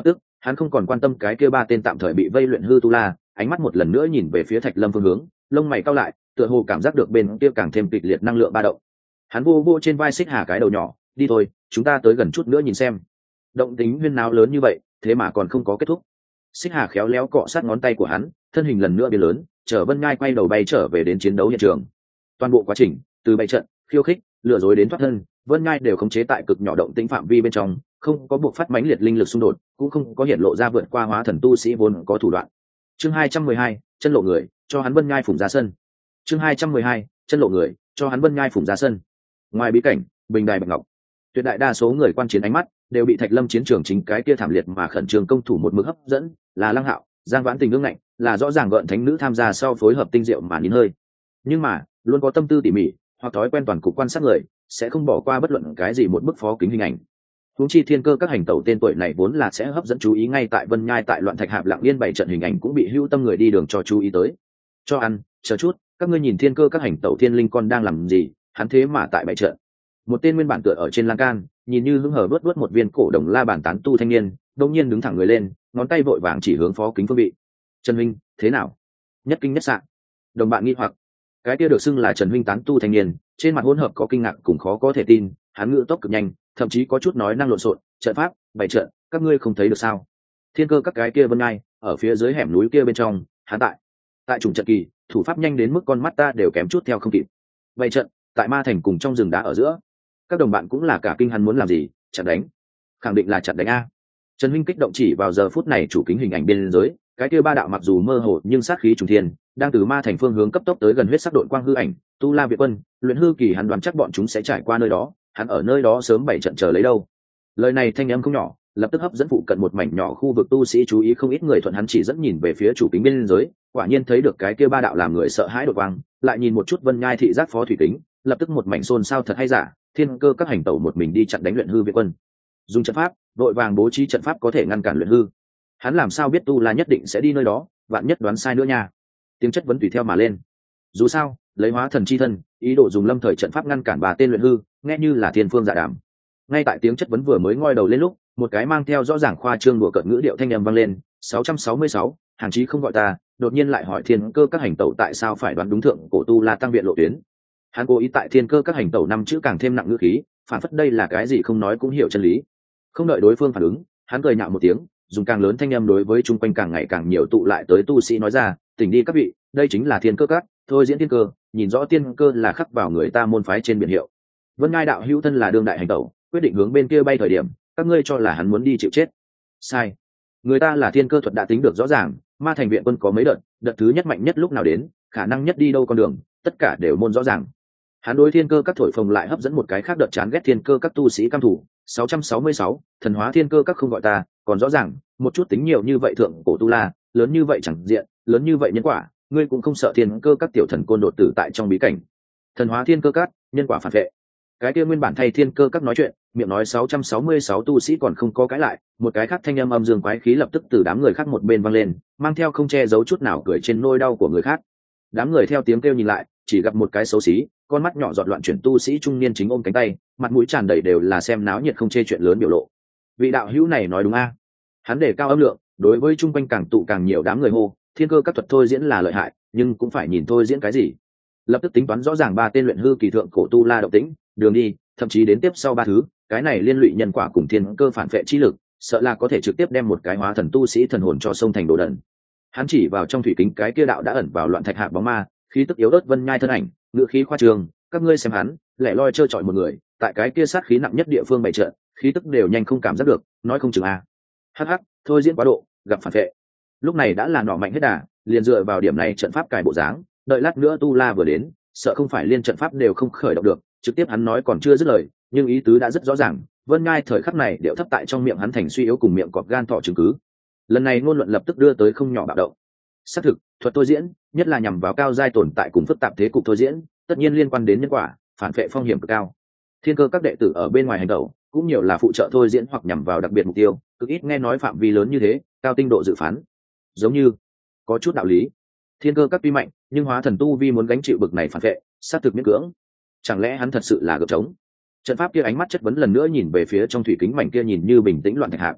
Hắn không còn quan tâm cái kia ba tên tạm thời bị vây luyện hư tu la, ánh mắt một lần nữa nhìn về phía Thạch Lâm phương hướng, lông mày cau lại, tựa hồ cảm giác được bên kia càng thêm kịch liệt năng lượng ba động. Hắn vô vô trên vai Xích Hà cái đầu nhỏ, đi thôi, chúng ta tới gần chút nữa nhìn xem. Động tính huyên náo lớn như vậy, thế mà còn không có kết thúc. Xích Hà khéo léo cọ sát ngón tay của hắn, thân hình lần nữa biến lớn, chở Vân Ngai quay đầu bay trở về đến chiến đấu hiện trường. Toàn bộ quá trình, từ bày trận, khiêu khích, lừa dối đến thoát thân, Vân Ngai đều khống chế tại cực nhỏ động tĩnh phạm vi bên trong, không có buộc phát mãnh liệt linh lực xung đột, cũng không có hiện lộ ra vượt qua hóa thần tu sĩ vốn có thủ đoạn. Chương hai trăm mười hai, chân lộ người, cho hắn Vân Ngai phủng ra sân. Chương hai trăm mười hai, chân lộ người, cho hắn Vân Ngai phủng ra sân. Ngoài bí cảnh, bình đài bạch ngọc, tuyệt đại đa số người quan chiến ánh mắt đều bị Thạch Lâm chiến trường chính cái kia thảm liệt mà khẩn trương công thủ một mực hấp dẫn, là Lăng Hạo, Giang Vãn Tình ương ngạnh, là rõ ràng gợn thánh nữ tham gia sau phối hợp tinh diệu mà nín hơi. Nhưng mà, luôn có tâm tư tỉ mỉ, hoặc thói quen toàn cục quan sát người, sẽ không bỏ qua bất luận cái gì một bức phó kính hình ảnh. Huống chi Thiên Cơ các hành tẩu tên tuổi này vốn là sẽ hấp dẫn chú ý ngay tại Vân Nhai tại loạn thạch hạp lặng yên bảy trận hình ảnh cũng bị hưu tâm người đi đường cho chú ý tới. Cho ăn, chờ chút, các ngươi nhìn Thiên Cơ các hành tẩu thiên linh con đang làm gì, hắn thế mà tại bảy trận. Một tên nguyên bản tựa ở trên lan can, nhìn như hứng hở vớt vớt một viên cổ đồng la bàn tán tu thanh niên, đột nhiên đứng thẳng người lên, ngón tay vội vàng chỉ hướng phó kính phương vị. Trần huynh, thế nào? Nhất kinh nhất sạn. Đồng bạn nghi hoặc, cái kia được xưng là Trần huynh tán tu thanh niên, trên mặt hỗn hợp có kinh ngạc cùng khó có thể tin, hắn ngữ tốc cực nhanh, thậm chí có chút nói năng lộn xộn. Trận pháp, bảy trận, các ngươi không thấy được sao? Thiên Cơ các cái kia Vân Ngai, ở phía dưới hẻm núi kia bên trong, hắn tại tại trùng trận kỳ, thủ pháp nhanh đến mức con mắt ta đều kém chút theo không kịp. Bảy trận, tại ma thành cùng trong rừng đá ở giữa, các đồng bạn cũng là cả kinh, hắn muốn làm gì? Chặn đánh, khẳng định là chặn đánh a. Trần huynh kích động chỉ vào giờ phút này chủ kính hình ảnh bên dưới, cái kia ba đạo mặc dù mơ hồ nhưng sát khí trùng thiên, đang từ ma thành phương hướng cấp tốc tới gần huyết sắc đội quang hư ảnh, tu la việt quân, luyện hư kỳ, hắn đoán chắc bọn chúng sẽ trải qua nơi đó, hắn ở nơi đó sớm bảy trận chờ lấy đâu. Lời này thanh âm không nhỏ, lập tức hấp dẫn phụ cận một mảnh nhỏ khu vực tu sĩ chú ý, không ít người thuận hắn chỉ dẫn nhìn về phía chủ kính bên dưới, quả nhiên thấy được cái kia ba đạo làm người sợ hãi đột quang, lại nhìn một chút Vân Nhai thị giác phó thủy kính, lập tức một mảnh xôn xao thật hay giả, Thiên Cơ các hành tẩu một mình đi chặn đánh luyện hư việt quân. Dùng trận pháp, vội vàng bố trí trận pháp có thể ngăn cản luyện hư. Hắn làm sao biết tu la nhất định sẽ đi nơi đó, vạn nhất đoán sai nữa nha. Tiếng chất vấn tùy theo mà lên. Dù sao, lấy hóa thần chi thân, ý đồ dùng lâm thời trận pháp ngăn cản bà tên luyện hư, nghe như là thiên phương dạ đàm. Ngay tại tiếng chất vấn vừa mới ngoi đầu lên lúc, một cái mang theo rõ ràng khoa trương đùa cợt ngữ điệu thanh âm vang lên. sáu trăm sáu mươi sáu, hàng chí không gọi ta, đột nhiên lại hỏi Thiên Cơ các hành tẩu tại sao phải đoán đúng thượng cổ tu la tăng viện lộ tuyến. Hắn cố ý tại Thiên Cơ các hành tẩu năm chữ càng thêm nặng ngữ khí, phản phất đây là cái gì không nói cũng hiểu chân lý. Không đợi đối phương phản ứng, hắn cười nhạo một tiếng, dùng càng lớn thanh âm đối với chung quanh càng ngày càng nhiều tụ lại tới tu sĩ nói ra, tỉnh đi các vị, đây chính là Thiên Cơ các, thôi diễn thiên cơ, nhìn rõ tiên cơ là khắc vào người ta môn phái trên biển hiệu. Vân Ngai đạo hữu thân là đương đại hành tẩu, quyết định hướng bên kia bay thời điểm, các ngươi cho là hắn muốn đi chịu chết. Sai. Người ta là thiên cơ thuật đã tính được rõ ràng, ma thành viện quân có mấy đợt, đợt thứ nhất mạnh nhất lúc nào đến, khả năng nhất đi đâu con đường, tất cả đều môn rõ ràng. Hắn đối thiên cơ các thổi phồng lại hấp dẫn một cái khác đợt chán ghét thiên cơ các tu sĩ cam thủ. sáu trăm sáu mươi sáu, thần hóa thiên cơ các không gọi ta, còn rõ ràng, một chút tính nhiều như vậy thượng cổ tu la, lớn như vậy chẳng diện, lớn như vậy nhân quả, ngươi cũng không sợ thiên cơ các tiểu thần côn đột tử tại trong bí cảnh. Thần hóa thiên cơ các, nhân quả phản vệ. Cái kia nguyên bản thay thiên cơ các nói chuyện, miệng nói sáu trăm sáu mươi sáu tu sĩ còn không có cãi lại, một cái khác thanh âm âm dương quái khí lập tức từ đám người khác một bên vang lên, mang theo không che giấu chút nào cười trên nỗi đau của người khác. Đám người theo tiếng kêu nhìn lại, chỉ gặp một cái xấu xí, con mắt nhỏ giọt loạn chuyển tu sĩ trung niên chính ôm cánh tay, mặt mũi tràn đầy đều là xem náo nhiệt không chê chuyện lớn biểu lộ. Vị đạo hữu này nói đúng a? Hắn để cao âm lượng, đối với trung quanh càng tụ càng nhiều đám người hô, thiên cơ các thuật thôi diễn là lợi hại, nhưng cũng phải nhìn thôi diễn cái gì. Lập tức tính toán rõ ràng ba tên luyện hư kỳ thượng cổ tu la động tĩnh, đường đi, thậm chí đến tiếp sau ba thứ, cái này liên lụy nhân quả cùng thiên cơ phản vệ chi lực, sợ là có thể trực tiếp đem một cái hóa thần tu sĩ thần hồn cho sông thành đồ đần. Hắn chỉ vào trong thủy kính cái kia đạo đã ẩn vào loạn thạch hạp bóng ma, khí tức yếu ớt Vân Nhai thân ảnh, ngựa khí khoa trương, các ngươi xem hắn, lẻ loi trơ trọi một người, tại cái kia sát khí nặng nhất địa phương bày trận, khí tức đều nhanh không cảm giác được, nói không chừng a. Hắc hắc, thôi diễn quá độ, gặp phản vệ. Lúc này đã là nỏ mạnh hết đà, liền dựa vào điểm này trận pháp cài bộ dáng, đợi lát nữa tu la vừa đến, sợ không phải liên trận pháp đều không khởi động được. Trực tiếp hắn nói còn chưa dứt lời, nhưng ý tứ đã rất rõ ràng. Vân Ngai thời khắc này điệu thấp tại trong miệng hắn thành suy yếu cùng miệng cọp gan thỏ chứng cứ. Lần này ngôn luận lập tức đưa tới không nhỏ bạo động. Xác thực, thuật thôi diễn, nhất là nhằm vào cao giai tồn tại cùng phức tạp thế cục thôi diễn, tất nhiên liên quan đến nhân quả, phản vệ phong hiểm cực cao. Thiên cơ các đệ tử ở bên ngoài hành động, cũng nhiều là phụ trợ thôi diễn hoặc nhằm vào đặc biệt mục tiêu, cực ít nghe nói phạm vi lớn như thế, cao tinh độ dự phán. Giống như có chút đạo lý. Thiên cơ các tuy mạnh, nhưng hóa thần tu vi muốn gánh chịu bực này phản vệ, sát thực miễn cưỡng. Chẳng lẽ hắn thật sự là gợp trống? Trận pháp kia ánh mắt chất vấn lần nữa nhìn về phía trong thủy kính mảnh kia nhìn như bình tĩnh loạn thạch hạp.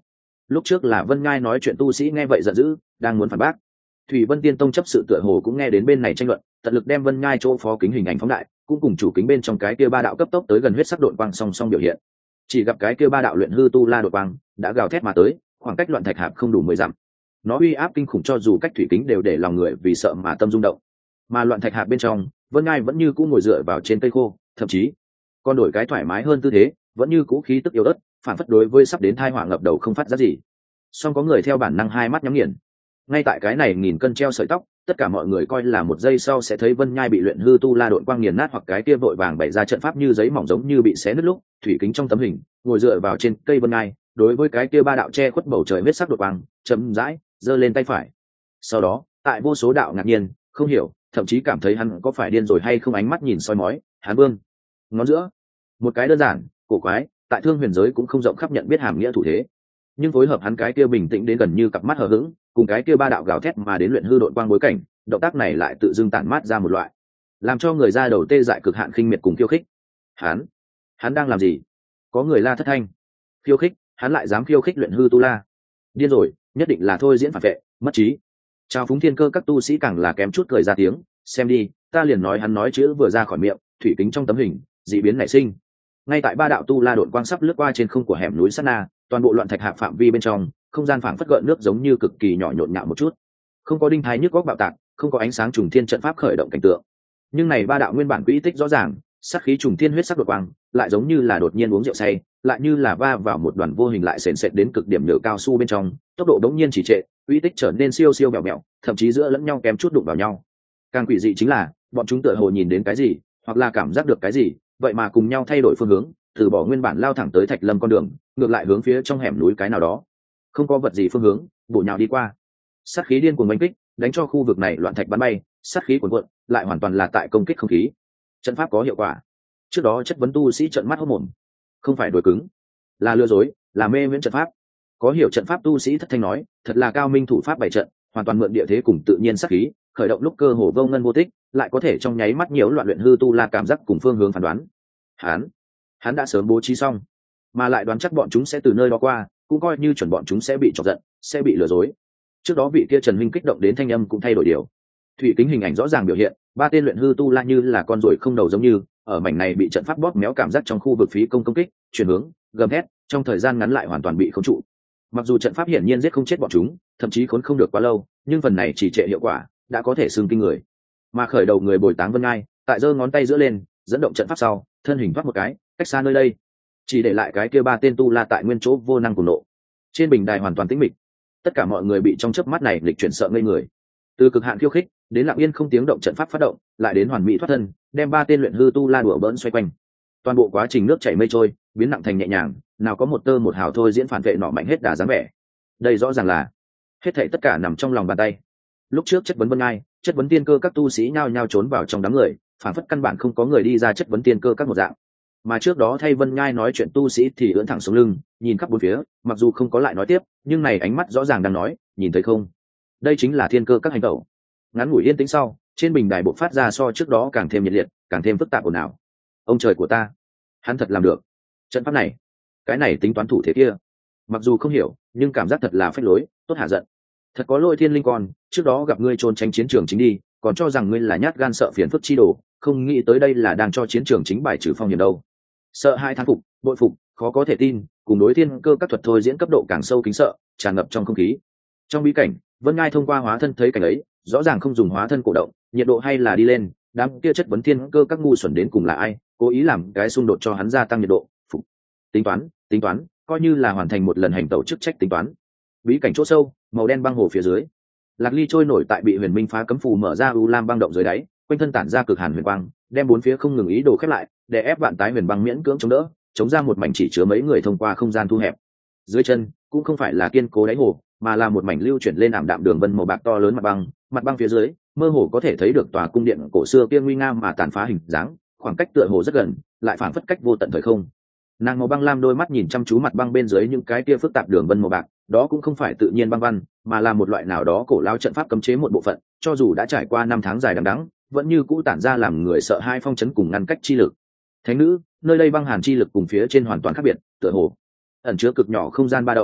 Lúc trước là Vân Ngai nói chuyện tu sĩ nghe vậy giận dữ, đang muốn phản bác. Thủy Vân Tiên Tông chấp sự tựa hồ cũng nghe đến bên này tranh luận, tận lực đem Vân Ngai chỗ phó kính hình ảnh phóng đại, cũng cùng chủ kính bên trong cái kia ba đạo cấp tốc tới gần huyết sắc độn quang song song biểu hiện. Chỉ gặp cái kia ba đạo luyện hư tu la đột quang đã gào thét mà tới, khoảng cách loạn thạch hạp không đủ mười dặm. Nó uy áp kinh khủng cho dù cách thủy kính đều để lòng người vì sợ mà tâm rung động. Mà loạn thạch hạp bên trong, Vân Ngai vẫn như cũ ngồi dựa vào trên cây khô, thậm chí còn đổi cái thoải mái hơn tư thế, vẫn như cũ khí tức yếu ớt, phản phất đối với sắp đến tai họa ngập đầu không phát ra gì. Song có người theo bản năng hai mắt nhắm nghiền. Ngay tại cái này nghìn cân treo sợi tóc, tất cả mọi người coi là một giây sau sẽ thấy Vân Nhai bị luyện hư tu la độn quang nghiền nát, hoặc cái kia vội vàng bày ra trận pháp như giấy mỏng giống như bị xé nứt lúc, thủy kính trong tấm hình, ngồi dựa vào trên cây Vân Nhai, đối với cái kia ba đạo che khuất bầu trời huyết sắc đột quang, chậm rãi giơ lên tay phải. Sau đó, tại vô số đạo ngạc nhiên, không hiểu, thậm chí cảm thấy hắn có phải điên rồi hay không ánh mắt nhìn soi mói, hắn vương ngón giữa, một cái đơn giản, cổ quái, tại thương huyền giới cũng không rộng khắp nhận biết hàm nghĩa thủ thế, nhưng phối hợp hắn cái kia bình tĩnh đến gần như cặp mắt hờ hững, cùng cái kia ba đạo gào thét mà đến luyện hư đội quang bối cảnh, động tác này lại tự dưng tản mát ra một loại làm cho người ra đầu tê dại cực hạn khinh miệt cùng khiêu khích. Hắn, hắn đang làm gì? Có người la thất thanh. Khiêu khích, hắn lại dám khiêu khích luyện hư tu la? Điên rồi, nhất định là thôi diễn phản vệ, mất trí. Chào phúng thiên cơ các tu sĩ càng là kém chút cười ra tiếng, xem đi, ta liền nói hắn nói chữ vừa ra khỏi miệng, thủy kính trong tấm hình, dị biến nảy sinh. Ngay tại ba đạo tu la độn quang sắp lướt qua trên không của hẻm núi sát na, toàn bộ loạn thạch hạp phạm vi bên trong, không gian phảng phất gợn nước giống như cực kỳ nhỏ nhộn nhạo một chút, không có đinh thái nhức góc bạo tạc, không có ánh sáng trùng thiên trận pháp khởi động cảnh tượng, nhưng này ba đạo nguyên bản quỹ tích rõ ràng, sát khí trùng thiên huyết sắc đột quang, lại giống như là đột nhiên uống rượu say, lại như là va vào một đoàn vô hình lại sền sệt đến cực điểm nhựa cao su bên trong, tốc độ đống nhiên chỉ trệ, quỹ tích trở nên siêu siêu bẹo bẹo, thậm chí giữa lẫn nhau kém chút đụng vào nhau. Càng quỷ dị chính là, bọn chúng tựa hồ nhìn đến cái gì, hoặc là cảm giác được cái gì, vậy mà cùng nhau thay đổi phương hướng, từ bỏ nguyên bản lao thẳng tới Thạch Lâm con đường, ngược lại hướng phía trong hẻm núi cái nào đó, không có vật gì phương hướng, bổ nhào đi qua. Sát khí điên cuồng đánh kích, đánh cho khu vực này loạn thạch bắn bay, sát khí cuồn cuộn, lại hoàn toàn là tại công kích không khí. Trận pháp có hiệu quả. Trước đó chất vấn tu sĩ trợn mắt hốt mồm. Không phải đối cứng, là lừa dối, là mê miễn trận pháp. Có hiểu trận pháp tu sĩ thất thanh nói, thật là cao minh thủ pháp bày trận, hoàn toàn mượn địa thế cùng tự nhiên sát khí, khởi động lúc cơ hồ vô ngân vô tích, lại có thể trong nháy mắt nhiễu loạn luyện hư tu la cảm giác cùng phương hướng phán đoán. Hắn, hắn đã sớm bố trí xong, mà lại đoán chắc bọn chúng sẽ từ nơi đó qua, cũng coi như chuẩn bọn chúng sẽ bị chọc giận, sẽ bị lừa dối. Trước đó vị kia Trần Minh kích động đến thanh âm cũng thay đổi điều. Thủy kính hình ảnh rõ ràng biểu hiện, ba tên luyện hư tu la như là con ruồi không đầu giống như, ở mảnh này bị trận pháp bóp méo cảm giác trong khu vực phí công công kích, chuyển hướng, gầm thét, trong thời gian ngắn lại hoàn toàn bị khống trụ. Mặc dù trận pháp hiển nhiên giết không chết bọn chúng, thậm chí khốn không được quá lâu, nhưng phần này chỉ trệ hiệu quả, đã có thể xương kinh người. Mà khởi đầu người bồi táng Vân Ngai, tại giơ ngón tay giữa lên, dẫn động trận pháp sau, thân hình thoát một cái, cách xa nơi đây, chỉ để lại cái kia ba tên tu la tại nguyên chỗ vô năng cùng nộ. Trên bình đài hoàn toàn tĩnh mịch, tất cả mọi người bị trong chớp mắt này lịch chuyển sợ ngây người. Từ cực hạn khiêu khích đến lặng yên không tiếng động trận pháp phát động, lại đến hoàn mỹ thoát thân, đem ba tên luyện hư tu la đùa bỡn xoay quanh. Toàn bộ quá trình nước chảy mây trôi, biến nặng thành nhẹ nhàng, nào có một tơ một hào thôi diễn phản vệ nọ mạnh hết đà dáng vẻ. Đây rõ ràng là hết thảy tất cả nằm trong lòng bàn tay. Lúc trước chất vấn Vân Ngai, chất vấn tiên cơ các tu sĩ nhao nhao trốn vào trong đám người, phản phất căn bản không có người đi ra chất vấn tiên cơ các một dạng. Mà trước đó thay Vân Ngai nói chuyện tu sĩ thì ưỡn thẳng sống lưng, nhìn khắp bốn phía, mặc dù không có lại nói tiếp, nhưng này ánh mắt rõ ràng đang nói, nhìn thấy không? Đây chính là thiên cơ các hành tẩu. Ngắn ngủi yên tĩnh sau, trên bình đài bộc phát ra so trước đó càng thêm nhiệt liệt, càng thêm phức tạp ồn ào. Ông trời của ta, hắn thật làm được. Trận pháp này, cái này tính toán thủ thế kia. Mặc dù không hiểu, nhưng cảm giác thật là phách lối, tốt hạ giận. Thật có lỗi Thiên Linh con, trước đó gặp ngươi trốn tránh chiến trường chính đi, còn cho rằng ngươi là nhát gan sợ phiền phức chi đồ, không nghĩ tới đây là đang cho chiến trường chính bài trừ phong hiểm đâu. Sợ hai thán phục, bội phục, khó có thể tin, cùng đối thiên cơ các thuật thôi diễn cấp độ càng sâu kính sợ, tràn ngập trong không khí. Trong bí cảnh, Vân Ngai thông qua hóa thân thấy cảnh ấy, rõ ràng không dùng hóa thân cổ động, nhiệt độ hay là đi lên, đám kia chất vấn thiên cơ các ngu xuẩn đến cùng là ai, cố ý làm cái xung đột cho hắn gia tăng nhiệt độ. Phục. Tính toán, tính toán, coi như là hoàn thành một lần hành tẩu chức trách tính toán. Bí cảnh chỗ sâu, màu đen băng hồ phía dưới, Lạc Ly trôi nổi tại bị Huyền Minh phá cấm phù mở ra u lam băng động dưới đáy, quanh thân tản ra cực hàn huyền quang, đem bốn phía không ngừng ý đồ khép lại, để ép vạn tái huyền băng miễn cưỡng chống đỡ, chống ra một mảnh chỉ chứa mấy người thông qua không gian thu hẹp. Dưới chân cũng không phải là kiên cố đáy hồ, mà là một mảnh lưu chuyển lên ảm đạm đường vân màu bạc to lớn mặt băng, mặt băng phía dưới, mơ hồ có thể thấy được tòa cung điện cổ xưa kia nguy nga mà tàn phá hình dáng, khoảng cách tựa hồ rất gần, lại phản phất cách vô tận thời không. Nàng màu băng lam đôi mắt nhìn chăm chú mặt băng bên dưới những cái kia phức tạp đường vân màu bạc, đó cũng không phải tự nhiên băng văn, mà là một loại nào đó cổ lao trận pháp cấm chế một bộ phận, cho dù đã trải qua năm tháng dài đằng đẵng, vẫn như cũ tản ra làm người sợ hai phong chấn cùng ngăn cách chi lực. Thánh nữ, nơi đây băng hàn chi lực cùng phía trên hoàn toàn khác biệt, tựa hồ ẩn chứa cực nhỏ không gian ba động.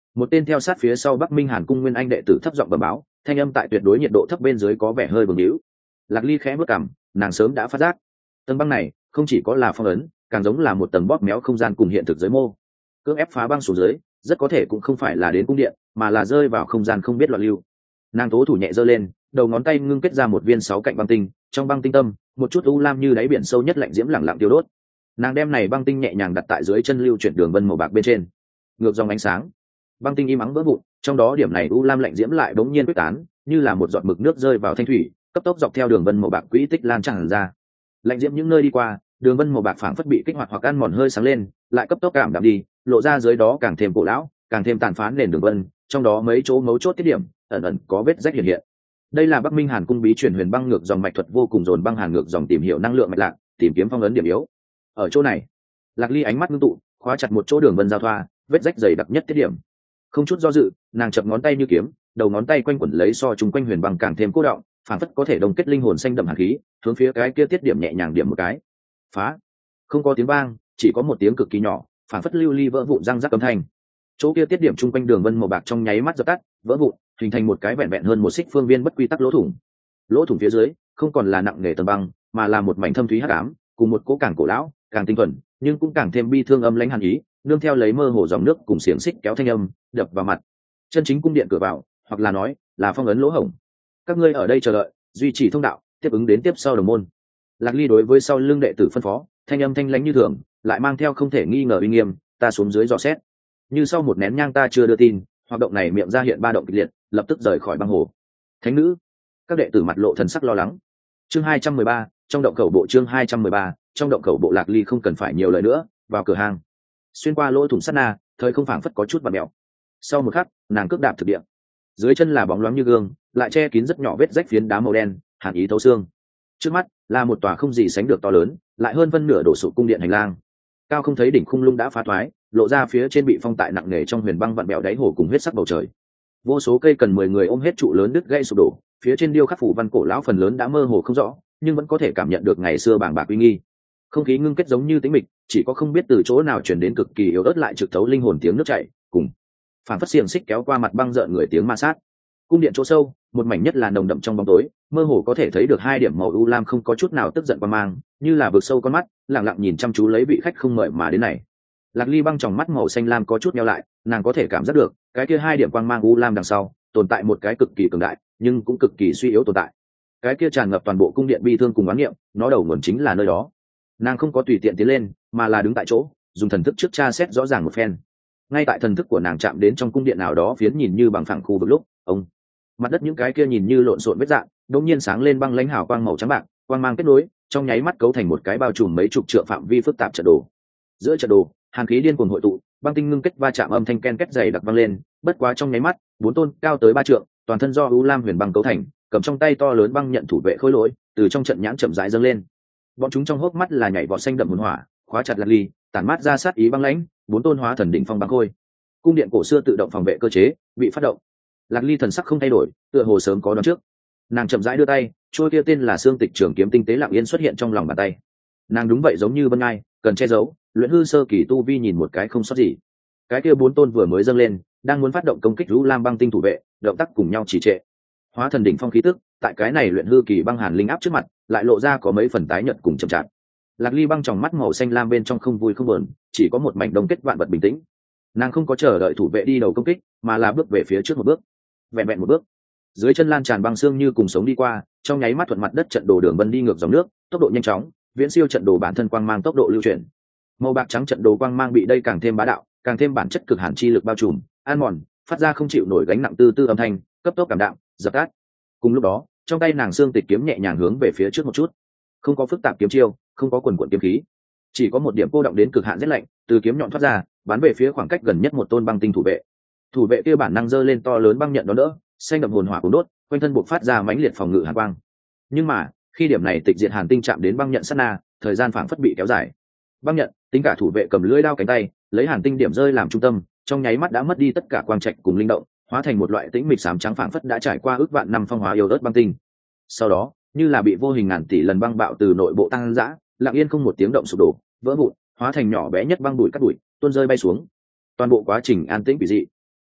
Một tên theo sát phía sau Bắc Minh Hàn cung nguyên anh đệ tử thấp giọng bẩm báo, thanh âm tại tuyệt đối nhiệt độ thấp bên dưới có vẻ hơi bừng hữu. Lạc Ly khẽ bước cằm, nàng sớm đã phát giác tầng băng này không chỉ có là phong ấn, càng giống là một tầng bóp méo không gian cùng hiện thực giới mô. Cưỡng ép phá băng xuống dưới, rất có thể cũng không phải là đến cung điện, mà là rơi vào không gian không biết loạn lưu. Nàng tố thủ nhẹ giơ lên, đầu ngón tay ngưng kết ra một viên sáu cạnh băng tinh, trong băng tinh tâm, một chút u lam như đáy biển sâu nhất lạnh diễm lặng lặng tiêu đốt. Nàng đem này băng tinh nhẹ nhàng đặt tại dưới chân lưu chuyển đường vân màu bạc bên trên, ngược dòng ánh sáng, băng tinh im ắng vỡ vụn, trong đó điểm này u lam lạnh diễm lại bỗng nhiên quyết tán, như là một giọt mực nước rơi vào thanh thủy, cấp tốc dọc theo đường vân màu bạc quỹ tích lan tràn ra. Lạnh diễm những nơi đi qua, đường vân màu bạc phảng phất bị kích hoạt hoặc ăn mòn hơi sáng lên, lại cấp tốc cảm đạm đi, lộ ra dưới đó càng thêm cổ lão, càng thêm tàn phá nền đường vân, trong đó mấy chỗ mấu chốt tiết điểm ẩn ẩn có vết rách hiện hiện. Đây là Bắc Minh Hàn cung bí truyền huyền băng ngược dòng mạch thuật vô cùng dồn băng hàn ngược dòng tìm hiểu năng lượng mạch lạc, tìm kiếm phong ấn điểm yếu. Ở chỗ này, Lạc Ly ánh mắt ngưng tụ, khóa chặt một chỗ đường vân giao thoa, vết rách dày đặc nhất tiết điểm. Không chút do dự, nàng chập ngón tay như kiếm, đầu ngón tay quanh quẩn lấy so chung quanh huyền băng càng thêm cố động, phản phất có thể đồng kết linh hồn xanh đậm hàn khí, hướng phía cái kia tiết điểm nhẹ nhàng điểm một cái. Phá! Không có tiếng vang, chỉ có một tiếng cực kỳ nhỏ, phản phất lưu ly vỡ vụn răng rắc âm thanh. Chỗ kia tiết điểm chung quanh đường vân màu bạc trong nháy mắt dập tắt, vỡ vụn, hình thành một cái vẹn vẹn hơn một xích phương viên bất quy tắc lỗ thủng. Lỗ thủng phía dưới không còn là nặng nề tầng băng, mà là một mảnh thâm thúy hắc ám, cùng một cỗ càng cổ lão, càng tinh thuần, nhưng cũng càng thêm bi thương âm lãnh hàn ý, nương theo lấy mơ hồ dòng nước cùng xiềng xích kéo thanh âm đập vào mặt. Chân chính cung điện cửa vào, hoặc là nói là phong ấn lỗ hổng. Các ngươi ở đây chờ đợi, duy trì thông đạo, tiếp ứng đến tiếp sau đồng môn. Lạc Ly đối với sau lưng đệ tử phân phó, thanh âm thanh lãnh như thường, lại mang theo không thể nghi ngờ uy nghiêm. Ta xuống dưới dò xét. Như sau một nén nhang ta chưa đưa tin, hoạt động này miệng ra hiện ba động kịch liệt, lập tức rời khỏi băng hồ. Thánh nữ, các đệ tử mặt lộ thần sắc lo lắng. Chương hai trăm mười ba, trong động khẩu bộ chương hai trăm mười ba, trong động khẩu bộ. Lạc Ly không cần phải nhiều lời nữa, vào cửa hàng. Xuyên qua lỗ thủng sắt na, thời không phảng phất có chút vặn mèo. Sau một khắc, nàng cước đạp thực địa. Dưới chân là bóng loáng như gương, lại che kín rất nhỏ vết rách phiến đá màu đen, hàn ý thấu xương. Trước mắt là một tòa không gì sánh được to lớn, lại hơn phân nửa đổ sụp cung điện hành lang. Cao không thấy đỉnh khung lung đã phá thoái, lộ ra phía trên bị phong tại nặng nề trong huyền băng vặn bèo đáy hồ cùng huyết sắc bầu trời. Vô số cây cần mười người ôm hết trụ lớn đứt gãy sụp đổ, phía trên điêu khắc phủ văn cổ lão phần lớn đã mơ hồ không rõ, nhưng vẫn có thể cảm nhận được ngày xưa bàng bạc uy nghi. Không khí ngưng kết giống như tĩnh mịch, chỉ có không biết từ chỗ nào truyền đến cực kỳ yếu ớt lại trực thấu linh hồn tiếng nước chảy, cùng phản phất xiềng xích kéo qua mặt băng rợn người tiếng ma sát. Cung điện chỗ sâu, một mảnh nhất là nồng đậm trong bóng tối, mơ hồ có thể thấy được hai điểm màu u lam không có chút nào tức giận qua mang, như là vực sâu con mắt, lặng lặng nhìn chăm chú lấy vị khách không mời mà đến này. Lạc Ly băng trong mắt màu xanh lam có chút nheo lại, nàng có thể cảm giác được cái kia hai điểm quang mang u lam đằng sau tồn tại một cái cực kỳ cường đại, nhưng cũng cực kỳ suy yếu tồn tại. Cái kia tràn ngập toàn bộ cung điện bi thương cùng oán niệm, nó đầu nguồn chính là nơi đó. Nàng không có tùy tiện tiến lên, mà là đứng tại chỗ, dùng thần thức trước tra xét rõ ràng một phen. Ngay tại thần thức của nàng chạm đến trong cung điện nào đó phiến nhìn như bằng phẳng khu vực lúc, ông mặt đất những cái kia nhìn như lộn xộn vết dạn, đột nhiên sáng lên băng lãnh hào quang màu trắng bạc, quang mang kết nối, trong nháy mắt cấu thành một cái bao trùm mấy chục trượng phạm vi phức tạp trận đồ. Giữa trận đồ, hàn khí điên cuồng hội tụ, băng tinh ngưng kết va chạm âm thanh ken két dày đặc vang lên, bất quá trong nháy mắt, bốn tôn cao tới ba trượng, toàn thân do u lam huyền băng cấu thành, cầm trong tay to lớn băng nhận thủ vệ khối lỗi, từ trong trận nhãn chậm rãi dâng lên. Bọn chúng trong hốc mắt là nhảy vọt xanh đậm hồn hỏa, khóa chặt Lạc Ly, tản mát ra sát ý băng lãnh, bốn tôn hóa thần đỉnh phong băng khôi. Cung điện cổ xưa tự động phòng vệ cơ chế bị phát động. Lạc Ly thần sắc không thay đổi, tựa hồ sớm có đoán trước. Nàng chậm rãi đưa tay, trôi kia tên là xương tịch trường kiếm tinh tế lặng yên xuất hiện trong lòng bàn tay. Nàng đúng vậy giống như Vân Ngai, cần che giấu, luyện hư sơ kỳ tu vi nhìn một cái không sót gì. Cái kia bốn tôn vừa mới dâng lên, đang muốn phát động công kích Vũ Lam băng tinh thủ vệ, động tác cùng nhau trì trệ. Hóa thần đỉnh phong khí tức, tại cái này luyện hư kỳ băng hàn linh áp trước mặt, lại lộ ra có mấy phần tái nhợt cùng chậm chạp. Lạc Ly băng trong mắt màu xanh lam bên trong không vui không buồn, chỉ có một mảnh đông kết vạn vật bình tĩnh. Nàng không có chờ đợi thủ vệ đi đầu công kích, mà là bước về phía trước một bước, vẹn vẹn một bước, dưới chân lan tràn băng xương như cùng sống đi qua, trong nháy mắt thuận mặt đất trận đồ đường vân đi ngược dòng nước, tốc độ nhanh chóng, viễn siêu trận đồ bản thân quang mang tốc độ lưu chuyển. Màu bạc trắng trận đồ quang mang bị đây càng thêm bá đạo, càng thêm bản chất cực hàn chi lực bao trùm, an mòn, phát ra không chịu nổi gánh nặng tư tư âm thanh, cấp tốc cảm đạm, dập tắt. Cùng lúc đó, trong tay nàng xương tịch kiếm nhẹ nhàng hướng về phía trước một chút, không có phức tạp kiếm chiêu, không có quần quần kiếm khí, chỉ có một điểm cô động đến cực hạn rét lạnh, từ kiếm nhọn thoát ra, bắn về phía khoảng cách gần nhất một tôn băng tinh thủ vệ. Thủ vệ kia bản năng giơ lên to lớn băng nhận đó đỡ, xanh đậm hồn hỏa cuốn đốt, quanh thân buộc phát ra mãnh liệt phòng ngự hàn quang. Nhưng mà, khi điểm này tịch diệt hàn tinh chạm đến băng nhận sát na, thời gian phảng phất bị kéo dài. Băng nhận, tính cả thủ vệ cầm lưỡi đao cánh tay, lấy hàn tinh điểm rơi làm trung tâm, trong nháy mắt đã mất đi tất cả quang trạch cùng linh động, hóa thành một loại tĩnh mịch xám trắng phảng phất đã trải qua ước vạn năm phong hóa yêu ớt băng tinh. Sau đó, như là bị vô hình ngàn tỷ lần băng bạo từ nội bộ tăng dã, lặng yên không một tiếng động sụp đổ, vỡ vụn, hóa thành nhỏ bé nhất băng bụi cát bụi, tuôn rơi bay xuống. Toàn bộ quá trình an tĩnh quỷ dị.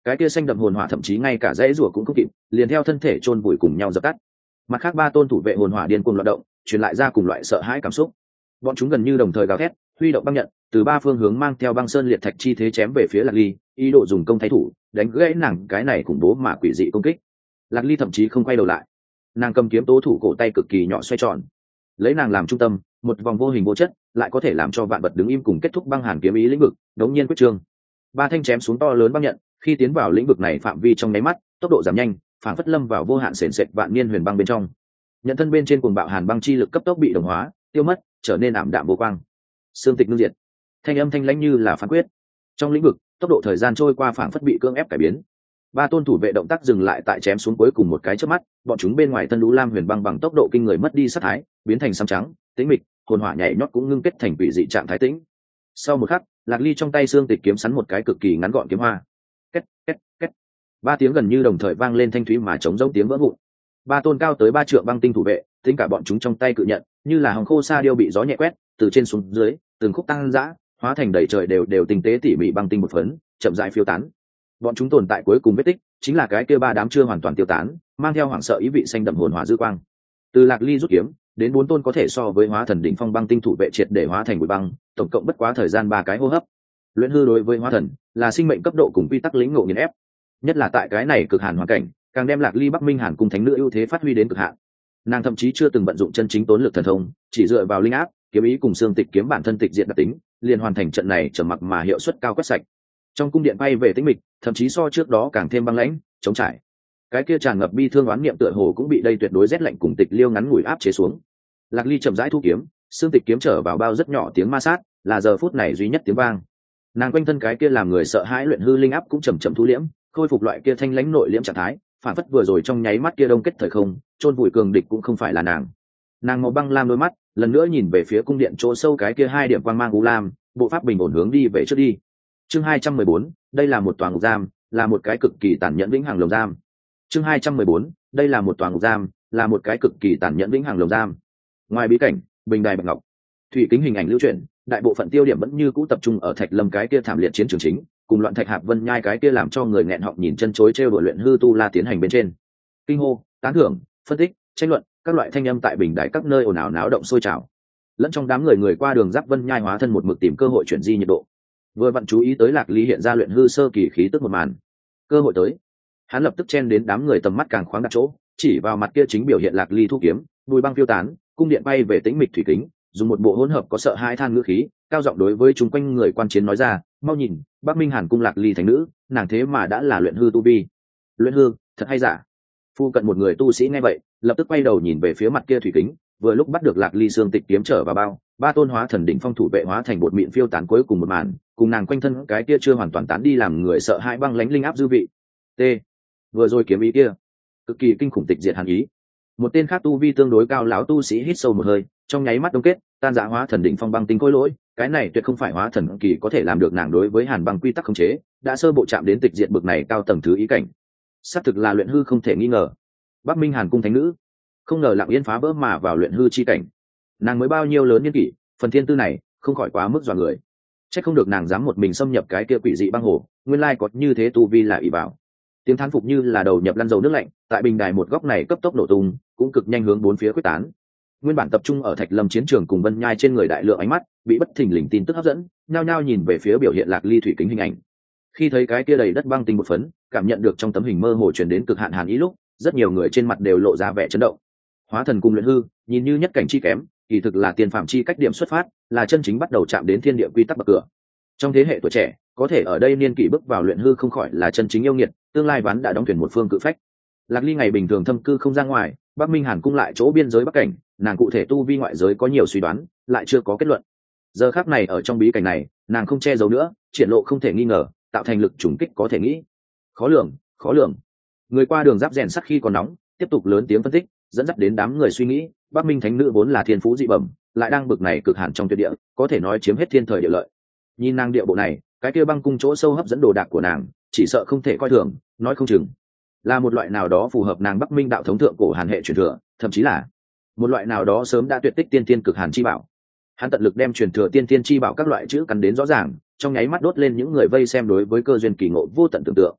cái kia xanh đậm hồn hỏa thậm chí ngay cả dãy rủa cũng không kịp, liền theo thân thể chôn vùi cùng nhau dập tắt. Mặt khác ba tôn thủ vệ hồn hỏa điên cuồng loạn động, truyền lại ra cùng loại sợ hãi cảm xúc. Bọn chúng gần như đồng thời gào thét, huy động băng nhận, từ ba phương hướng mang theo băng sơn liệt thạch chi thế chém về phía Lạc Ly, ý đồ dùng công thái thủ, đánh gãy nàng cái này khủng bố mà quỷ dị công kích. Lạc Ly thậm chí không quay đầu lại, nàng cầm kiếm tố thủ cổ tay cực kỳ nhỏ xoay tròn, lấy nàng làm trung tâm, một vòng vô hình vô chất, lại có thể làm cho vạn vật đứng im cùng kết thúc băng hàn kiếm ý lĩnh vực, đống nhiên quyết trương. Ba thanh chém xuống to lớn băng nhận, khi tiến vào lĩnh vực này phạm vi trong nháy mắt, tốc độ giảm nhanh, phản phất lâm vào vô hạn sền sệt vạn niên huyền băng bên trong. Nhận thân bên trên cuồng bạo hàn băng chi lực cấp tốc bị đồng hóa, tiêu mất, trở nên ảm đạm vô quang. Xương tịch ngưng diệt. Thanh âm thanh lãnh như là phán quyết. Trong lĩnh vực, tốc độ thời gian trôi qua phản phất bị cưỡng ép cải biến. Ba tôn thủ vệ động tác dừng lại tại chém xuống cuối cùng một cái chớp mắt, bọn chúng bên ngoài thân lũ lam huyền băng bằng tốc độ kinh người mất đi sát thái, biến thành xám trắng, tĩnh mịch, hồn hỏa nhảy nhót cũng ngưng kết thành quỷ dị trạng thái tĩnh. Sau một khắc, Lạc Ly trong tay xương tịch kiếm sắn một cái cực kỳ ngắn gọn kiếm hoa. Két két két. Ba tiếng gần như đồng thời vang lên thanh thúy mà chống rỗng tiếng vỡ vụn. Ba tôn cao tới ba trượng băng tinh thủ vệ, tính cả bọn chúng trong tay cự nhận, như là hồng khô sa điêu bị gió nhẹ quét, từ trên xuống dưới, từng khúc tăng dã, hóa thành đầy trời đều đều tinh tế tỉ mỉ băng tinh một phấn, chậm rãi phiêu tán. Bọn chúng tồn tại cuối cùng vết tích, chính là cái kia ba đám chưa hoàn toàn tiêu tán, mang theo hoảng sợ ý vị xanh đậm hồn hỏa dư quang. Từ Lạc Ly rút kiếm, đến bốn tôn có thể so với hóa thần đỉnh phong băng tinh thủ vệ triệt để hóa thành bụi băng, tổng cộng bất quá thời gian ba cái hô hấp. Luyện hư đối với hóa thần là sinh mệnh cấp độ cùng quy tắc lĩnh ngộ nghiền ép, nhất là tại cái này cực hạn hoàn cảnh, càng đem Lạc Ly Bắc Minh Hàn cung thánh nữ ưu thế phát huy đến cực hạn. Nàng thậm chí chưa từng vận dụng chân chính tốn lực thần thông, chỉ dựa vào linh áp, kiếm ý cùng xương tịch kiếm bản thân tịch diện đặc tính, liền hoàn thành trận này trầm mặc mà hiệu suất cao quét sạch. Trong cung điện bay về tĩnh mịch, thậm chí so trước đó càng thêm băng lãnh, chống trải. Cái kia tràn ngập bi thương oán niệm tựa hồ cũng bị đây tuyệt đối rét lạnh cùng tịch liêu ngắn ngủi áp chế xuống. Lạc Ly chậm rãi thu kiếm, xương tịch kiếm trở vào bao rất nhỏ tiếng ma sát, là giờ phút này duy nhất tiếng vang. Nàng quanh thân cái kia làm người sợ hãi luyện hư linh áp cũng chậm chậm thu liễm, khôi phục loại kia thanh lãnh nội liễm trạng thái, phản phất vừa rồi trong nháy mắt kia đông kết thời không, chôn vùi cường địch cũng không phải là nàng. Nàng màu băng lam đôi mắt, lần nữa nhìn về phía cung điện chỗ sâu cái kia hai điểm quang mang u lam, bộ pháp bình ổn hướng đi về trước đi. Chương hai trăm mười bốn, đây là một tòa ngục giam, là một cái cực kỳ tàn nhẫn vĩnh hằng lồng giam. Chương hai trăm mười bốn, đây là một tòa ngục giam, là một cái cực kỳ tàn nhẫn vĩnh hằng lồng giam. Ngoài bí cảnh, bình đài bạch ngọc, thủy kính hình ảnh lưu truyền, đại bộ phận tiêu điểm vẫn như cũ tập trung ở Thạch Lâm cái kia thảm liệt chiến trường chính, cùng loạn thạch hạp vân nhai cái kia làm cho người nghẹn họng nhìn chân chối trêu đùa luyện hư tu la tiến hành bên trên. Kinh hô, tán thưởng, phân tích, tranh luận, các loại thanh âm tại bình đài các nơi ồn ào náo động sôi trào. Lẫn trong đám người người qua đường giáp vân nhai hóa thân một mực tìm cơ hội chuyển di nhiệt độ. Vừa vặn chú ý tới Lạc Ly hiện ra luyện hư sơ kỳ khí tức một màn. Cơ hội tới, hắn lập tức chen đến đám người tầm mắt càng khoáng đặt chỗ, chỉ vào mặt kia chính biểu hiện Lạc Ly thu kiếm, bùi băng phiêu tán, cung điện bay về tĩnh mịch thủy kính, dùng một bộ hỗn hợp có sợ hai than ngữ khí, cao giọng đối với chúng quanh người quan chiến nói ra, mau nhìn, Bắc Minh Hàn cung Lạc Ly thánh nữ, nàng thế mà đã là luyện hư tu vi. Luyện hư, thật hay giả? Phu cận một người tu sĩ nghe vậy, lập tức quay đầu nhìn về phía mặt kia thủy kính, vừa lúc bắt được Lạc Ly xương tịch kiếm trở vào bao, ba tôn hóa thần đỉnh phong thủ vệ hóa thành bột mịn phiêu tán cuối cùng một màn, cùng nàng quanh thân cái kia chưa hoàn toàn tán đi làm người sợ hãi băng lãnh linh áp dư vị. T. Vừa rồi kiếm ý kia, cực kỳ kinh khủng tịch diệt hàn ý. Một tên khác tu vi tương đối cao lão tu sĩ hít sâu một hơi, trong nháy mắt đông kết, tan rã hóa thần đỉnh phong băng tinh khối lỗi, cái này tuyệt không phải hóa thần kỳ có thể làm được, nàng đối với hàn băng quy tắc khống chế, đã sơ bộ chạm đến tịch diệt bực này cao tầng thứ ý cảnh. Xác thực là luyện hư không thể nghi ngờ. Bắc Minh Hàn cung thánh nữ, không ngờ lặng yên phá vỡ mà vào luyện hư chi cảnh. Nàng mới bao nhiêu lớn niên kỷ, phần thiên tư này không khỏi quá mức dọa người. Chắc không được nàng dám một mình xâm nhập cái kia quỷ dị băng hồ, nguyên lai có như thế tu vi là ỷ bảo. Tiếng thán phục như là đầu nhập lăn dầu nước lạnh, tại bình đài một góc này cấp tốc nổ tung, cũng cực nhanh hướng bốn phía quyết tán. Nguyên bản tập trung ở Thạch Lâm chiến trường cùng Vân Nhai trên người đại lượng ánh mắt, bị bất thình lình tin tức hấp dẫn, nhao nhao nhìn về phía biểu hiện Lạc Ly thủy kính hình ảnh. Khi thấy cái kia đầy đất băng tinh một phấn, cảm nhận được trong tấm hình mơ hồ truyền đến cực hạn hàn ý lúc, rất nhiều người trên mặt đều lộ ra vẻ chấn động. Hóa thần cùng luyện hư, nhìn như nhất cảnh chi kém, kỳ thực là tiền phạm chi cách điểm xuất phát, là chân chính bắt đầu chạm đến thiên địa quy tắc bậc cửa. Trong thế hệ tuổi trẻ, có thể ở đây niên kỷ bước vào luyện hư không khỏi là chân chính yêu nghiệt, tương lai ván đã đóng thuyền một phương cự phách. Lạc Ly ngày bình thường thâm cư không ra ngoài, Bắc Minh Hàn cung lại chỗ biên giới bắc cảnh, nàng cụ thể tu vi ngoại giới có nhiều suy đoán, lại chưa có kết luận. Giờ khắc này ở trong bí cảnh này, nàng không che giấu nữa, triển lộ không thể nghi ngờ, tạo thành lực trùng kích có thể nghĩ. Khó lường, khó lường. Người qua đường giáp rèn sắt khi còn nóng, tiếp tục lớn tiếng phân tích, dẫn dắt đến đám người suy nghĩ, Bắc Minh thánh nữ vốn là thiên phú dị bẩm, lại đang bực này cực hạn trong tuyệt địa, có thể nói chiếm hết thiên thời địa lợi. Nhìn nàng địa bộ này, cái kia băng cung chỗ sâu hấp dẫn đồ đạc của nàng, chỉ sợ không thể coi thường, nói không chừng là một loại nào đó phù hợp nàng Bắc Minh đạo thống thượng cổ hàn hệ truyền thừa, thậm chí là một loại nào đó sớm đã tuyệt tích tiên tiên cực hàn chi bảo. Hắn tận lực đem truyền thừa tiên tiên chi bảo các loại chữ cắn đến rõ ràng, trong nháy mắt đốt lên những người vây xem đối với cơ duyên kỳ ngộ vô tận tưởng tượng.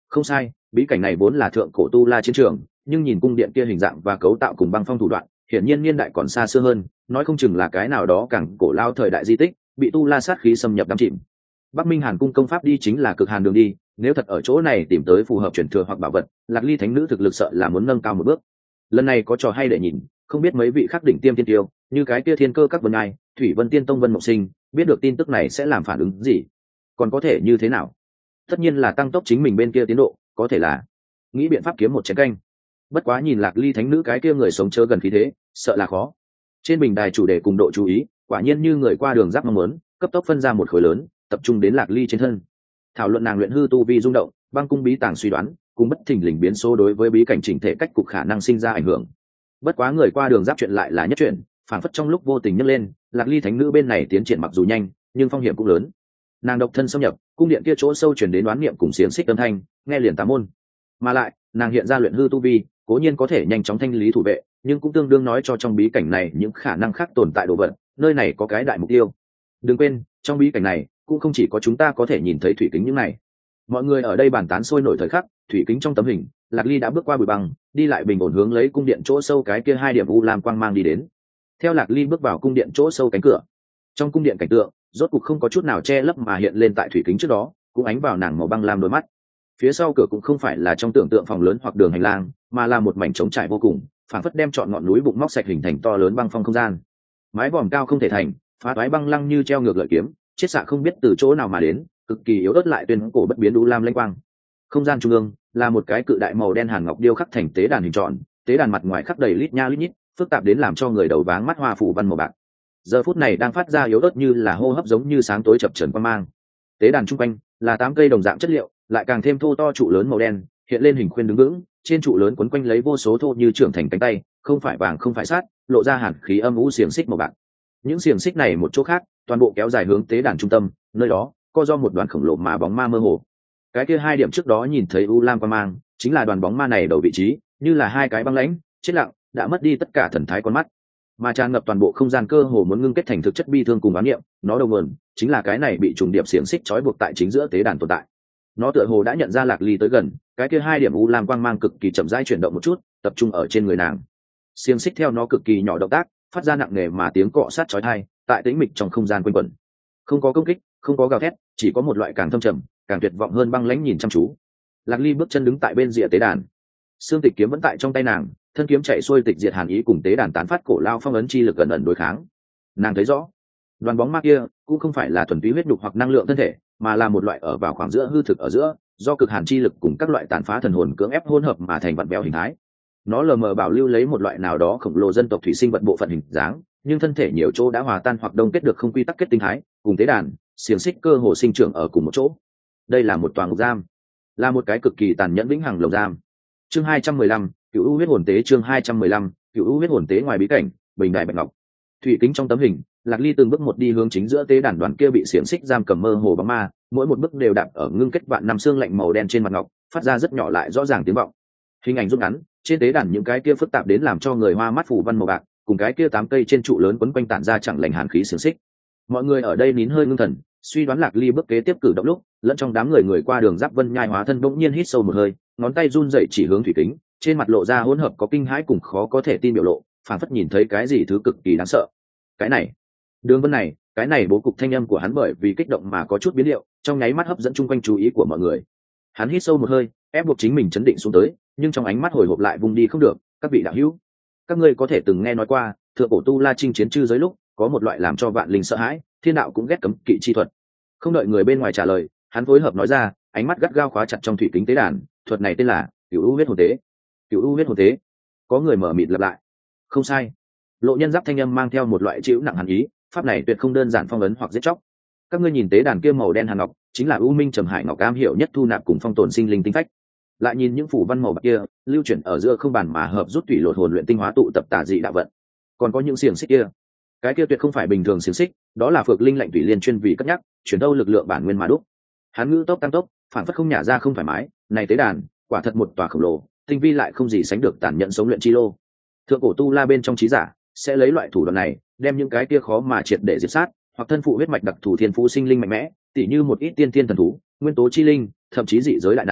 Không sai, bí cảnh này vốn là thượng cổ tu la chiến trường, nhưng nhìn cung điện kia hình dạng và cấu tạo cùng băng phong thủ đoạn, hiển nhiên niên đại còn xa xưa hơn, nói không chừng là cái nào đó càng cổ lao thời đại di tích, bị tu la sát khí xâm nhập đắm chìm. Bắc Minh Hàn cung công pháp đi chính là cực hàn đường đi, nếu thật ở chỗ này tìm tới phù hợp truyền thừa hoặc bảo vật, Lạc Ly thánh nữ thực lực sợ là muốn nâng cao một bước. Lần này có trò hay để nhìn, không biết mấy vị khắc đỉnh tiêm tiên tiêu, như cái kia Thiên Cơ các Vân Ai, Thủy Vân Tiên Tông Vân Mộng Sinh, biết được tin tức này sẽ làm phản ứng gì? Còn có thể như thế nào? Tất nhiên là tăng tốc chính mình bên kia tiến độ, có thể là nghĩ biện pháp kiếm một chén canh. Bất quá nhìn Lạc Ly thánh nữ cái kia người sống chớ gần khí thế, sợ là khó. Trên bình đài chủ đề cùng độ chú ý, quả nhiên như người qua đường giáp mong muốn, cấp tốc phân ra một khối lớn, tập trung đến Lạc Ly trên thân. Thảo luận nàng luyện hư tu vi rung động, băng cung bí tàng suy đoán, cùng bất thình lình biến số đối với bí cảnh chỉnh thể cách cục khả năng sinh ra ảnh hưởng. Bất quá người qua đường giáp chuyện lại là nhất chuyện, phản phất trong lúc vô tình nhấc lên, Lạc Ly thánh nữ bên này tiến triển mặc dù nhanh, nhưng phong hiểm cũng lớn. Nàng độc thân xâm nhập, cung điện kia chỗ sâu truyền đến đoán niệm cùng xiềng xích âm thanh, nghe liền tà môn. Mà lại, nàng hiện ra luyện hư tu vi, cố nhiên có thể nhanh chóng thanh lý thủ vệ, nhưng cũng tương đương nói cho trong bí cảnh này những khả năng khác tồn tại đồ vật, nơi này có cái đại mục tiêu. Đừng quên, trong bí cảnh này cũng không chỉ có chúng ta có thể nhìn thấy thủy kính những này. Mọi người ở đây bàn tán sôi nổi thời khắc, thủy kính trong tấm hình, Lạc Ly đã bước qua bụi băng, đi lại bình ổn hướng lấy cung điện chỗ sâu cái kia hai điểm u lam quang mang đi đến. Theo Lạc Ly bước vào cung điện chỗ sâu cánh cửa, trong cung điện cảnh tượng rốt cục không có chút nào che lấp mà hiện lên tại thủy kính trước đó, cũng ánh vào nàng màu băng lam đôi mắt. Phía sau cửa cũng không phải là trong tưởng tượng phòng lớn hoặc đường hành lang, mà là một mảnh trống trải vô cùng, phảng phất đem trọn ngọn núi bụng móc sạch hình thành to lớn băng phong không gian. Mái vòm cao không thể thành, phá toái băng lăng như treo ngược lợi kiếm, chiết xạ không biết từ chỗ nào mà đến, cực kỳ yếu ớt lại tuyên cổ bất biến u lam lanh quang. Không gian trung ương là một cái cự đại màu đen hàn ngọc điêu khắc thành tế đàn hình tròn, tế đàn mặt ngoài khắc đầy lít nha lít nhít, phức tạp đến làm cho người đầu váng mắt hoa phủ văn màu bạc. Giờ phút này đang phát ra yếu ớt như là hô hấp giống như sáng tối chập chờn quang mang. Tế đàn trung quanh là tám cây đồng dạng chất liệu, lại càng thêm thô to trụ lớn màu đen, hiện lên hình khuyên đứng vững, trên trụ lớn quấn quanh lấy vô số thô như trưởng thành cánh tay, không phải vàng không phải sắt, lộ ra hàn khí âm u xiềng xích màu bạc. Những xiềng xích này một chỗ khác, toàn bộ kéo dài hướng tế đàn trung tâm, nơi đó co do một đoàn khổng lồ mà bóng ma mơ hồ. Cái kia hai điểm trước đó nhìn thấy u lam quang mang, chính là đoàn bóng ma này đầu vị trí, như là hai cái băng lãnh, chết lặng, đã mất đi tất cả thần thái con mắt, mà tràn ngập toàn bộ không gian cơ hồ muốn ngưng kết thành thực chất bi thương cùng bán niệm. Nó đầu nguồn chính là cái này bị trùng điệp xiềng xích trói buộc tại chính giữa tế đàn tồn tại. Nó tựa hồ đã nhận ra Lạc Ly tới gần, cái kia hai điểm u lam quang mang cực kỳ chậm rãi chuyển động một chút, tập trung ở trên người nàng. Xiềng xích theo nó cực kỳ nhỏ động tác, phát ra nặng nề mà tiếng cọ sát chói tai, tại tĩnh mịch trong không gian quanh quẩn. Không có công kích, không có gào thét, chỉ có một loại càng thâm trầm, càng tuyệt vọng hơn băng lãnh nhìn chăm chú. Lạc Ly bước chân đứng tại bên rìa tế đàn, xương tịch kiếm vẫn tại trong tay nàng, thân kiếm chạy xuôi tịch diệt hàn ý cùng tế đàn tán phát cổ lao phong ấn chi lực gần ẩn đối kháng. Nàng thấy rõ, đoàn bóng ma kia cũng không phải là thuần túy huyết nhục hoặc năng lượng thân thể, mà là một loại ở vào khoảng giữa hư thực ở giữa, do cực hàn chi lực cùng các loại tàn phá thần hồn cưỡng ép hỗn hợp mà thành vặn vẹo hình thái. Nó lờ mờ bảo lưu lấy một loại nào đó khổng lồ dân tộc thủy sinh vật bộ phận hình dáng, nhưng thân thể nhiều chỗ đã hòa tan hoặc đông kết được không quy tắc kết tinh thái, cùng tế đàn xiềng xích cơ hồ sinh trưởng ở cùng một chỗ. Đây là một tòa ngục giam, là một cái cực kỳ tàn nhẫn vĩnh hằng lồng giam. Chương hai trăm mười lăm, Cửu U huyết hồn tế. Chương hai trăm mười lăm, Cửu U huyết hồn tế. Ngoài bí cảnh, bình đài bạch ngọc, thủy kính trong tấm hình, Lạc Ly từng bước một đi hướng chính giữa tế đàn, đoàn kia bị xiềng xích giam cầm mơ hồ bóng ma, mỗi một bước đều đạp ở ngưng kết vạn năm xương lạnh màu đen trên mặt ngọc, phát ra rất nhỏ lại rõ ràng tiếng vọng. Hình ảnh rút ngắn, trên tế đàn những cái kia phức tạp đến làm cho người hoa mắt phủ văn màu bạc, cùng cái kia tám cây trên trụ lớn quấn quanh tản ra chẳng lành hàn khí xiềng xích. Mọi người ở đây nín hơi ngưng thần, suy đoán Lạc Ly bước kế tiếp cử động lúc, lẫn trong đám người người qua đường giáp vân nhai hóa thân bỗng nhiên hít sâu một hơi, ngón tay run rẩy chỉ hướng thủy kính, trên mặt lộ ra hỗn hợp có kinh hãi cùng khó có thể tin biểu lộ, phảng phất nhìn thấy cái gì thứ cực kỳ đáng sợ. Cái này, đường vân này, cái này bố cục thanh âm của hắn bởi vì kích động mà có chút biến điệu, trong nháy mắt hấp dẫn chung quanh chú ý của mọi người. Hắn hít sâu một hơi, ép buộc chính mình chấn định xuống tới, nhưng trong ánh mắt hồi hộp lại vùng đi không được. Các vị đạo hữu, các ngươi có thể từng nghe nói qua, thượng cổ tu la chinh chiến chư giới lúc, có một loại làm cho vạn linh sợ hãi, thiên đạo cũng ghét cấm kỵ chi thuật. Không đợi người bên ngoài trả lời, hắn phối hợp nói ra, ánh mắt gắt gao khóa chặt trong thủy kính tế đàn, thuật này tên là Cửu U huyết hồn tế. Cửu U huyết hồn tế. Có người mở mịt lặp lại. Không sai. Lộ nhân giáp thanh âm mang theo một loại chịu nặng hàn ý, pháp này tuyệt không đơn giản phong ấn hoặc giết chóc. Các ngươi nhìn tế đàn kia màu đen hàn ngọc, chính là U Minh Trầm Hải Ngọc cam hiệu nhất thu nạp cùng phong tồn sinh linh tinh phách. Lại nhìn những phủ văn màu bạc kia, lưu chuyển ở giữa không bàn mà hợp rút tùy lột hồn luyện tinh hóa tụ tập tà dị đạo vận. Còn có những xiềng xích kia, cái kia tuyệt không phải bình thường xiềng xích, đó là phược linh lạnh tùy liên chuyên vì cất nhắc, chuyển đâu lực lượng bản nguyên mà đúc. Hắn ngữ tốc tăng tốc, phản phất không nhả ra không thoải mái, này tế đàn, quả thật một tòa khổng lồ, tinh vi lại không gì sánh được tàn nhẫn sống luyện chi lô. Thượng cổ tu la bên trong trí giả sẽ lấy loại thủ đoạn này, đem những cái kia khó mà triệt để diệt sát, hoặc thân phụ huyết mạch đặc thù thiên phú sinh linh mạnh mẽ, tỉ như một ít tiên thiên thần thú, nguyên tố chi linh, thậm chí dị giới đại năng,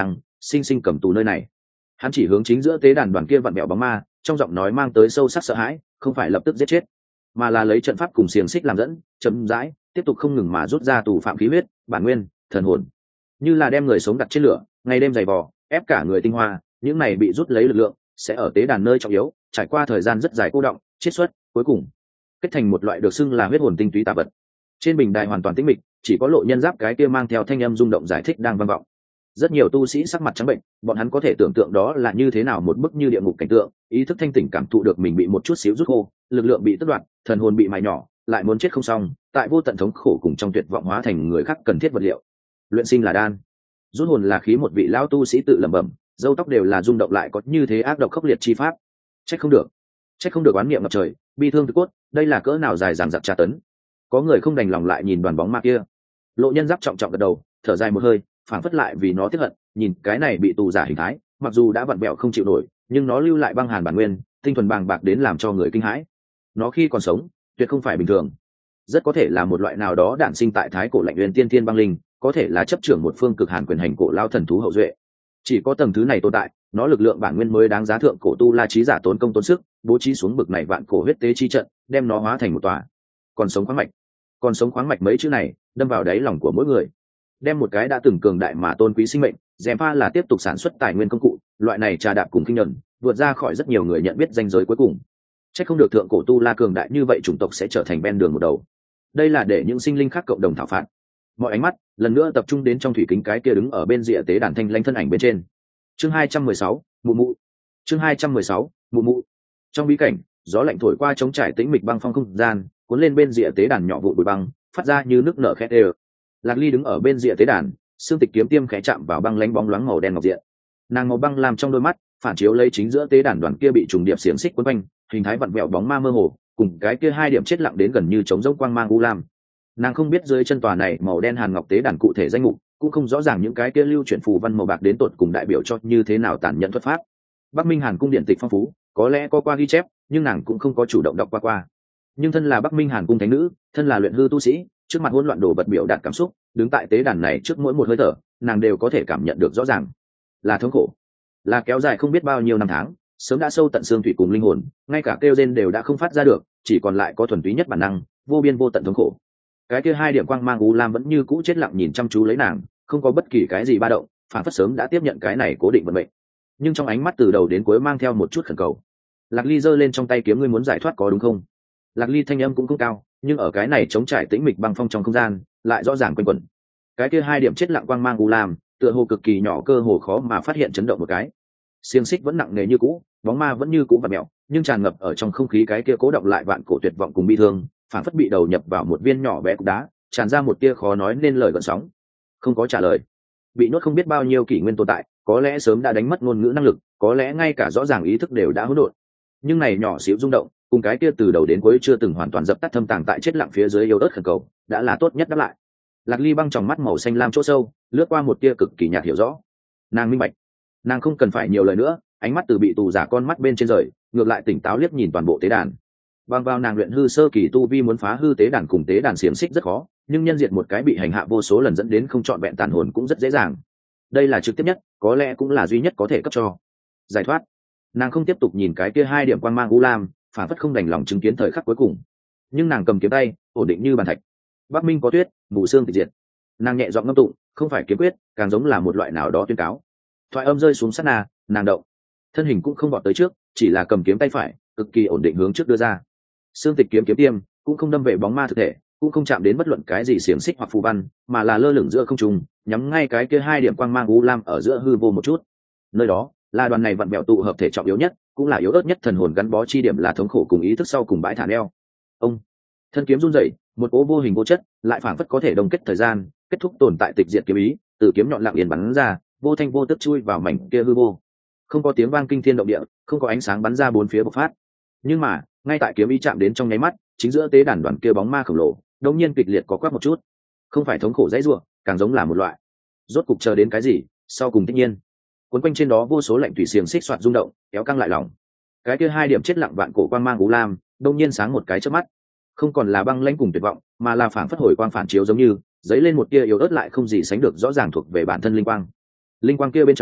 sinh sinh cầm tù nơi này. Hắn chỉ hướng chính giữa tế đàn đoàn kia vặn bẹo bóng ma, trong giọng nói mang tới sâu sắc sợ hãi, không phải lập tức giết chết, mà là lấy trận pháp cùng xiềng xích làm dẫn, chậm rãi tiếp tục không ngừng mà rút ra tù phạm khí huyết, bản nguyên, thần hồn, như là đem người sống đặt trên lửa, ngày đêm dày vò, ép cả người tinh hoa, những này bị rút lấy lực lượng sẽ ở tế đàn nơi trọng yếu, trải qua thời gian rất dài cô động, chiết xuất, cuối cùng kết thành một loại được xưng là huyết hồn tinh túy tà vật. Trên bình đài hoàn toàn tĩnh mịch, chỉ có Lộ Nhân Giáp cái kia mang theo thanh âm rung động giải thích đang vang vọng. Rất nhiều tu sĩ sắc mặt trắng bệnh, bọn hắn có thể tưởng tượng đó là như thế nào một bức như địa ngục cảnh tượng, ý thức thanh tỉnh cảm thụ được mình bị một chút xíu rút khô, lực lượng bị tước đoạt, thần hồn bị mài nhỏ, lại muốn chết không xong, tại vô tận thống khổ cùng trong tuyệt vọng hóa thành người khác cần thiết vật liệu. Luyện sinh là đan, rút hồn là khí, một vị lão tu sĩ tự lẩm bẩm, râu tóc đều là rung động, lại có như thế ác độc khốc liệt chi pháp. Trách không được, trách không được oán niệm ngập trời, bi thương thực cốt, đây là cỡ nào dài dằng dặc tra tấn. Có người không đành lòng lại nhìn đoàn bóng ma kia. Lộ Nhân Giáp trọng trọng gật đầu, thở dài một hơi, phản phất lại vì nó tiếc hận, nhìn cái này bị tù giả hình thái, mặc dù đã vặn vẹo không chịu nổi, nhưng nó lưu lại băng hàn bản nguyên, tinh thuần bàng bạc đến làm cho người kinh hãi. Nó khi còn sống, tuyệt không phải bình thường, rất có thể là một loại nào đó đản sinh tại thái cổ lạnh nguyên tiên thiên băng linh, có thể là chấp trưởng một phương cực hàn quyền hành cổ lao thần thú hậu duệ. Chỉ có tầng thứ này tồn tại, nó lực lượng bản nguyên mới đáng giá thượng cổ tu la trí giả tốn công tốn sức, bố trí xuống bực này vạn cổ huyết tế chi trận, đem nó hóa thành một tòa còn sống khoáng mạch. Còn sống khoáng mạch mấy chữ này đâm vào đáy lòng của mỗi người, đem một cái đã từng cường đại mà tôn quý sinh mệnh dèm pha là tiếp tục sản xuất tài nguyên công cụ, loại này trà đạp cùng kinh nhuận vượt ra khỏi rất nhiều người nhận biết danh giới cuối cùng. Chắc không được thượng cổ tu la cường đại như vậy, chủng tộc sẽ trở thành ven đường một đầu. Đây là để những sinh linh khác cộng đồng thảo phạt. Mọi ánh mắt lần nữa tập trung đến trong thủy kính cái kia đứng ở bên rìa tế đàn thanh lãnh thân ảnh bên trên. Chương hai trăm mười sáu, mụ mụ. Chương hai trăm mười sáu, mụ mụ. Trong bí cảnh, gió lạnh thổi qua trống trải tĩnh mịch băng phong không gian, cuốn lên bên rìa tế đàn nhỏ vụ bụi băng, phát ra như nước nở khét ê. Lạc Ly đứng ở bên rìa tế đàn, xương tịch kiếm tiêm khẽ chạm vào băng lánh bóng loáng màu đen ngọc diện. Nàng màu băng làm trong đôi mắt phản chiếu lấy chính giữa tế đàn đoàn kia bị trùng điệp xiềng xích quấn quanh, hình thái vặn vẹo bóng ma mơ hồ, cùng cái kia hai điểm chết lặng đến gần như trống rỗng quang mang u lam. Nàng không biết dưới chân tòa này màu đen hàn ngọc tế đàn cụ thể danh mục, cũng không rõ ràng những cái kia lưu chuyển phù văn màu bạc đến tột cùng đại biểu cho như thế nào tàn nhẫn thuật pháp. Bắc Minh Hàn cung điện tịch phong phú, có lẽ có qua ghi chép, nhưng nàng cũng không có chủ động đọc qua qua. Nhưng thân là Bắc Minh Hàn cung thánh nữ, thân là luyện hư tu sĩ, trước mặt hỗn loạn đồ vật biểu đạt cảm xúc, đứng tại tế đàn này trước mỗi một hơi thở, nàng đều có thể cảm nhận được rõ ràng, là thống khổ, là kéo dài không biết bao nhiêu năm tháng, sớm đã sâu tận xương thủy cùng linh hồn, ngay cả kêu rên đều đã không phát ra được, chỉ còn lại có thuần túy nhất bản năng, vô biên vô tận thống khổ. Cái kia hai điểm quang mang u lam vẫn như cũ chết lặng nhìn chăm chú lấy nàng, không có bất kỳ cái gì ba động, phản phất sớm đã tiếp nhận cái này cố định vận mệnh. Nhưng trong ánh mắt từ đầu đến cuối mang theo một chút khẩn cầu. Lạc Ly giơ lên trong tay kiếm, ngươi muốn giải thoát có đúng không? Lạc Ly thanh âm cũng không cao, nhưng ở cái này chống trải tĩnh mịch băng phong trong không gian, lại rõ ràng quanh quẩn. Cái kia hai điểm chết lặng quang mang u lam, tựa hồ cực kỳ nhỏ, cơ hồ khó mà phát hiện chấn động một cái. Xiềng xích vẫn nặng nề như cũ, bóng ma vẫn như cũ vặn mèo, nhưng tràn ngập ở trong không khí cái kia cố động lại vạn cổ tuyệt vọng cùng bi thương, phản phất bị đầu nhập vào một viên nhỏ bé cục đá, tràn ra một tia khó nói nên lời gợn sóng. Không có trả lời. Bị nhốt không biết bao nhiêu kỷ nguyên tồn tại, có lẽ sớm đã đánh mất ngôn ngữ năng lực, có lẽ ngay cả rõ ràng ý thức đều đã hỗn độn. Nhưng này nhỏ xíu rung động, cùng cái kia từ đầu đến cuối chưa từng hoàn toàn dập tắt thâm tàng tại chết lặng phía dưới yếu ớt khẩn cầu, đã là tốt nhất đáp lại. Lạc Ly băng trong mắt màu xanh lam chỗ sâu, lướt qua một tia cực kỳ nhạt hiểu rõ. Nàng minh bạch, nàng không cần phải nhiều lời nữa, ánh mắt từ bị tù giả con mắt bên trên rời, ngược lại tỉnh táo liếc nhìn toàn bộ tế đàn. Bằng vào nàng luyện hư sơ kỳ tu vi, muốn phá hư tế đàn cùng tế đàn xiềng xích rất khó, nhưng nhân diệt một cái bị hành hạ vô số lần dẫn đến không trọn vẹn tàn hồn cũng rất dễ dàng. Đây là trực tiếp nhất, có lẽ cũng là duy nhất có thể cấp cho giải thoát. Nàng không tiếp tục nhìn cái kia hai điểm quang mang u lam, phản phất không đành lòng chứng kiến thời khắc cuối cùng. Nhưng nàng cầm kiếm tay, ổn định như bàn thạch. Bắc Minh có tuyết, mù xương tịch diệt. Nàng nhẹ giọng ngâm tụng, không phải kiếm quyết, càng giống là một loại nào đó tuyên cáo. Thoại âm rơi xuống sát na, nàng động, thân hình cũng không vọt tới trước, chỉ là cầm kiếm tay phải, cực kỳ ổn định hướng trước đưa ra. Xương tịch kiếm kiếm tiêm, cũng không đâm về bóng ma thực thể, cũng không chạm đến bất luận cái gì xiềng xích hoặc phù văn, mà là lơ lửng giữa không trung, nhắm ngay cái kia hai điểm quang mang u lam ở giữa hư vô một chút. Nơi đó là đoàn này vặn bẹo tụ hợp thể trọng yếu nhất, cũng là yếu ớt nhất thần hồn gắn bó chi điểm, là thống khổ cùng ý thức sau cùng bãi thả neo. Ông thân kiếm run rẩy, một cỗ vô hình vô chất, lại phảng phất có thể đồng kết thời gian, kết thúc tồn tại tịch diệt kiếm ý, từ kiếm nhọn lặng yên bắn ra, vô thanh vô tức chui vào mảnh kia hư vô. Không có tiếng vang kinh thiên động địa, không có ánh sáng bắn ra bốn phía bộc phát. Nhưng mà, ngay tại kiếm ý chạm đến trong nháy mắt, chính giữa tế đàn đoàn kia bóng ma khổng lồ, đột nhiên kịch liệt có quắc một chút. Không phải thống khổ dãy rủa, càng giống là một loại rốt cục chờ đến cái gì, sau cùng tất nhiên. Cuốn quanh trên đó vô số lạnh thủy xiềng xích xoạt rung động, kéo căng lại lòng. Cái kia hai điểm chết lặng vạn cổ quang mang u lam, đột nhiên sáng một cái chớp mắt. Không còn là băng lãnh cùng tuyệt vọng, mà là phảng phất hồi quang phản chiếu, giống như dấy lên một tia yếu ớt lại không gì sánh được rõ ràng thuộc về bản thân linh quang. Linh quang kia bên trong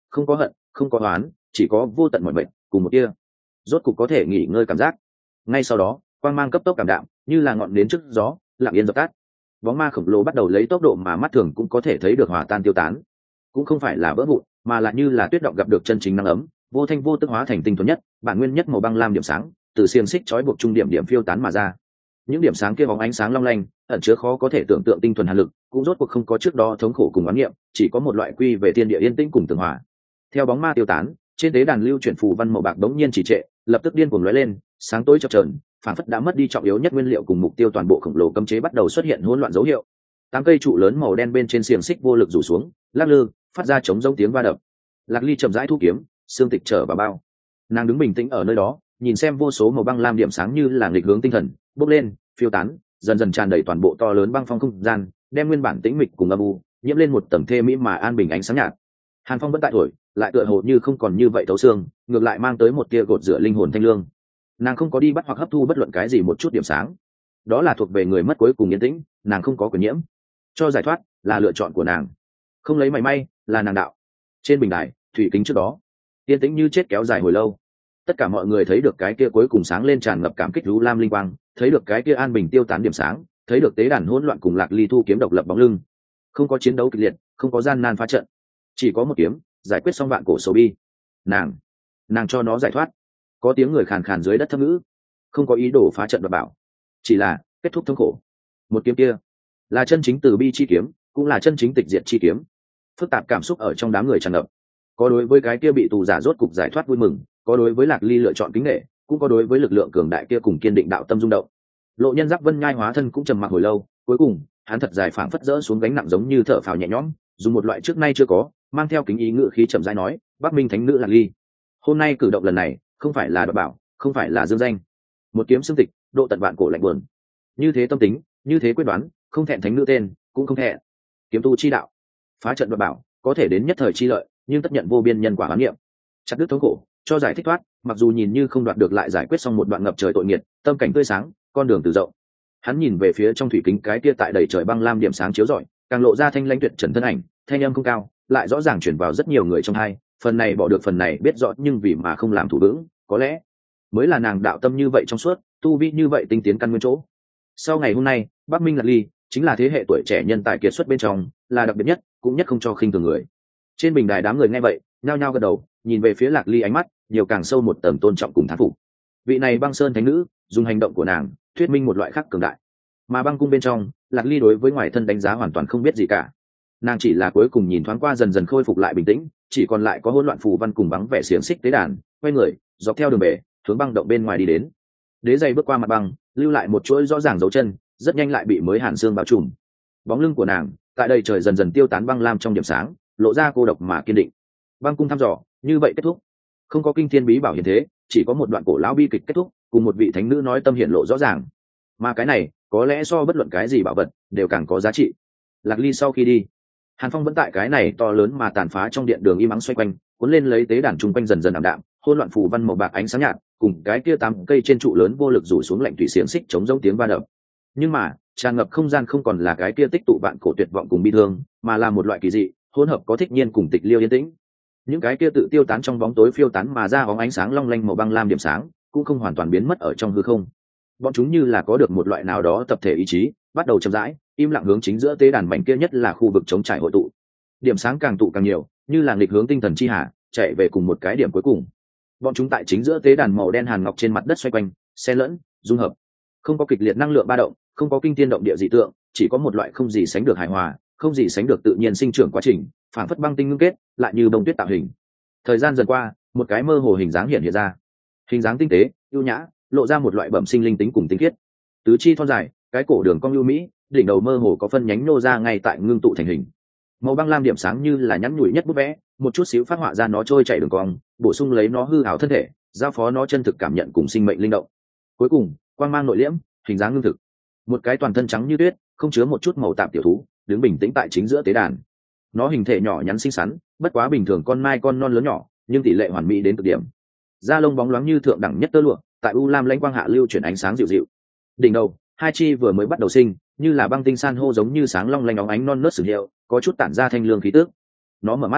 không có hận, không có oán, chỉ có vô tận mọi mệnh cùng một kia rốt cục có thể nghỉ ngơi cảm giác. Ngay sau đó quang mang cấp tốc cảm đạm, như là ngọn đến trước gió lặng yên dập tắt. Bóng ma khổng lồ bắt đầu lấy tốc độ mà mắt thường cũng có thể thấy được hòa tan tiêu tán, cũng không phải là vỡ vụn mà là như là tuyết động gặp được chân chính nắng ấm, vô thanh vô tức hóa thành tinh thuần nhất bản nguyên nhất màu băng lam điểm sáng, từ xiềng xích trói buộc trung điểm điểm phiêu tán mà ra. Những điểm sáng kia bóng ánh sáng long lanh, ẩn chứa khó có thể tưởng tượng tinh thuần hàn lực, cũng rốt cuộc không có trước đó thống khổ cùng oán niệm, chỉ có một loại quy về thiên địa yên tĩnh cùng tường hòa. Theo bóng ma tiêu tán, trên tế đàn lưu chuyển phù văn màu bạc đống nhiên chỉ trệ, lập tức điên cuồng lóe lên, sáng tối chập chờn, phản phất đã mất đi trọng yếu nhất nguyên liệu cùng mục tiêu, toàn bộ khổng lồ cấm chế bắt đầu xuất hiện hỗn loạn dấu hiệu. Tám cây trụ lớn màu đen bên trên xiềng xích vô lực rủ xuống, lắc lư, phát ra chống rông tiếng va đập. Lạc Ly chậm rãi thu kiếm, xương tịch trở vào bao. Nàng đứng bình tĩnh ở nơi đó, nhìn xem vô số màu băng lam điểm sáng như là nghịch hướng tinh thần, bốc lên, phiêu tán, dần dần tràn đầy toàn bộ to lớn băng phong không gian, đem nguyên bản tĩnh mịch cùng âm u nhiễm lên một tầng thê mỹ mà an bình ánh sáng nhạt. Hàn phong vẫn tại thổi, lại tựa hồ như không còn như vậy thấu xương, ngược lại mang tới một tia gột rửa linh hồn thanh lương. Nàng không có đi bắt hoặc hấp thu bất luận cái gì một chút điểm sáng, đó là thuộc về người mất cuối cùng yên tĩnh, nàng không có quyền nhiễm. Cho giải thoát là lựa chọn của nàng, không lấy mảy may là nàng đạo. Trên bình đài thủy kính trước đó yên tĩnh như chết kéo dài hồi lâu. Tất cả mọi người thấy được cái kia cuối cùng sáng lên tràn ngập cảm kích lũ lam linh quang, thấy được cái kia an bình tiêu tán điểm sáng, thấy được tế đàn hỗn loạn cùng Lạc Ly thu kiếm độc lập bóng lưng. Không có chiến đấu kịch liệt, không có gian nan phá trận, chỉ có một kiếm giải quyết xong vạn cổ sầu bi. Nàng, nàng cho nó giải thoát. Có tiếng người khàn khàn dưới đất thâm ngữ. Không có ý đồ phá trận và bảo, chỉ là kết thúc thống khổ. Một kiếm kia là chân chính từ bi chi kiếm, cũng là chân chính tịch diệt chi kiếm. Phức tạp cảm xúc ở trong đám người tràn ngập. Có đối với cái kia bị tù giả rốt cục giải thoát vui mừng, có đối với Lạc Ly lựa chọn kính nể, cũng có đối với lực lượng cường đại kia cùng kiên định đạo tâm rung động. Lộ Nhân Giáp Vân nhai hóa thân cũng trầm mặc hồi lâu, cuối cùng hắn thật dài phảng phất dỡ xuống gánh nặng, giống như thở phào nhẹ nhõm, dùng một loại trước nay chưa có, mang theo kính ý ngữ khí chậm rãi nói: Bắc Minh Thánh nữ Lạc Ly, hôm nay cử động lần này không phải là đoạt bảo, không phải là dương danh, một kiếm xưng tịch, độ tận vạn cổ lạnh buồn. Như thế tâm tính, như thế quyết đoán, không thẹn thánh nữ tên, cũng không thẹn kiếm tu chi đạo. Phá trận đoạt bảo có thể đến nhất thời chi lợi, nhưng tất nhận vô biên nhân quả oán niệm. Chặt đứt thống khổ, cho giải thích thoát, mặc dù nhìn như không đoạt được lại giải quyết xong một đoạn ngập trời tội nghiệt, tâm cảnh tươi sáng, con đường từ rộng. Hắn nhìn về phía trong thủy kính cái kia tại đầy trời băng lam điểm sáng chiếu rọi, càng lộ ra thanh lãnh tuyệt trần thân ảnh, thanh âm không cao, lại rõ ràng truyền vào rất nhiều người trong hai, phần này bỏ được phần này biết rõ, nhưng vì mà không làm thủ vững, có lẽ mới là nàng đạo tâm như vậy trong suốt, tu vi như vậy tinh tiến căn nguyên chỗ. Sau ngày hôm nay, Bắc Minh Lạc Ly chính là thế hệ tuổi trẻ nhân tài kiệt xuất bên trong, là đặc biệt nhất, cũng nhất không cho khinh thường người. Trên bình đài đám người nghe vậy, nhao nhao gật đầu, nhìn về phía Lạc Ly, ánh mắt nhiều càng sâu một tầng tôn trọng cùng thán phục. Vị này băng sơn thánh nữ, dùng hành động của nàng thuyết minh một loại khác cường đại. Mà băng cung bên trong, Lạc Ly đối với ngoài thân đánh giá hoàn toàn không biết gì cả. Nàng chỉ là cuối cùng nhìn thoáng qua, dần dần khôi phục lại bình tĩnh, chỉ còn lại có hỗn loạn phù văn cùng vắng vẻ xiềng xích tế đàn, quay người dọc theo đường bể hướng băng động bên ngoài đi đến. Đế giày bước qua mặt băng, lưu lại một chuỗi rõ ràng dấu chân, rất nhanh lại bị mới hàn xương bao trùm. Bóng lưng của nàng tại đây trời dần dần tiêu tán băng lam trong điểm sáng, lộ ra cô độc mà kiên định. Băng cung thăm dò như vậy kết thúc, không có kinh thiên bí bảo hiện thế, chỉ có một đoạn cổ lão bi kịch kết thúc, cùng một vị thánh nữ nói tâm hiện lộ rõ ràng. Mà cái này có lẽ so bất luận cái gì bảo vật đều càng có giá trị. Lạc Ly sau khi đi, Hàn Phong vẫn tại cái này to lớn mà tàn phá trong điện đường im ắng xoay quanh, cuốn lên lấy tế đàn trung quanh dần dần ảm đạm, hỗn loạn phù văn màu bạc ánh sáng nhạt, cùng cái kia tám cây trên trụ lớn vô lực rủ xuống lạnh thủy xiềng xích chống rông tiếng va đập. Nhưng mà tràn ngập không gian không còn là cái kia tích tụ vạn cổ tuyệt vọng cùng bi thương, mà là một loại kỳ dị hỗn hợp có thích nhiên cùng tịch liêu yên tĩnh. Những cái kia tự tiêu tán trong bóng tối phiêu tán mà ra bóng ánh sáng long lanh màu băng lam điểm sáng, cũng không hoàn toàn biến mất ở trong hư không. Bọn chúng như là có được một loại nào đó tập thể ý chí, bắt đầu chậm rãi im lặng hướng chính giữa tế đàn mảnh kia nhất là khu vực chống trải hội tụ. Điểm sáng càng tụ càng nhiều, như là nghịch hướng tinh thần chi hà, chạy về cùng một cái điểm cuối cùng. Bọn chúng tại chính giữa tế đàn màu đen hàn ngọc trên mặt đất xoay quanh, xen lẫn, dung hợp. Không có kịch liệt năng lượng ba động, không có kinh thiên động địa dị tượng, chỉ có một loại không gì sánh được hài hòa, không gì sánh được tự nhiên sinh trưởng quá trình, phản phất băng tinh ngưng kết, lại như bông tuyết tạo hình. Thời gian dần qua, một cái mơ hồ hình dáng hiện hiện ra. Hình dáng tinh tế, ưu nhã, lộ ra một loại bẩm sinh linh tính cùng tinh khiết. Tứ chi thon dài, cái cổ đường cong ưu mỹ, đỉnh đầu mơ hồ có phân nhánh nô ra ngay tại ngưng tụ thành hình. Màu băng lam điểm sáng như là nhắn nhủi nhất bút vẽ, một chút xíu phát họa ra nó trôi chảy đường cong, bổ sung lấy nó hư ảo thân thể, giao phó nó chân thực cảm nhận cùng sinh mệnh linh động. Cuối cùng, quang mang nội liễm, hình dáng ngưng thực. Một cái toàn thân trắng như tuyết, không chứa một chút màu tạp tiểu thú, đứng bình tĩnh tại chính giữa tế đàn. Nó hình thể nhỏ nhắn xinh xắn, bất quá bình thường con mai con non lớn nhỏ, nhưng tỷ lệ hoàn mỹ đến cực điểm. Da lông bóng loáng như thượng đẳng nhất tơ lụa, tại u lam lãnh quang hạ lưu chuyển ánh sáng dịu dịu. Đỉnh đầu, hai chi vừa mới bắt đầu sinh, như là băng tinh san hô giống như sáng long lanh óng ánh non nớt sử hiệu, có chút tản ra thanh lương khí tức. Nó mở mắt,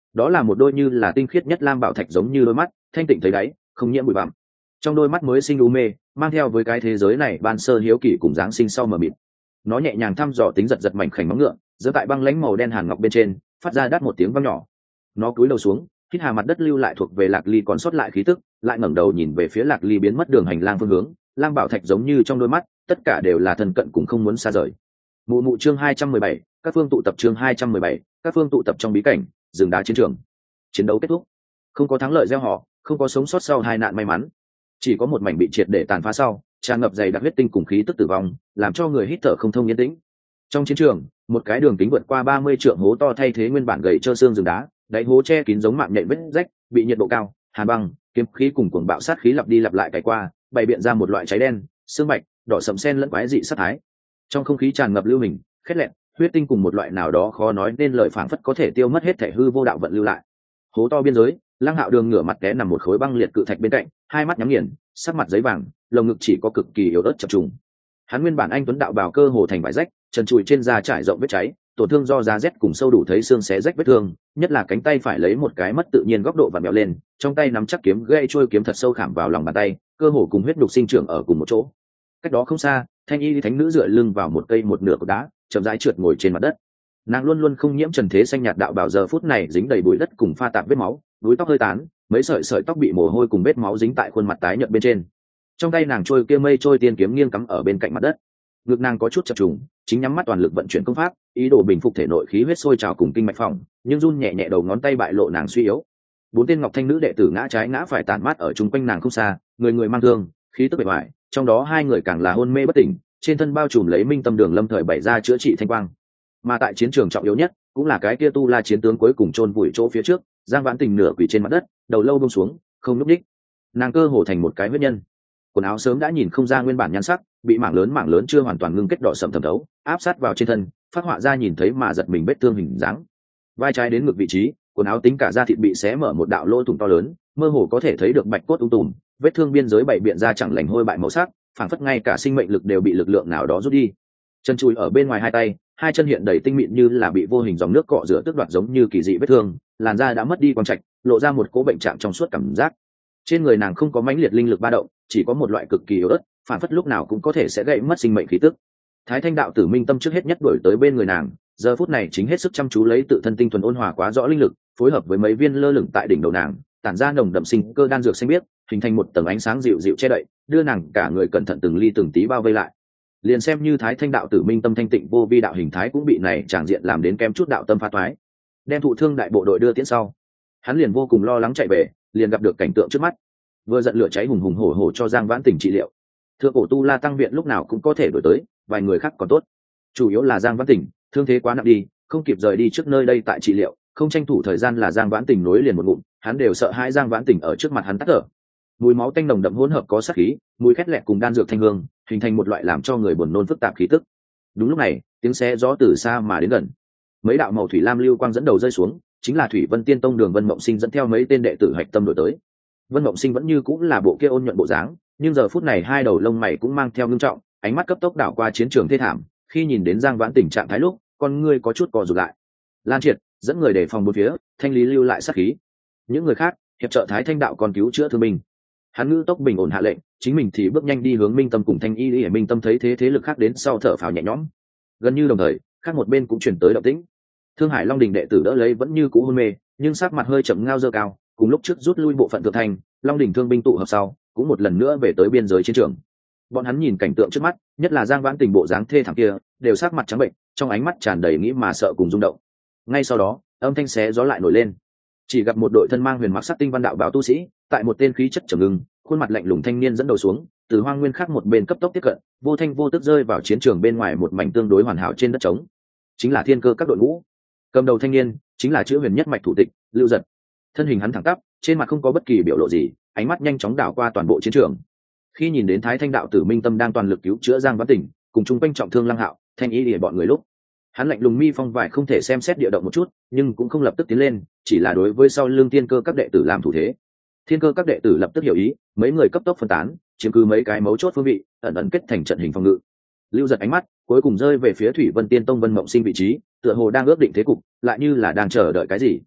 đó là một đôi như là tinh khiết nhất lam bảo thạch giống như đôi mắt thanh tịnh thấy đáy, không nhiễm bụi bặm. Trong đôi mắt mới sinh u mê mang theo với cái thế giới này ban sơ hiếu kỳ cùng giáng sinh sau mờ mịt. Nó nhẹ nhàng thăm dò tính giật giật mảnh khảnh móng ngựa giơ tại băng lãnh màu đen hàn ngọc bên trên, phát ra đắt một tiếng vang nhỏ. Nó cúi đầu xuống hít hà mặt đất lưu lại thuộc về Lạc Ly còn sót lại khí tức, lại ngẩng đầu nhìn về phía Lạc Ly biến mất đường hành lang phương hướng. Lam bảo thạch giống như trong đôi mắt tất cả đều là thân cận cùng không muốn xa rời. Mụ mụ chương hai trăm mười bảy, các phương tụ tập chương hai trăm mười bảy, các phương tụ tập trong bí cảnh rừng đá chiến trường. Chiến đấu kết thúc, không có thắng lợi gieo họ, không có sống sót sau hai nạn may mắn, chỉ có một mảnh bị triệt để tàn phá sau tràn ngập dày đặc huyết tinh cùng khí tức tử vong, làm cho người hít thở không thông yên tĩnh. Trong chiến trường, một cái đường kính vượt qua ba mươi trượng hố to thay thế nguyên bản gầy trơ xương rừng đá, đáy hố che kín giống mạng nhện vết rách, bị nhiệt độ cao, hàn băng, kiếm khí cùng cuồng bạo sát khí lặp đi lặp lại cày qua, bày biện ra một loại cháy đen, xương bạch, đỏ sẫm xen lẫn quái dị sát thái. Trong không khí tràn ngập lưu hình, khét lẹn, huyết tinh cùng một loại nào đó khó nói nên lời phảng phất có thể tiêu mất hết thể hư vô đạo vận lưu lại. Hố to biên giới, Lăng Hạo Đường ngửa mặt té nằm một khối băng liệt cự thạch bên cạnh, hai mắt nhắm nghiền, sắc mặt giấy vàng, lồng ngực chỉ có cực kỳ yếu ớt chập trùng. Hắn nguyên bản anh tuấn đạo bào cơ hồ thành vải rách, trần trụi trên da trải rộng vết cháy, tổn thương do giá rét cùng sâu đủ thấy xương xé rách vết thương, nhất là cánh tay phải lấy một cái mất tự nhiên góc độ vặn vẹo lên, trong tay nắm chắc kiếm gãy trôi kiếm thật sâu khảm vào lòng bàn tay, cơ hồ cùng huyết nhục sinh trưởng ở cùng một chỗ. Cách đó không xa, Thanh Y thánh nữ dựa lưng vào một cây một nửa cột đá, chậm rãi trượt ngồi trên mặt đất. Nàng luôn luôn không nhiễm trần thế xanh nhạt đạo bào giờ phút này dính đầy bụi đất cùng pha tạp vết máu, đuôi tóc hơi tán, mấy sợi sợi tóc bị mồ hôi cùng vết máu dính tại khuôn mặt tái nhợt bên trên. Trong tay nàng trôi kia mây trôi tiên kiếm nghiêng cắm ở bên cạnh mặt đất. Ngực nàng có chút chập trùng, chính nhắm mắt toàn lực vận chuyển công pháp, ý đồ bình phục thể nội khí huyết sôi trào cùng kinh mạch phòng, nhưng run nhẹ nhẹ đầu ngón tay bại lộ nàng suy yếu. Bốn tên ngọc thanh nữ đệ tử ngã trái ngã phải tản mát ở chung quanh nàng không xa, người người mang thương, khí tức bề ngoài, trong đó hai người càng là hôn mê bất tỉnh, trên thân bao trùm lấy minh tâm đường lâm thời bày ra chữa trị thanh quang. Mà tại chiến trường trọng yếu nhất, cũng là cái kia tu la chiến tướng cuối cùng chôn vùi chỗ phía trước, Giang Vãn Tình nửa quỳ trên mặt đất, đầu lâu buông xuống, không nhúc nhích. Nàng cơ hồ thành một cái huyết nhân. Quần áo sớm đã nhìn không ra nguyên bản nhan sắc, bị mảng lớn mảng lớn chưa hoàn toàn ngưng kết đỏ sậm thẩm thấu, áp sát vào trên thân, phát họa ra nhìn thấy mà giật mình vết thương hình dáng. Vai trái đến ngực vị trí, quần áo tính cả da thịt bị xé mở một đạo lỗ thủng to lớn, mơ hồ có thể thấy được bạch cốt ung tùm, vết thương biên giới bảy biện ra chẳng lành hôi bại màu sắc, phảng phất ngay cả sinh mệnh lực đều bị lực lượng nào đó rút đi. Chân chùi ở bên ngoài hai tay, hai chân hiện đầy tinh mịn như là bị vô hình dòng nước cọ rửa tước đoạt giống như kỳ dị vết thương, làn da đã mất đi quang trạch, lộ ra một cố bệnh trạng trong suốt cảm giác. Trên người nàng không có mãnh liệt linh lực ba động, chỉ có một loại cực kỳ yếu ớt, phản phất lúc nào cũng có thể sẽ gãy mất sinh mệnh khí tức. Thái Thanh đạo tử Minh Tâm trước hết nhất đuổi tới bên người nàng, giờ phút này chính hết sức chăm chú lấy tự thân tinh thuần ôn hòa quá rõ linh lực, phối hợp với mấy viên lơ lửng tại đỉnh đầu nàng, tản ra nồng đậm sinh cơ đan dược xanh biếc, hình thành một tầng ánh sáng dịu dịu che đậy, đưa nàng cả người cẩn thận từng ly từng tí bao vây lại. Liền xem như Thái Thanh đạo tử Minh Tâm thanh tịnh vô vi đạo hình thái cũng bị này tràng diện làm đến kem chút đạo tâm pha toái. Đem thụ thương đại bộ đội đưa tiễn sau, hắn liền vô cùng lo lắng chạy về, liền gặp được cảnh tượng trước mắt. Vừa giận lửa cháy hùng hùng hổ hổ cho Giang Vãn Tình trị liệu. Thượng cổ tu la tăng viện lúc nào cũng có thể đổi tới, vài người khác còn tốt. Chủ yếu là Giang Vãn Tình, thương thế quá nặng đi, không kịp rời đi trước nơi đây tại trị liệu, không tranh thủ thời gian là Giang Vãn Tình nối liền một ngụm, hắn đều sợ hãi Giang Vãn Tình ở trước mặt hắn tắt thở. Mùi máu tanh nồng đậm hỗn hợp có sát khí, mùi khét lẹt cùng đan dược thanh hương, hình thành một loại làm cho người buồn nôn phức tạp khí tức. Đúng lúc này, tiếng xé gió từ xa mà đến gần. Mấy đạo màu thủy lam lưu quang dẫn đầu rơi xuống, chính là Thủy Vân Tiên Tông Đường Vân Mộng Sinh dẫn theo mấy tên đệ tử hạch tâm đổi tới. Vân Mộng Sinh vẫn như cũng là bộ kia ôn nhuận bộ dáng, nhưng giờ phút này hai đầu lông mày cũng mang theo ngưng trọng, ánh mắt cấp tốc đảo qua chiến trường thê thảm, khi nhìn đến Giang Vãn Tình trạng thái lúc, con ngươi có chút co rụt lại. Lan Triệt dẫn người đề phòng bốn phía, thanh lý lưu lại sát khí. Những người khác, hiệp trợ Thái Thanh đạo còn cứu chữa thương binh. Hắn ngữ tốc bình ổn hạ lệnh, chính mình thì bước nhanh đi hướng Minh Tâm cùng Thanh Y Lý. Minh Tâm thấy thế thế lực khác đến sau thở phào nhẹ nhõm. Gần như đồng thời, khác một bên cũng chuyển tới động tĩnh. Thương Hải Long Đình đệ tử đỡ lấy vẫn như cũ hôn mê, nhưng sắc mặt hơi chậm ngao dơ cao, cùng lúc trước rút lui bộ phận thượng thành, Long Đình thương binh tụ hợp sau, cũng một lần nữa về tới biên giới chiến trường. Bọn hắn nhìn cảnh tượng trước mắt, nhất là Giang Vãn Tình bộ dáng thê thảm kia, đều sắc mặt trắng bệnh, trong ánh mắt tràn đầy nghĩ mà sợ cùng rung động. Ngay sau đó, âm thanh xé gió lại nổi lên. Chỉ gặp một đội thân mang huyền mặc sắc tinh văn đạo bảo tu sĩ, tại một tên khí chất trầm ngưng, khuôn mặt lạnh lùng thanh niên dẫn đầu xuống, từ hoang nguyên khác một bên cấp tốc tiếp cận, vô thanh vô tức rơi vào chiến trường bên ngoài một mảnh tương đối hoàn hảo trên đất trống. Chính là thiên cơ các đội ngũ. Cầm đầu thanh niên chính là chữ huyền nhất mạch thủ tịch Lưu Giật. Thân hình hắn thẳng tắp, trên mặt không có bất kỳ biểu lộ gì, ánh mắt nhanh chóng đảo qua toàn bộ chiến trường. Khi nhìn đến Thái Thanh đạo tử Minh Tâm đang toàn lực cứu chữa Giang Vãn Tình, cùng chung quanh trọng thương Lăng Hạo, Thanh Y Lìa bọn người lúc, hắn lạnh lùng mi phong vải không thể xem xét địa động một chút, nhưng cũng không lập tức tiến lên, chỉ là đối với sau lưng thiên cơ các đệ tử làm thủ thế. Thiên cơ các đệ tử lập tức hiểu ý, mấy người cấp tốc phân tán, chiếm cứ mấy cái mấu chốt phương vị, ẩn ẩn kết thành trận hình phòng ngự. Lưu Giật ánh mắt cuối cùng rơi về phía Thủy Vân Tiên Tông Vân Mộng Sinh vị trí, tựa hồ đang ước định thế cục, lại như là đang chờ đợi cái gì.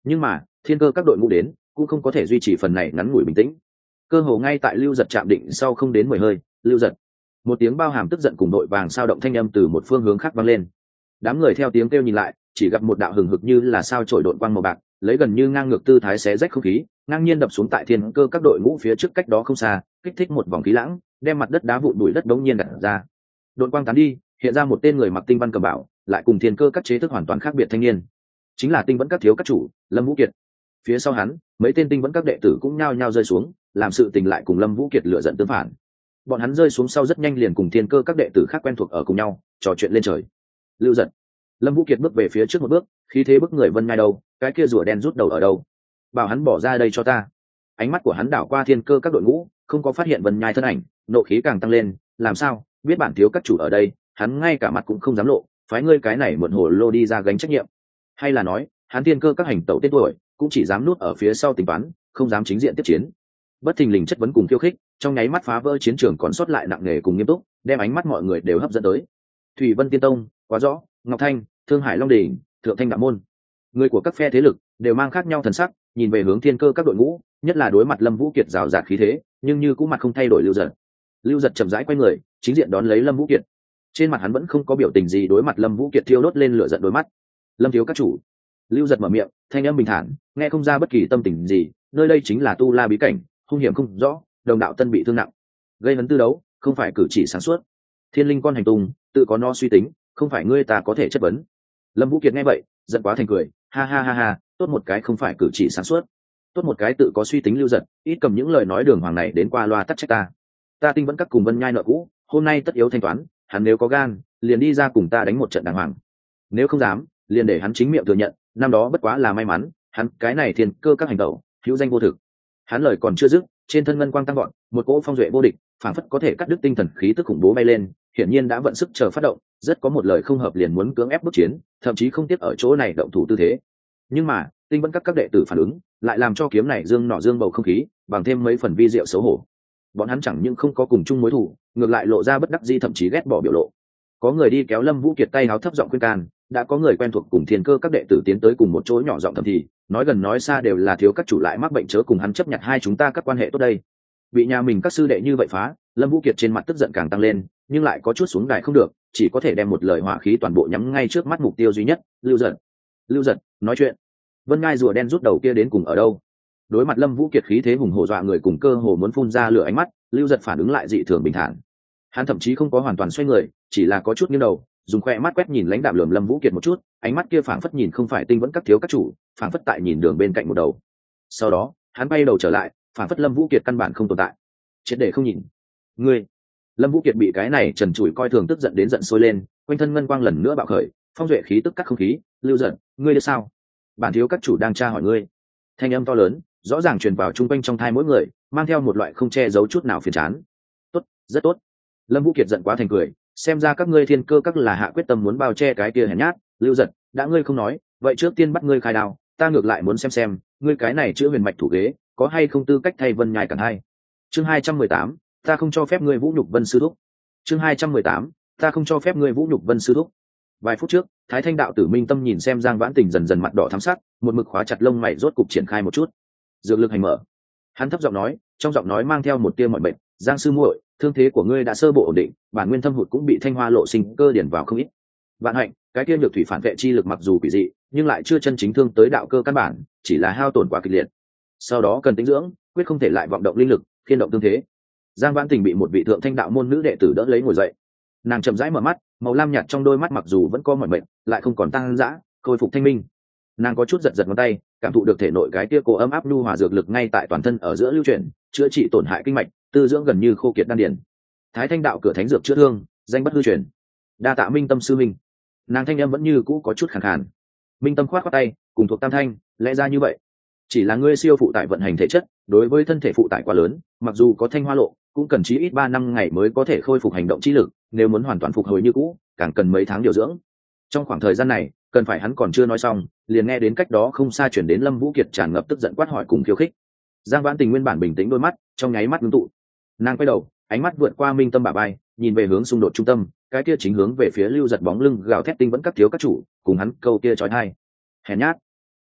nhưng mà thiên cơ các đội ngũ đến cũng không có thể duy trì phần này ngắn ngủi bình tĩnh. Cơ hồ ngay tại lưu giật chạm định sau không đến mười hơi, lưu giật, một tiếng bao hàm tức giận cùng đội vàng sao động thanh âm từ một phương hướng khác vang lên. Đám người theo tiếng kêu nhìn lại, chỉ gặp một đạo hừng hực như là sao trổi đội quang màu bạc, lấy gần như ngang ngược tư thái xé rách không khí, ngang nhiên đập xuống tại thiên cơ các đội ngũ phía trước cách đó không xa, kích thích một vòng khí lãng, đem mặt đất đá vụn bụi đất đống nhiên gặt ra. Đội quang tán đi, hiện ra một tên người mặc tinh văn cầm bảo, lại cùng thiên cơ các chế thức hoàn toàn khác biệt thanh niên, chính là tinh vẫn các thiếu các chủ Lâm Vũ Kiệt. Phía sau hắn, mấy tên tinh vẫn các đệ tử cũng nhao nhao rơi xuống, làm sự tình lại cùng Lâm Vũ Kiệt lựa giận tương phản. Bọn hắn rơi xuống sau rất nhanh liền cùng thiên cơ các đệ tử khác quen thuộc ở cùng nhau, trò chuyện lên trời. Lưu giật, Lâm Vũ Kiệt bước về phía trước một bước, khí thế bức người vân ngay đâu, cái kia rùa đen rút đầu ở đâu? Bảo hắn bỏ ra đây cho ta. Ánh mắt của hắn đảo qua thiên cơ các đội ngũ, không có phát hiện vân nhai thân ảnh, nộ khí càng tăng lên. Làm sao biết bản thiếu các chủ ở đây, hắn ngay cả mặt cũng không dám lộ, phái ngươi cái này mượn hồ lô đi ra gánh trách nhiệm, hay là nói hắn thiên cơ các hành tẩu tên tuổi cũng chỉ dám núp ở phía sau tính toán, không dám chính diện tiếp chiến. Bất thình lình chất vấn cùng khiêu khích trong nháy mắt phá vỡ chiến trường còn sót lại nặng nề cùng nghiêm túc, đem ánh mắt mọi người đều hấp dẫn tới. Thủy Vân Tiên Tông, Quá Rõ, Ngọc Thanh, Thương Hải Long Đỉnh, Thượng Thanh Đạo Môn, người của các phe thế lực đều mang khác nhau thần sắc, nhìn về hướng thiên cơ các đội ngũ, nhất là đối mặt Lâm Vũ Kiệt rào rạt khí thế, nhưng như cũng mặt không thay đổi lưu giật. Lưu giật chậm rãi quay người, chính diện đón lấy Lâm Vũ Kiệt. Trên mặt hắn vẫn không có biểu tình gì đối mặt Lâm Vũ Kiệt thiêu đốt lên lửa giận đôi mắt. Lâm thiếu các chủ. Lưu giật mở miệng, thanh âm bình thản, nghe không ra bất kỳ tâm tình gì, nơi đây chính là tu la bí cảnh, hung hiểm không rõ, đồng đạo tân bị thương nặng, gây hấn tư đấu, không phải cử chỉ sáng suốt. Thiên linh con hành tung, tự có nó suy tính, không phải ngươi ta có thể chất vấn. Lâm Vũ Kiệt nghe vậy, giận quá thành cười, ha ha ha ha, tốt một cái không phải cử chỉ sáng suốt, tốt một cái tự có suy tính lưu giật, ít cầm những lời nói đường hoàng này đến qua loa tắc trách ta. Ta tinh vẫn các cùng vân nhai nợ cũ, hôm nay tất yếu thanh toán, hắn nếu có gan, liền đi ra cùng ta đánh một trận đàng hoàng. Nếu không dám, liền để hắn chính miệng thừa nhận, năm đó bất quá là may mắn, hắn cái này thiên cơ các hành động, hữu danh vô thực. Hắn lời còn chưa dứt, trên thân ngân quang tăng gọn, một cỗ phong duệ vô địch, phảng phất có thể cắt đứt tinh thần khí tức khủng bố bay lên, hiển nhiên đã vận sức chờ phát động, rất có một lời không hợp liền muốn cưỡng ép bước chiến, thậm chí không tiếc ở chỗ này động thủ tư thế. Nhưng mà, tinh vẫn các các đệ tử phản ứng, lại làm cho kiếm này dương nọ dương bầu không khí, bằng thêm mấy phần vi diệu xấu hổ. Bọn hắn chẳng những không có cùng chung mối thù, ngược lại lộ ra bất đắc dĩ thậm chí ghét bỏ biểu lộ. Có người đi kéo Lâm Vũ Kiệt tay áo thấp giọng khuyên can, đã có người quen thuộc cùng thiên cơ các đệ tử tiến tới cùng một chỗ nhỏ giọng thầm thì, nói gần nói xa đều là thiếu các chủ lại mắc bệnh chớ cùng hắn chấp nhận hai chúng ta các quan hệ tốt đây. Bị nhà mình các sư đệ như vậy phá, Lâm Vũ Kiệt trên mặt tức giận càng tăng lên, nhưng lại có chút xuống đài không được, chỉ có thể đem một lời hỏa khí toàn bộ nhắm ngay trước mắt mục tiêu duy nhất, Lưu Giật. Lưu Giật, nói chuyện. Vân Ngai rùa đen rút đầu kia đến cùng ở đâu? Đối mặt Lâm Vũ Kiệt khí thế hùng hổ dọa người cùng cơ hồ muốn phun ra lửa ánh mắt, Lưu Giật phản ứng lại dị thường bình thản. Hắn thậm chí không có hoàn toàn xoay người, chỉ là có chút nghiêng đầu, dùng khoe mắt quét nhìn lãnh đạm lườm Lâm Vũ Kiệt một chút, ánh mắt kia phảng phất nhìn không phải tinh vẫn các thiếu các chủ, phảng phất tại nhìn đường bên cạnh một đầu. Sau đó, hắn bay đầu trở lại, phảng phất Lâm Vũ Kiệt căn bản không tồn tại. Triệt để không nhìn. Ngươi. Lâm Vũ Kiệt bị cái này trần trụi coi thường tức giận đến giận sôi lên, quanh thân ngân quang lần nữa bạo khởi, phong duệ khí tức cắt không khí, Lưu Giật, ngươi đây sao? Bản thiếu các chủ đang tra hỏi ngươi. Thanh âm to lớn, rõ ràng truyền vào trung quanh trong thai mỗi người, mang theo một loại không che giấu chút nào phiền chán. Tốt, rất tốt. Lâm Vũ Kiệt giận quá thành cười, xem ra các ngươi thiên cơ các là hạ quyết tâm muốn bao che cái kia hèn nhát. Lưu Giật, đã ngươi không nói, vậy trước tiên bắt ngươi khai đao, ta ngược lại muốn xem xem, ngươi cái này chữa huyền mạch thủ ghế, có hay không tư cách thay Vân Nhai cản hai. Chương hai trăm mười tám, ta không cho phép ngươi vũ nhục Vân sư thúc. Chương hai trăm mười tám, ta không cho phép ngươi vũ nhục Vân sư thúc. Vài phút trước, Thái Thanh đạo tử Minh Tâm nhìn xem Giang Vãn Tình dần dần mặt đỏ thắm sắc, một mực khóa chặt lông mày rốt cục triển khai một chút. Dược lực hành mở. Hắn thấp giọng nói, trong giọng nói mang theo một tia mọi bệnh, Giang sư muội, thương thế của ngươi đã sơ bộ ổn định, bản nguyên thâm hụt cũng bị thanh hoa lộ sinh cơ điển vào không ít. Vạn hạnh, cái kia nhược thủy phản vệ chi lực mặc dù quỷ dị, nhưng lại chưa chân chính thương tới đạo cơ căn bản, chỉ là hao tổn quá kịch liệt. Sau đó cần tĩnh dưỡng, quyết không thể lại vọng động linh lực, khiên động tương thế. Giang Vãn Tình bị một vị thượng thanh đạo môn nữ đệ tử đỡ lấy ngồi dậy. Nàng chậm rãi mở mắt, màu lam nhạt trong đôi mắt mặc dù vẫn có mọi mệt, lại không còn tăng dã, khôi phục thanh minh. Nàng có chút giật giật ngón tay, cảm thụ được thể nội cái tia cổ ấm áp nhu hòa dược lực ngay tại toàn thân ở giữa lưu chuyển, chữa trị tổn hại kinh mạch, tư dưỡng gần như khô kiệt đan điền. Thái Thanh đạo cửa thánh dược chữa thương, danh bất hư truyền. Đa tạ Minh Tâm sư minh. Nàng thanh âm vẫn như cũ có chút khàn khàn. Minh Tâm khoát khoát tay, cùng thuộc Tam Thanh, lẽ ra như vậy. Chỉ là ngươi siêu phụ tải vận hành thể chất, đối với thân thể phụ tải quá lớn, mặc dù có thanh hoa lộ, cũng cần chí ít ba năm ngày mới có thể khôi phục hành động trí lực, nếu muốn hoàn toàn phục hồi như cũ, càng cần mấy tháng điều dưỡng. Trong khoảng thời gian này, cần phải hắn còn chưa nói xong, liền nghe đến cách đó không xa chuyển đến Lâm Vũ Kiệt tràn ngập tức giận quát hỏi cùng khiêu khích. Giang Vãn Tình nguyên bản bình tĩnh đôi mắt, trong nháy mắt ngưng tụ. Nàng quay đầu, ánh mắt vượt qua Minh Tâm bả vai, nhìn về hướng xung đột trung tâm, cái kia chính hướng về phía Lưu Giật bóng lưng gào thét tinh vẫn các thiếu các chủ, cùng hắn câu kia chói tai. Hèn nhát.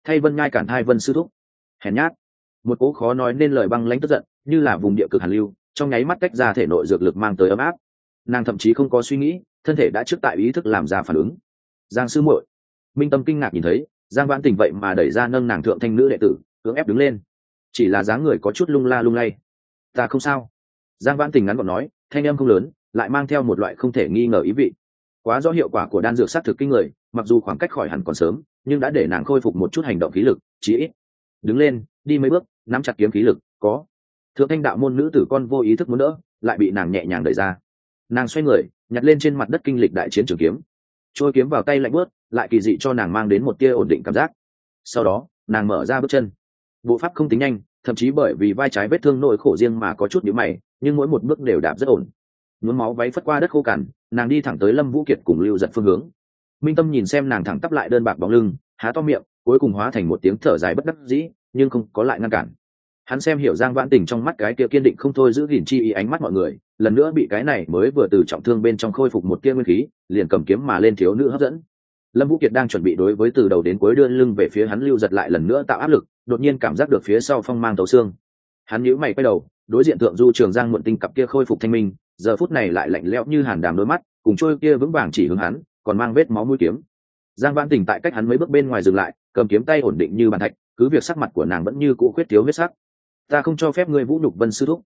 thay Vân Nhai cản thai Vân sư thúc. Hèn nhát. Một cỗ khó nói nên lời băng lãnh tức giận, như là vùng địa cực hàn lưu, trong nháy mắt tách ra thể nội dược lực mang tới ấm áp. Nàng thậm chí không có suy nghĩ, thân thể đã trước tại ý thức làm ra phản ứng. Giang sư muội. Minh Tâm kinh ngạc nhìn thấy, Giang Vãn Tình vậy mà đẩy ra nâng nàng thượng thanh nữ đệ tử, cưỡng ép đứng lên. Chỉ là dáng người có chút lung la lung lay. Ta không sao. Giang Vãn Tình ngắn gọn nói, thanh âm không lớn, lại mang theo một loại không thể nghi ngờ ý vị. Quá rõ hiệu quả của đan dược sát thực kinh người, mặc dù khoảng cách khỏi hẳn còn sớm, nhưng đã để nàng khôi phục một chút hành động khí lực, chí ít. Đứng lên, đi mấy bước, nắm chặt kiếm khí lực, có. Thượng thanh đạo môn nữ tử con vô ý thức muốn đỡ, lại bị nàng nhẹ nhàng đẩy ra. Nàng xoay người, nhặt lên trên mặt đất kinh lịch đại chiến trường kiếm. Trôi kiếm vào tay lạnh buốt, lại kỳ dị cho nàng mang đến một tia ổn định cảm giác. Sau đó, nàng mở ra bước chân. Bộ pháp không tính nhanh, thậm chí bởi vì vai trái vết thương nỗi khổ riêng mà có chút nhíu mày, nhưng mỗi một bước đều đạp rất ổn. Nhuốm máu váy phất qua đất khô cằn, nàng đi thẳng tới Lâm Vũ Kiệt cùng Lưu Giật phương hướng. Minh Tâm nhìn xem nàng thẳng tắp lại đơn bạc bóng lưng, há to miệng, cuối cùng hóa thành một tiếng thở dài bất đắc dĩ, nhưng không có lại ngăn cản. Hắn xem hiểu Giang Vãn Tình trong mắt cái kia kiên định không thôi giữ gìn chi ý ánh mắt mọi người, lần nữa bị cái này mới vừa từ trọng thương bên trong khôi phục một tia nguyên khí, liền cầm kiếm mà lên thiếu nữ hấp dẫn. Lâm Vũ Kiệt đang chuẩn bị đối với từ đầu đến cuối đưa lưng về phía hắn Lưu Giật lại lần nữa tạo áp lực, đột nhiên cảm giác được phía sau phong mang tấu xương. Hắn nhíu mày quay đầu, đối diện thượng du trường Giang Muộn Tinh cặp kia khôi phục thanh minh, giờ phút này lại lạnh lẽo như hàn đàm đôi mắt, cùng trôi kia vững vàng chỉ hướng hắn, còn mang vết máu mũi kiếm. Giang Vãn Tình tại cách hắn mấy bước bên ngoài dừng lại, cầm kiếm tay ổn định như bàn thạch, cứ việc sắc mặt của nàng vẫn như cũ khuyết thiếu huyết sắc. Ta không cho phép ngươi vũ nhục Vân sư thúc.